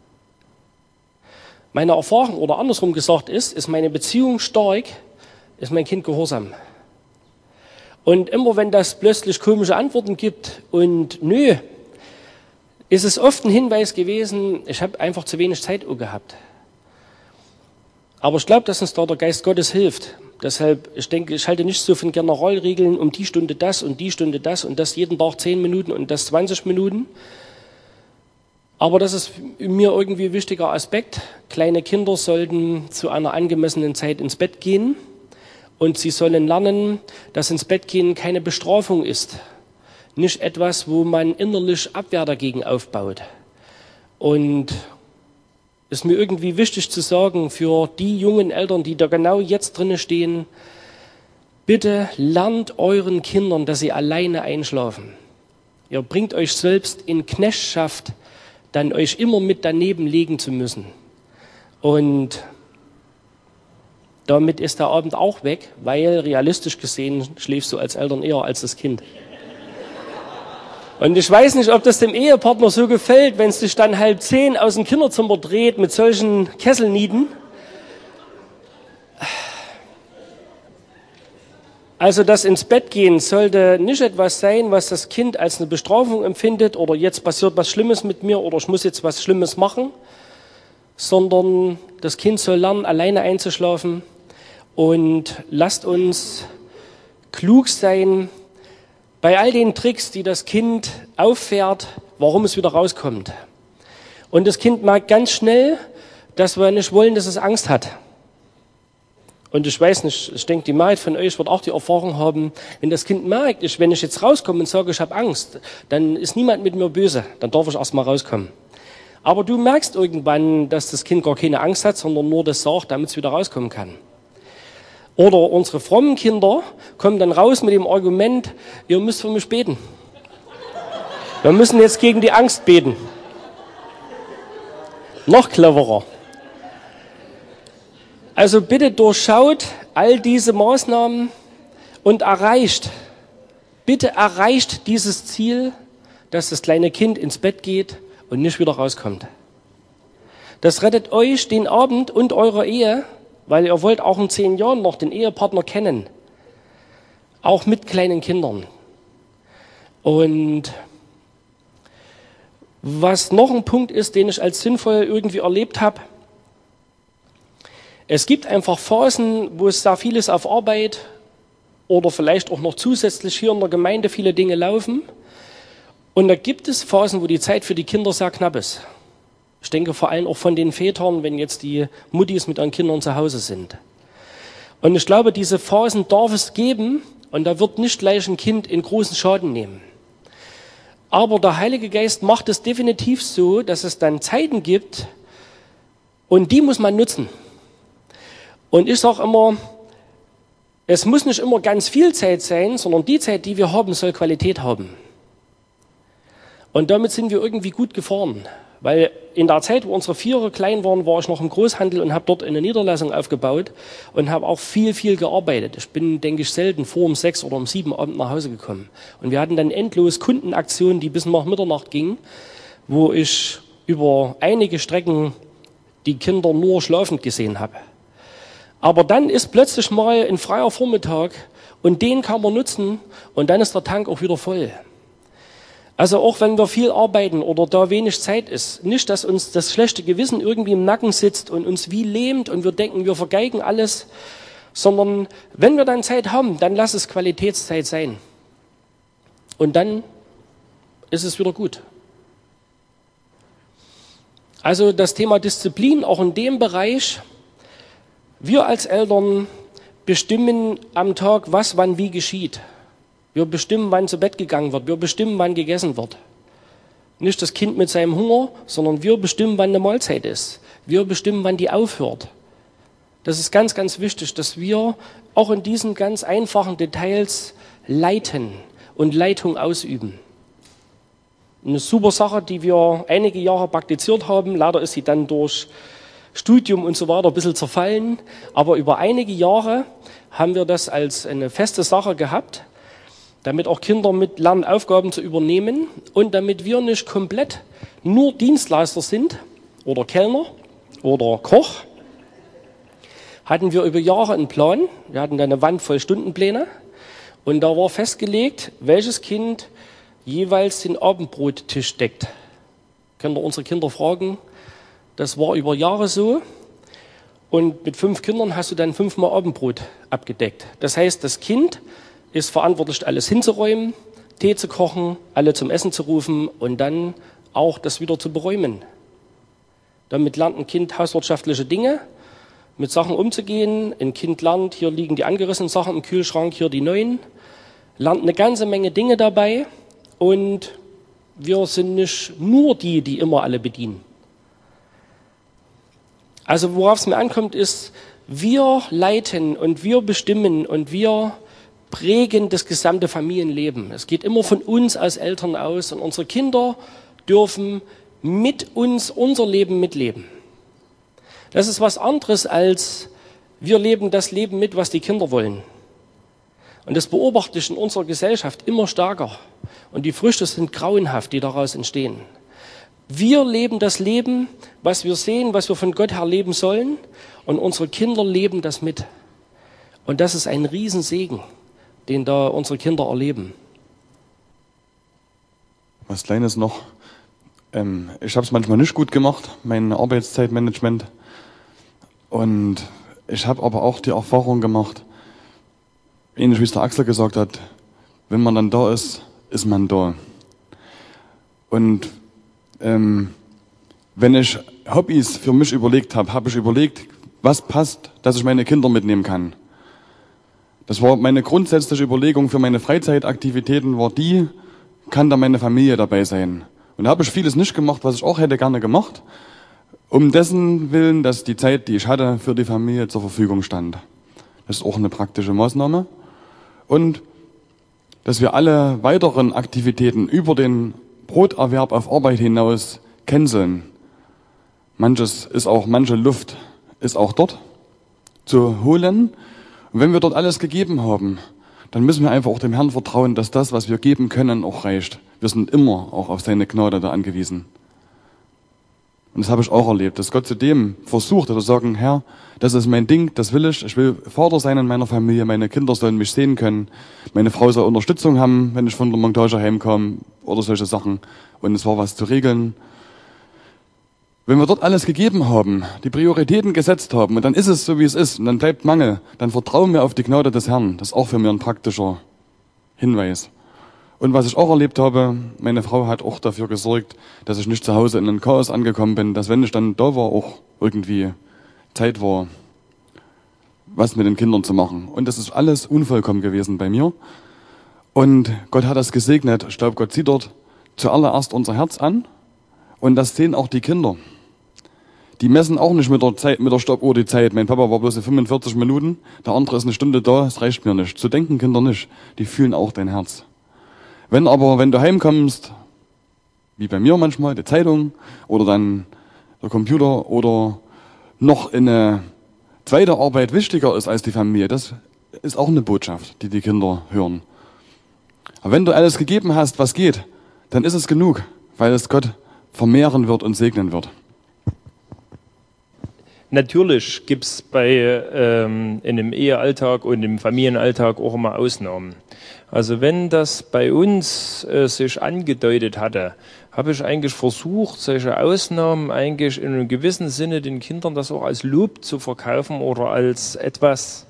Meine Erfahrung oder andersrum gesagt ist meine Beziehung stark, ist mein Kind gehorsam. Und immer wenn das plötzlich komische Antworten gibt und nö, ist es oft ein Hinweis gewesen, ich habe einfach zu wenig Zeit gehabt. Aber ich glaube, dass uns da der Geist Gottes hilft. Deshalb, ich denke, ich halte nicht so von Generalregeln, um die Stunde das und die Stunde das und das jeden Tag 10 Minuten und das 20 Minuten. Aber das ist mir irgendwie ein wichtiger Aspekt. Kleine Kinder sollten zu einer angemessenen Zeit ins Bett gehen und sie sollen lernen, dass ins Bett gehen keine Bestrafung ist. Nicht etwas, wo man innerlich Abwehr dagegen aufbaut. Und ist mir irgendwie wichtig zu sagen, für die jungen Eltern, die da genau jetzt drinne stehen, bitte lernt euren Kindern, dass sie alleine einschlafen. Ihr bringt euch selbst in Knechtschaft, dann euch immer mit daneben legen zu müssen. Und damit ist der Abend auch weg, weil realistisch gesehen schläfst du als Eltern eher als das Kind. Und ich weiß nicht, ob das dem Ehepartner so gefällt, wenn es sich dann 9:30 aus dem Kinderzimmer dreht mit solchen Kesselnieten. Also das ins Bett gehen sollte nicht etwas sein, was das Kind als eine Bestrafung empfindet oder jetzt passiert was Schlimmes mit mir oder ich muss jetzt was Schlimmes machen, sondern das Kind soll lernen, alleine einzuschlafen. Und lasst uns klug sein bei all den Tricks, die das Kind auffährt, warum es wieder rauskommt. Und das Kind merkt ganz schnell, dass wir nicht wollen, dass es Angst hat. Und ich weiß nicht, ich denke, die Mehrheit von euch wird auch die Erfahrung haben, wenn das Kind merkt, wenn ich jetzt rauskomme und sage, ich habe Angst, dann ist niemand mit mir böse, dann darf ich erst mal rauskommen. Aber du merkst irgendwann, dass das Kind gar keine Angst hat, sondern nur das sagt, damit es wieder rauskommen kann. Oder unsere frommen Kinder kommen dann raus mit dem Argument, ihr müsst für mich beten. Wir müssen jetzt gegen die Angst beten. Noch cleverer. Also bitte durchschaut all diese Maßnahmen und bitte erreicht dieses Ziel, dass das kleine Kind ins Bett geht und nicht wieder rauskommt. Das rettet euch den Abend und eure Ehe, weil ihr wollt auch in 10 Jahren noch den Ehepartner kennen. Auch mit kleinen Kindern. Und was noch ein Punkt ist, den ich als sinnvoll irgendwie erlebt habe, es gibt einfach Phasen, wo es sehr viel ist auf Arbeit oder vielleicht auch noch zusätzlich hier in der Gemeinde viele Dinge laufen. Und da gibt es Phasen, wo die Zeit für die Kinder sehr knapp ist. Ich denke vor allem auch von den Vätern, wenn jetzt die Muttis mit ihren Kindern zu Hause sind. Und ich glaube, diese Phasen darf es geben und da wird nicht gleich ein Kind in großen Schaden nehmen. Aber der Heilige Geist macht es definitiv so, dass es dann Zeiten gibt und die muss man nutzen. Und ich sage immer, es muss nicht immer ganz viel Zeit sein, sondern die Zeit, die wir haben, soll Qualität haben. Und damit sind wir irgendwie gut gefahren. Weil in der Zeit, wo unsere Vierer klein waren, war ich noch im Großhandel und habe dort eine Niederlassung aufgebaut und habe auch viel gearbeitet. Ich bin, denke ich, selten vor um 6 oder um 7 Abend nach Hause gekommen. Und wir hatten dann endlos Kundenaktionen, die bis nach Mitternacht gingen, wo ich über einige Strecken die Kinder nur schlafend gesehen habe. Aber dann ist plötzlich mal ein freier Vormittag und den kann man nutzen und dann ist der Tank auch wieder voll. Also auch wenn wir viel arbeiten oder da wenig Zeit ist, nicht, dass uns das schlechte Gewissen irgendwie im Nacken sitzt und uns wie lähmt und wir denken, wir vergeigen alles, sondern wenn wir dann Zeit haben, dann lass es Qualitätszeit sein. Und dann ist es wieder gut. Also das Thema Disziplin, auch in dem Bereich, wir als Eltern bestimmen am Tag, was wann wie geschieht. Wir bestimmen, wann zu Bett gegangen wird. Wir bestimmen, wann gegessen wird. Nicht das Kind mit seinem Hunger, sondern wir bestimmen, wann eine Mahlzeit ist. Wir bestimmen, wann die aufhört. Das ist ganz wichtig, dass wir auch in diesen ganz einfachen Details leiten und Leitung ausüben. Eine super Sache, die wir einige Jahre praktiziert haben. Leider ist sie dann durch Studium und so weiter ein bisschen zerfallen. Aber über einige Jahre haben wir das als eine feste Sache gehabt, damit auch Kinder mit lernen, Aufgaben zu übernehmen und damit wir nicht komplett nur Dienstleister sind oder Kellner oder Koch, hatten wir über Jahre einen Plan. Wir hatten da eine Wand voll Stundenpläne und da war festgelegt, welches Kind jeweils den Abendbrottisch deckt. Können wir unsere Kinder fragen. Das war über Jahre so. Und mit 5 Kindern hast du dann 5-mal Abendbrot abgedeckt. Das heißt, das Kind ist verantwortlich, alles hinzuräumen, Tee zu kochen, alle zum Essen zu rufen und dann auch das wieder zu beräumen. Damit lernt ein Kind hauswirtschaftliche Dinge, mit Sachen umzugehen. Ein Kind lernt, hier liegen die angerissenen Sachen im Kühlschrank, hier die neuen. Lernt eine ganze Menge Dinge dabei und wir sind nicht nur die, die immer alle bedienen. Also worauf es mir ankommt, ist, wir leiten und wir bestimmen und wir prägen das gesamte Familienleben. Es geht immer von uns als Eltern aus und unsere Kinder dürfen mit uns unser Leben mitleben. Das ist was anderes als wir leben das Leben mit, was die Kinder wollen. Und das beobachte ich in unserer Gesellschaft immer stärker. Und die Früchte sind grauenhaft, die daraus entstehen. Wir leben das Leben, was wir sehen, was wir von Gott her leben sollen. Und unsere Kinder leben das mit. Und das ist ein Riesensegen, den da unsere Kinder erleben. Was Kleines noch. Ich habe es manchmal nicht gut gemacht, mein Arbeitszeitmanagement. Und ich habe aber auch die Erfahrung gemacht, ähnlich wie es der Axel gesagt hat, wenn man dann da ist, ist man da. Und wenn ich Hobbys für mich überlegt habe, habe ich überlegt, was passt, dass ich meine Kinder mitnehmen kann. Das war meine grundsätzliche Überlegung für meine Freizeitaktivitäten, war die, kann da meine Familie dabei sein. Und da habe ich vieles nicht gemacht, was ich auch hätte gerne gemacht, um dessen Willen, dass die Zeit, die ich hatte, für die Familie zur Verfügung stand. Das ist auch eine praktische Maßnahme. Und dass wir alle weiteren Aktivitäten über den Broterwerb auf Arbeit hinaus canceln. Manche Luft ist auch dort zu holen. Und wenn wir dort alles gegeben haben, dann müssen wir einfach auch dem Herrn vertrauen, dass das, was wir geben können, auch reicht. Wir sind immer auch auf seine Gnade da angewiesen. Und das habe ich auch erlebt, dass Gott zu dem versucht, oder sagen, Herr, das ist mein Ding, das will ich. Ich will Vater sein in meiner Familie, meine Kinder sollen mich sehen können. Meine Frau soll Unterstützung haben, wenn ich von der Montage heimkomme oder solche Sachen. Und es war was zu regeln. Wenn wir dort alles gegeben haben, die Prioritäten gesetzt haben und dann ist es so, wie es ist und dann bleibt Mangel, dann vertrauen wir auf die Gnade des Herrn. Das ist auch für mich ein praktischer Hinweis. Und was ich auch erlebt habe, meine Frau hat auch dafür gesorgt, dass ich nicht zu Hause in ein Chaos angekommen bin, dass wenn ich dann da war, auch irgendwie Zeit war, was mit den Kindern zu machen. Und das ist alles unvollkommen gewesen bei mir. Und Gott hat das gesegnet. Ich glaube, Gott sieht dort zuallererst unser Herz an und das sehen auch die Kinder. Die messen auch nicht mit der Stoppuhr die Zeit. Mein Papa war bloß in 45 Minuten, der andere ist eine Stunde da, das reicht mir nicht. So denken Kinder nicht. Die fühlen auch dein Herz. Wenn du heimkommst, wie bei mir manchmal, die Zeitung oder dann der Computer oder noch eine zweite Arbeit wichtiger ist als die Familie, das ist auch eine Botschaft, die die Kinder hören. Aber wenn du alles gegeben hast, was geht, dann ist es genug, weil es Gott vermehren wird und segnen wird. Natürlich gibt es in dem Ehealltag und im Familienalltag auch immer Ausnahmen. Also wenn das bei uns sich angedeutet hatte, habe ich eigentlich versucht, solche Ausnahmen eigentlich in einem gewissen Sinne den Kindern das auch als Lob zu verkaufen oder als etwas,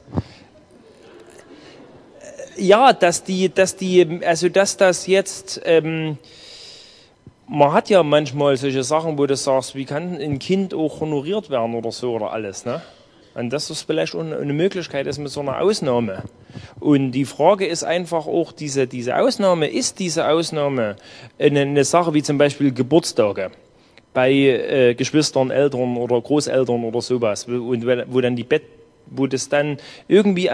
ja, dass das jetzt, man hat ja manchmal solche Sachen, wo du sagst, wie kann ein Kind auch honoriert werden oder so oder alles, ne? Und das ist vielleicht auch eine Möglichkeit ist mit so einer Ausnahme. Und die Frage ist einfach auch, diese Ausnahme eine Sache wie zum Beispiel Geburtstage bei Geschwistern, Eltern oder Großeltern oder sowas, wo das dann irgendwie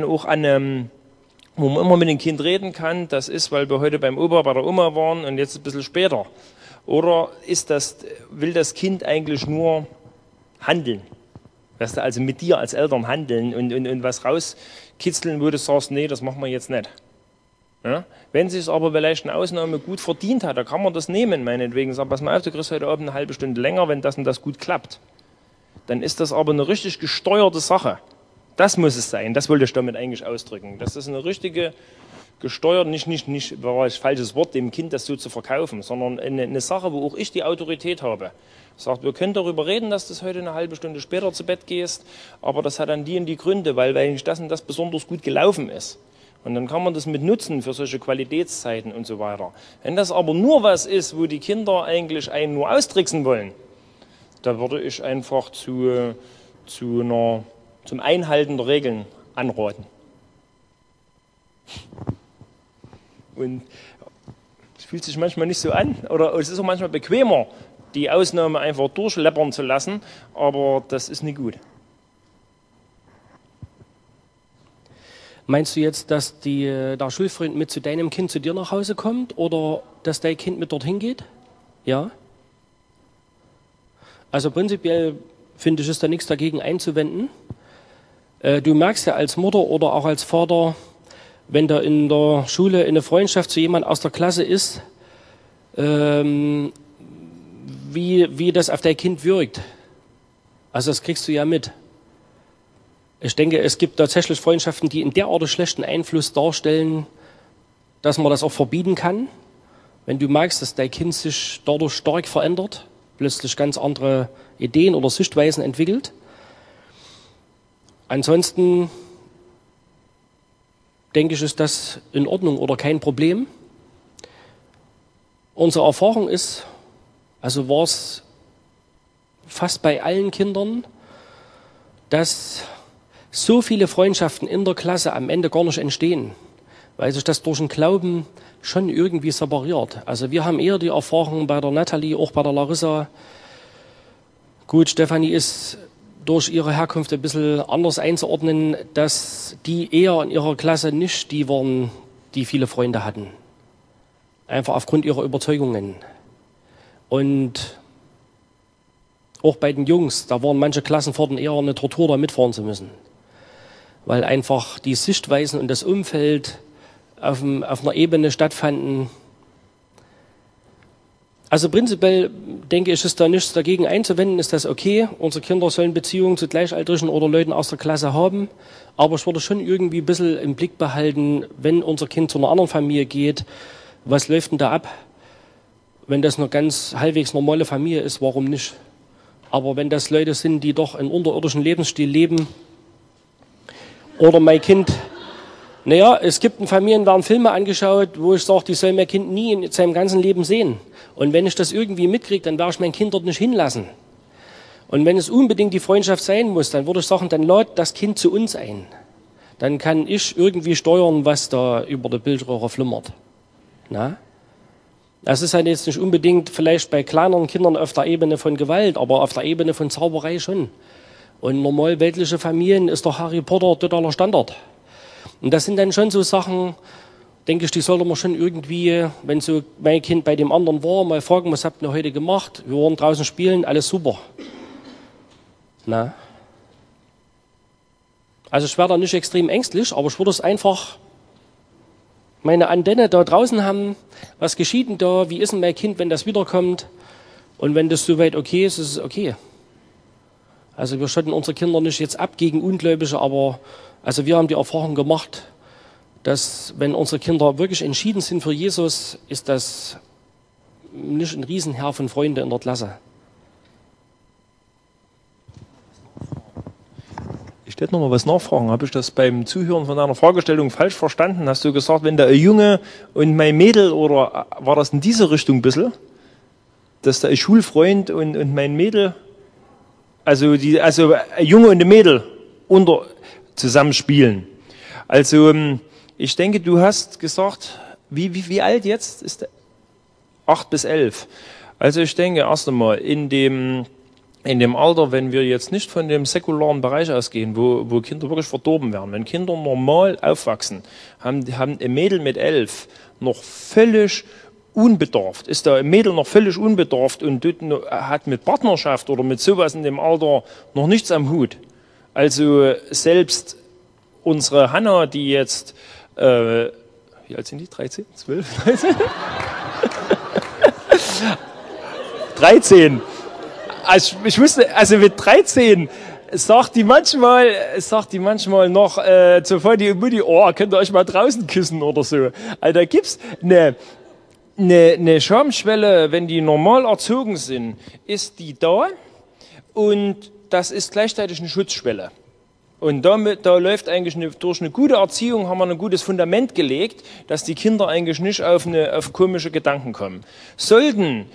wo man immer mit dem Kind reden kann, das ist, weil wir heute beim Opa, bei der Oma waren und jetzt ein bisschen später. Oder will das Kind eigentlich nur handeln? Weißt du, also mit dir als Eltern handeln und was rauskitzeln, wo du sagst, nee, das machen wir jetzt nicht. Ja? Wenn es sich aber vielleicht eine Ausnahme gut verdient hat, dann kann man das nehmen, meinetwegen. Sag, pass mal auf, du kriegst heute Abend eine halbe Stunde länger, wenn das und das gut klappt. Dann ist das aber eine richtig gesteuerte Sache. Das muss es sein, das wollte ich damit eigentlich ausdrücken. Das ist eine richtige gesteuerte, nicht war ein falsches Wort, dem Kind das so zu verkaufen, sondern eine Sache, wo auch ich die Autorität habe. Sagt, wir können darüber reden, dass du heute eine halbe Stunde später zu Bett gehst, aber das hat dann die und die Gründe, weil eigentlich das und das besonders gut gelaufen ist. Und dann kann man das mit nutzen für solche Qualitätszeiten und so weiter. Wenn das aber nur was ist, wo die Kinder eigentlich einen nur austricksen wollen, da würde ich einfach zum Einhalten der Regeln anraten. Und es fühlt sich manchmal nicht so an, oder es ist auch manchmal bequemer, die Ausnahme einfach durchleppern zu lassen, aber das ist nicht gut. Meinst du jetzt, dass der Schulfreund mit zu deinem Kind zu dir nach Hause kommt oder dass dein Kind mit dorthin geht? Ja? Also prinzipiell finde ich, ist da nichts dagegen einzuwenden. Du merkst ja als Mutter oder auch als Vater, wenn da in der Schule eine Freundschaft zu jemand aus der Klasse ist, wie das auf dein Kind wirkt. Also das kriegst du ja mit. Ich denke, es gibt tatsächlich Freundschaften, die in der Art schlechten Einfluss darstellen, dass man das auch verbieten kann. Wenn du merkst, dass dein Kind sich dadurch stark verändert, plötzlich ganz andere Ideen oder Sichtweisen entwickelt. Ansonsten denke ich, ist das in Ordnung oder kein Problem. Unsere Erfahrung ist, also war es fast bei allen Kindern, dass so viele Freundschaften in der Klasse am Ende gar nicht entstehen, weil sich das durch den Glauben schon irgendwie separiert. Also wir haben eher die Erfahrung bei der Nathalie, auch bei der Larissa. Gut, Stefanie ist durch ihre Herkunft ein bisschen anders einzuordnen, dass die eher in ihrer Klasse nicht die waren, die viele Freunde hatten. Einfach aufgrund ihrer Überzeugungen. Und auch bei den Jungs, da waren manche Klassenfahrten eher eine Tortur, da mitfahren zu müssen. Weil einfach die Sichtweisen und das Umfeld auf einer Ebene stattfanden. Also prinzipiell denke ich, ist da nichts dagegen einzuwenden, ist das okay. Unsere Kinder sollen Beziehungen zu Gleichaltrigen oder Leuten aus der Klasse haben. Aber ich würde schon irgendwie ein bisschen im Blick behalten, wenn unser Kind zu einer anderen Familie geht, was läuft denn da ab? Wenn das eine ganz halbwegs normale Familie ist, warum nicht? Aber wenn das Leute sind, die doch einen unterirdischen Lebensstil leben, oder mein Kind, naja, es gibt in Familien, werden Filme angeschaut, wo ich sage, die soll mein Kind nie in seinem ganzen Leben sehen. Und wenn ich das irgendwie mitkriege, dann werde ich mein Kind dort nicht hinlassen. Und wenn es unbedingt die Freundschaft sein muss, dann würde ich sagen, dann lad das Kind zu uns ein. Dann kann ich irgendwie steuern, was da über die Bildröhre flimmert. Na? Das ist halt jetzt nicht unbedingt vielleicht bei kleineren Kindern auf der Ebene von Gewalt, aber auf der Ebene von Zauberei schon. Und normal weltliche Familien ist doch Harry Potter totaler Standard. Und das sind dann schon so Sachen, denke ich, die sollte man schon irgendwie, wenn so mein Kind bei dem anderen war, mal fragen, was habt ihr heute gemacht? Wir waren draußen spielen, alles super. Na? Also ich wäre da nicht extrem ängstlich, aber ich würde es einfach meine Antenne da draußen haben. Was geschieht denn da? Wie ist denn mein Kind, wenn das wiederkommt? Und wenn das soweit okay ist, ist es okay. Also wir schotten unsere Kinder nicht jetzt ab gegen Ungläubige, aber also wir haben die Erfahrung gemacht, dass wenn unsere Kinder wirklich entschieden sind für Jesus, ist das nicht ein Riesenheer von Freunden in der Klasse. Ich hätte noch mal was nachfragen. Habe ich das beim Zuhören von deiner Fragestellung falsch verstanden? Hast du gesagt, wenn da ein Junge und mein Mädel, oder war das in diese Richtung ein bisschen? Dass da ein Schulfreund und mein Mädel, also ein Junge und ein Mädel zusammen spielen. Also ich denke, du hast gesagt, wie alt jetzt ist der? 8 bis 11. Also ich denke erst einmal in dem Alter, wenn wir jetzt nicht von dem säkularen Bereich ausgehen, wo Kinder wirklich verdorben werden, wenn Kinder normal aufwachsen, haben ein Mädel mit 11 noch völlig unbedarft, ist da ein Mädel noch völlig unbedarft und hat mit Partnerschaft oder mit sowas in dem Alter noch nichts am Hut. Also selbst unsere Hanna, die jetzt, wie alt sind die? 13? 12? 13? 13. Also ich wusste, also mit 13 sagt die manchmal noch zu Vati und Mutti, oh, könnt ihr euch mal draußen küssen oder so. Also da gibt's eine Schamschwelle, wenn die normal erzogen sind, ist die da, und das ist gleichzeitig eine Schutzschwelle. Und da läuft eigentlich durch eine gute Erziehung, haben wir ein gutes Fundament gelegt, dass die Kinder eigentlich nicht auf komische Gedanken kommen. Sollten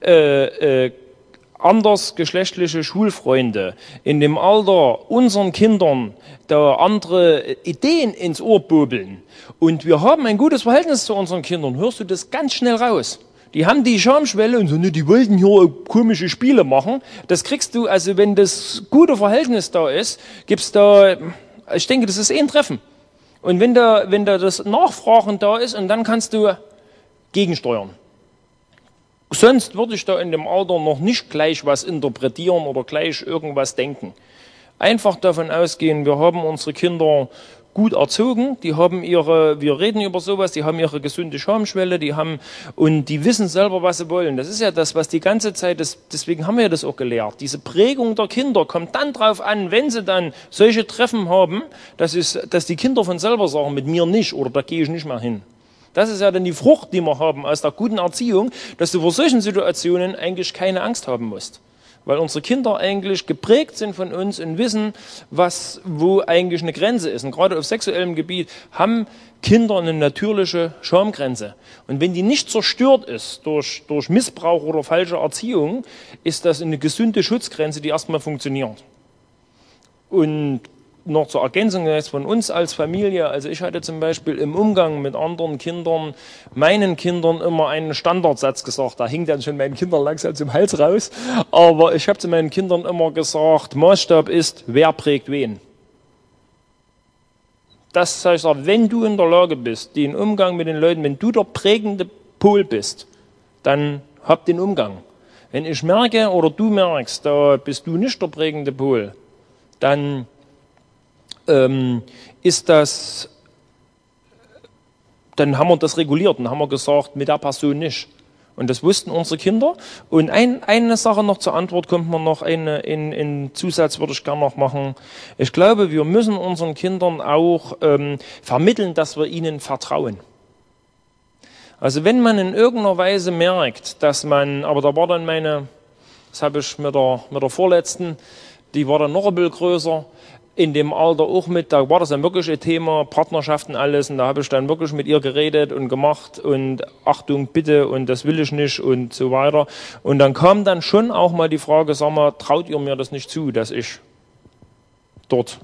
andersgeschlechtliche Schulfreunde in dem Alter unseren Kindern da andere Ideen ins Ohr bobeln und wir haben ein gutes Verhältnis zu unseren Kindern, hörst du das ganz schnell raus. Die haben die Schamschwelle und so, ne, die wollten hier komische Spiele machen. Das kriegst du, also wenn das gute Verhältnis da ist, gibt's da, ich denke, das ist ein Treffen. Und wenn da das Nachfragen da ist, und dann kannst du gegensteuern. Sonst würde ich da in dem Alter noch nicht gleich was interpretieren oder gleich irgendwas denken. Einfach davon ausgehen, wir haben unsere Kinder gut erzogen, wir reden über sowas, die haben ihre gesunde Schamschwelle, und die wissen selber, was sie wollen. Das ist ja das, was die ganze Zeit, deswegen haben wir das auch gelehrt. Diese Prägung der Kinder kommt dann drauf an, wenn sie dann solche Treffen haben, dass die Kinder von selber sagen, mit mir nicht, oder da gehe ich nicht mehr hin. Das ist ja dann die Frucht, die wir haben aus der guten Erziehung, dass du vor solchen Situationen eigentlich keine Angst haben musst. Weil unsere Kinder eigentlich geprägt sind von uns und wissen, wo eigentlich eine Grenze ist. Und gerade auf sexuellem Gebiet haben Kinder eine natürliche Schamgrenze. Und wenn die nicht zerstört ist durch Missbrauch oder falsche Erziehung, ist das eine gesunde Schutzgrenze, die erstmal funktioniert. Und noch zur Ergänzung jetzt von uns als Familie, also ich hatte zum Beispiel im Umgang mit anderen Kindern, meinen Kindern immer einen Standardsatz gesagt, da hing dann schon meinen Kindern langsam zum Hals raus, aber ich habe zu meinen Kindern immer gesagt, Maßstab ist, wer prägt wen. Das heißt, wenn du in der Lage bist, den Umgang mit den Leuten, wenn du der prägende Pol bist, dann hab den Umgang. Wenn ich merke oder du merkst, da bist du nicht der prägende Pol, dann dann haben wir das reguliert und haben wir gesagt, mit der Person nicht. Und das wussten unsere Kinder. Und eine Sache noch zur Antwort kommt mir noch, einen Zusatz würde ich gerne noch machen. Ich glaube, wir müssen unseren Kindern auch vermitteln, dass wir ihnen vertrauen. Also wenn man in irgendeiner Weise merkt, dass man, aber da war dann meine Das habe ich mit der vorletzten, die war dann noch ein bisschen größer, in dem Alter auch mit, da war das dann wirklich ein Thema, Partnerschaften, alles, und da habe ich dann wirklich mit ihr geredet und gemacht und Achtung, bitte, und das will ich nicht und so weiter. Und dann kam dann schon auch mal die Frage, sag mal, traut ihr mir das nicht zu, dass ich dort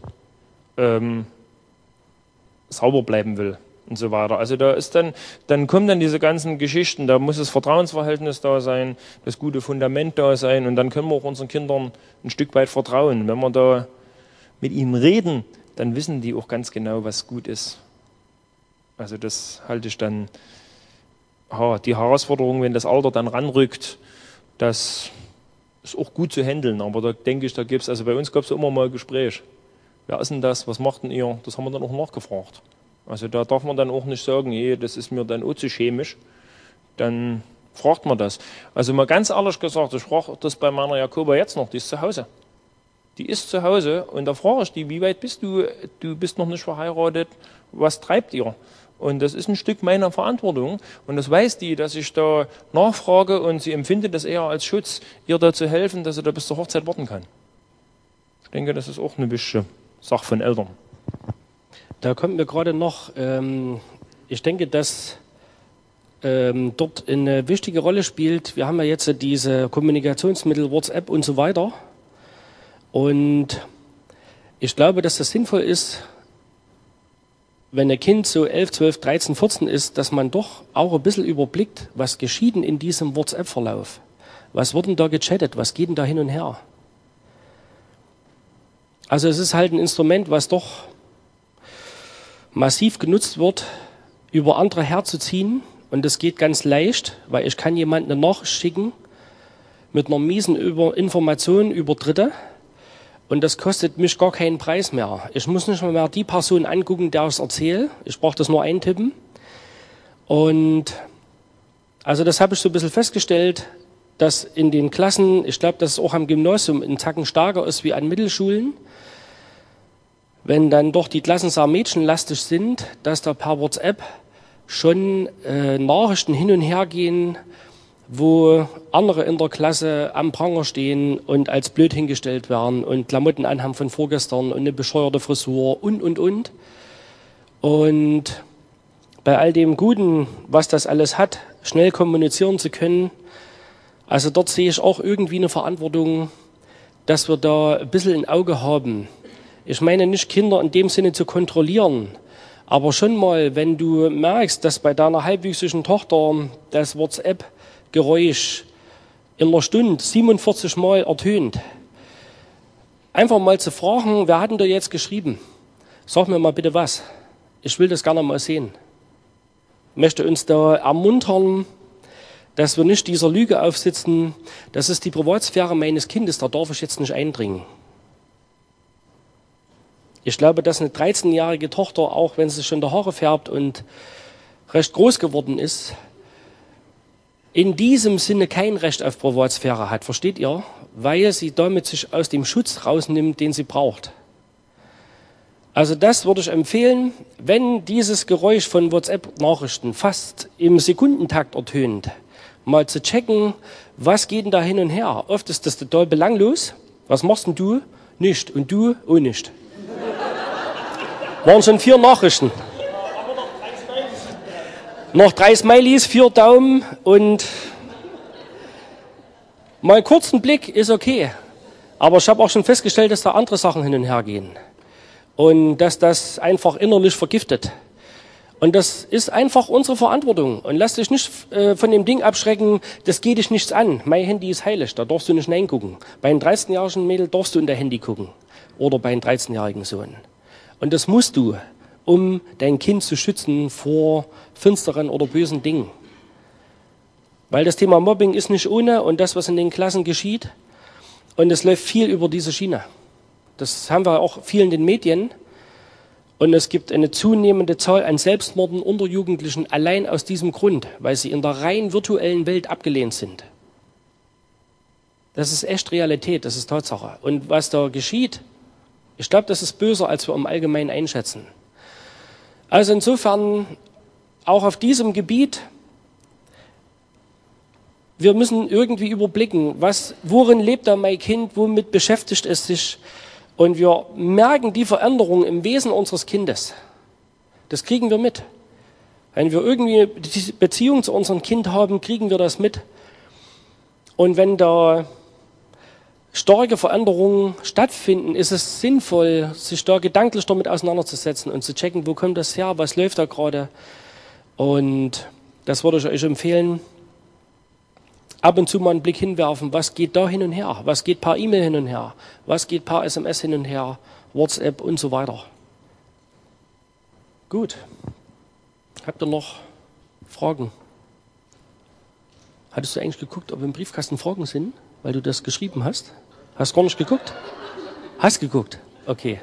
sauber bleiben will und so weiter. Also da ist dann kommen dann diese ganzen Geschichten, da muss das Vertrauensverhältnis da sein, das gute Fundament da sein, und dann können wir auch unseren Kindern ein Stück weit vertrauen. Wenn wir da mit ihnen reden, dann wissen die auch ganz genau, was gut ist. Also das halte ich dann, die Herausforderung, wenn das Alter dann ranrückt, das ist auch gut zu handeln. Aber da denke ich, also bei uns gab es immer mal ein Gespräch. Wer ist denn das? Was macht denn ihr? Das haben wir dann auch nachgefragt. Also da darf man dann auch nicht sagen, das ist mir dann auch zu chemisch. Dann fragt man das. Also mal ganz ehrlich gesagt, ich frage das bei meiner Jakoba jetzt noch, die ist zu Hause. Die ist zu Hause und da frage ich die, wie weit bist du? Du bist noch nicht verheiratet, was treibt ihr? Und das ist ein Stück meiner Verantwortung. Und das weiß die, dass ich da nachfrage, und sie empfindet das eher als Schutz, ihr da zu helfen, dass sie da bis zur Hochzeit warten kann. Ich denke, das ist auch eine wichtige Sache von Eltern. Da kommt mir gerade noch, ich denke, dass dort eine wichtige Rolle spielt. Wir haben ja jetzt diese Kommunikationsmittel, WhatsApp und so weiter. Und ich glaube, dass das sinnvoll ist, wenn ein Kind so 11, 12, 13, 14 ist, dass man doch auch ein bisschen überblickt, was geschieht in diesem WhatsApp-Verlauf. Was wird denn da gechattet? Was geht denn da hin und her? Also es ist halt ein Instrument, was doch massiv genutzt wird, über andere herzuziehen. Und das geht ganz leicht, weil ich kann jemandem eine Nachricht schicken mit einer miesen Information über Dritte. Und das kostet mich gar keinen Preis mehr. Ich muss nicht mehr die Person angucken, der ich es erzähle. Ich brauche das nur eintippen. Und also das habe ich so ein bisschen festgestellt, dass in den Klassen, ich glaube, dass es auch am Gymnasium einen Tacken stärker ist wie an Mittelschulen, wenn dann doch die Klassen sehr mädchenlastig sind, dass da per WhatsApp schon Nachrichten hin und her gehen, wo andere in der Klasse am Pranger stehen und als blöd hingestellt werden und Klamotten anhaben von vorgestern und eine bescheuerte Frisur und. Und bei all dem Guten, was das alles hat, schnell kommunizieren zu können, also dort sehe ich auch irgendwie eine Verantwortung, dass wir da ein bisschen ein Auge haben. Ich meine nicht, Kinder in dem Sinne zu kontrollieren, aber schon mal, wenn du merkst, dass bei deiner halbwüchsigen Tochter das WhatsApp-Geräusch in einer Stunde 47 Mal ertönt, einfach mal zu fragen, wer hat denn da jetzt geschrieben? Sag mir mal bitte was. Ich will das gerne mal sehen. Ich möchte uns da ermuntern, dass wir nicht dieser Lüge aufsitzen, das ist die Privatsphäre meines Kindes, da darf ich jetzt nicht eindringen. Ich glaube, dass eine 13-jährige Tochter, auch wenn sie schon die Haare färbt und recht groß geworden ist, in diesem Sinne kein Recht auf Privatsphäre hat, versteht ihr? Weil sie damit sich aus dem Schutz rausnimmt, den sie braucht. Also das würde ich empfehlen, wenn dieses Geräusch von WhatsApp-Nachrichten fast im Sekundentakt ertönt, mal zu checken, was geht denn da hin und her. Oft ist das total belanglos. Was machst denn du? Nicht. Und du? Oh, nicht. Waren schon 4 Nachrichten. Noch 3 Smileys, 4 Daumen und mal kurz einen Blick ist okay. Aber ich habe auch schon festgestellt, dass da andere Sachen hin und her gehen. Und dass das einfach innerlich vergiftet. Und das ist einfach unsere Verantwortung. Und lass dich nicht von dem Ding abschrecken, das geht dich nichts an. Mein Handy ist heilig, da darfst du nicht reingucken. Bei einem 13-jährigen Mädel darfst du in dein Handy gucken. Oder bei einem 13-jährigen Sohn. Und das musst du, um dein Kind zu schützen vor finsteren oder bösen Dingen. Weil das Thema Mobbing ist nicht ohne und das, was in den Klassen geschieht. Und es läuft viel über diese Schiene. Das haben wir auch viel in den Medien. Und es gibt eine zunehmende Zahl an Selbstmorden unter Jugendlichen allein aus diesem Grund, weil sie in der rein virtuellen Welt abgelehnt sind. Das ist echt Realität, das ist Tatsache. Und was da geschieht, ich glaube, das ist böser, als wir im Allgemeinen einschätzen. Also insofern, auch auf diesem Gebiet, wir müssen irgendwie überblicken, worin lebt da mein Kind, womit beschäftigt es sich. Und wir merken die Veränderung im Wesen unseres Kindes. Das kriegen wir mit. Wenn wir irgendwie die Beziehung zu unserem Kind haben, kriegen wir das mit. Und wenn da starke Veränderungen stattfinden, ist es sinnvoll, sich da gedanklich damit auseinanderzusetzen und zu checken, wo kommt das her, was läuft da gerade. Und das würde ich euch empfehlen, ab und zu mal einen Blick hinwerfen, was geht da hin und her, was geht per E-Mail hin und her, was geht per SMS hin und her, WhatsApp und so weiter. Gut. Habt ihr noch Fragen? Hattest du eigentlich geguckt, ob im Briefkasten Fragen sind, weil du das geschrieben hast? Hast gar nicht geguckt? Hast geguckt? Okay.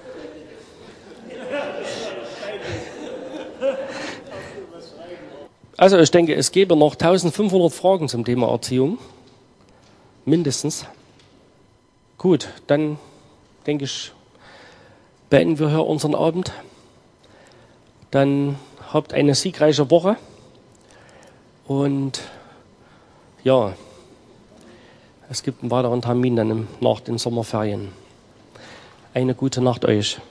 Also ich denke, es gäbe noch 1500 Fragen zum Thema Erziehung. Mindestens. Gut, dann denke ich, beenden wir hier unseren Abend. Dann habt eine siegreiche Woche. Und ja, es gibt einen weiteren Termin dann nach den Sommerferien. Eine gute Nacht euch.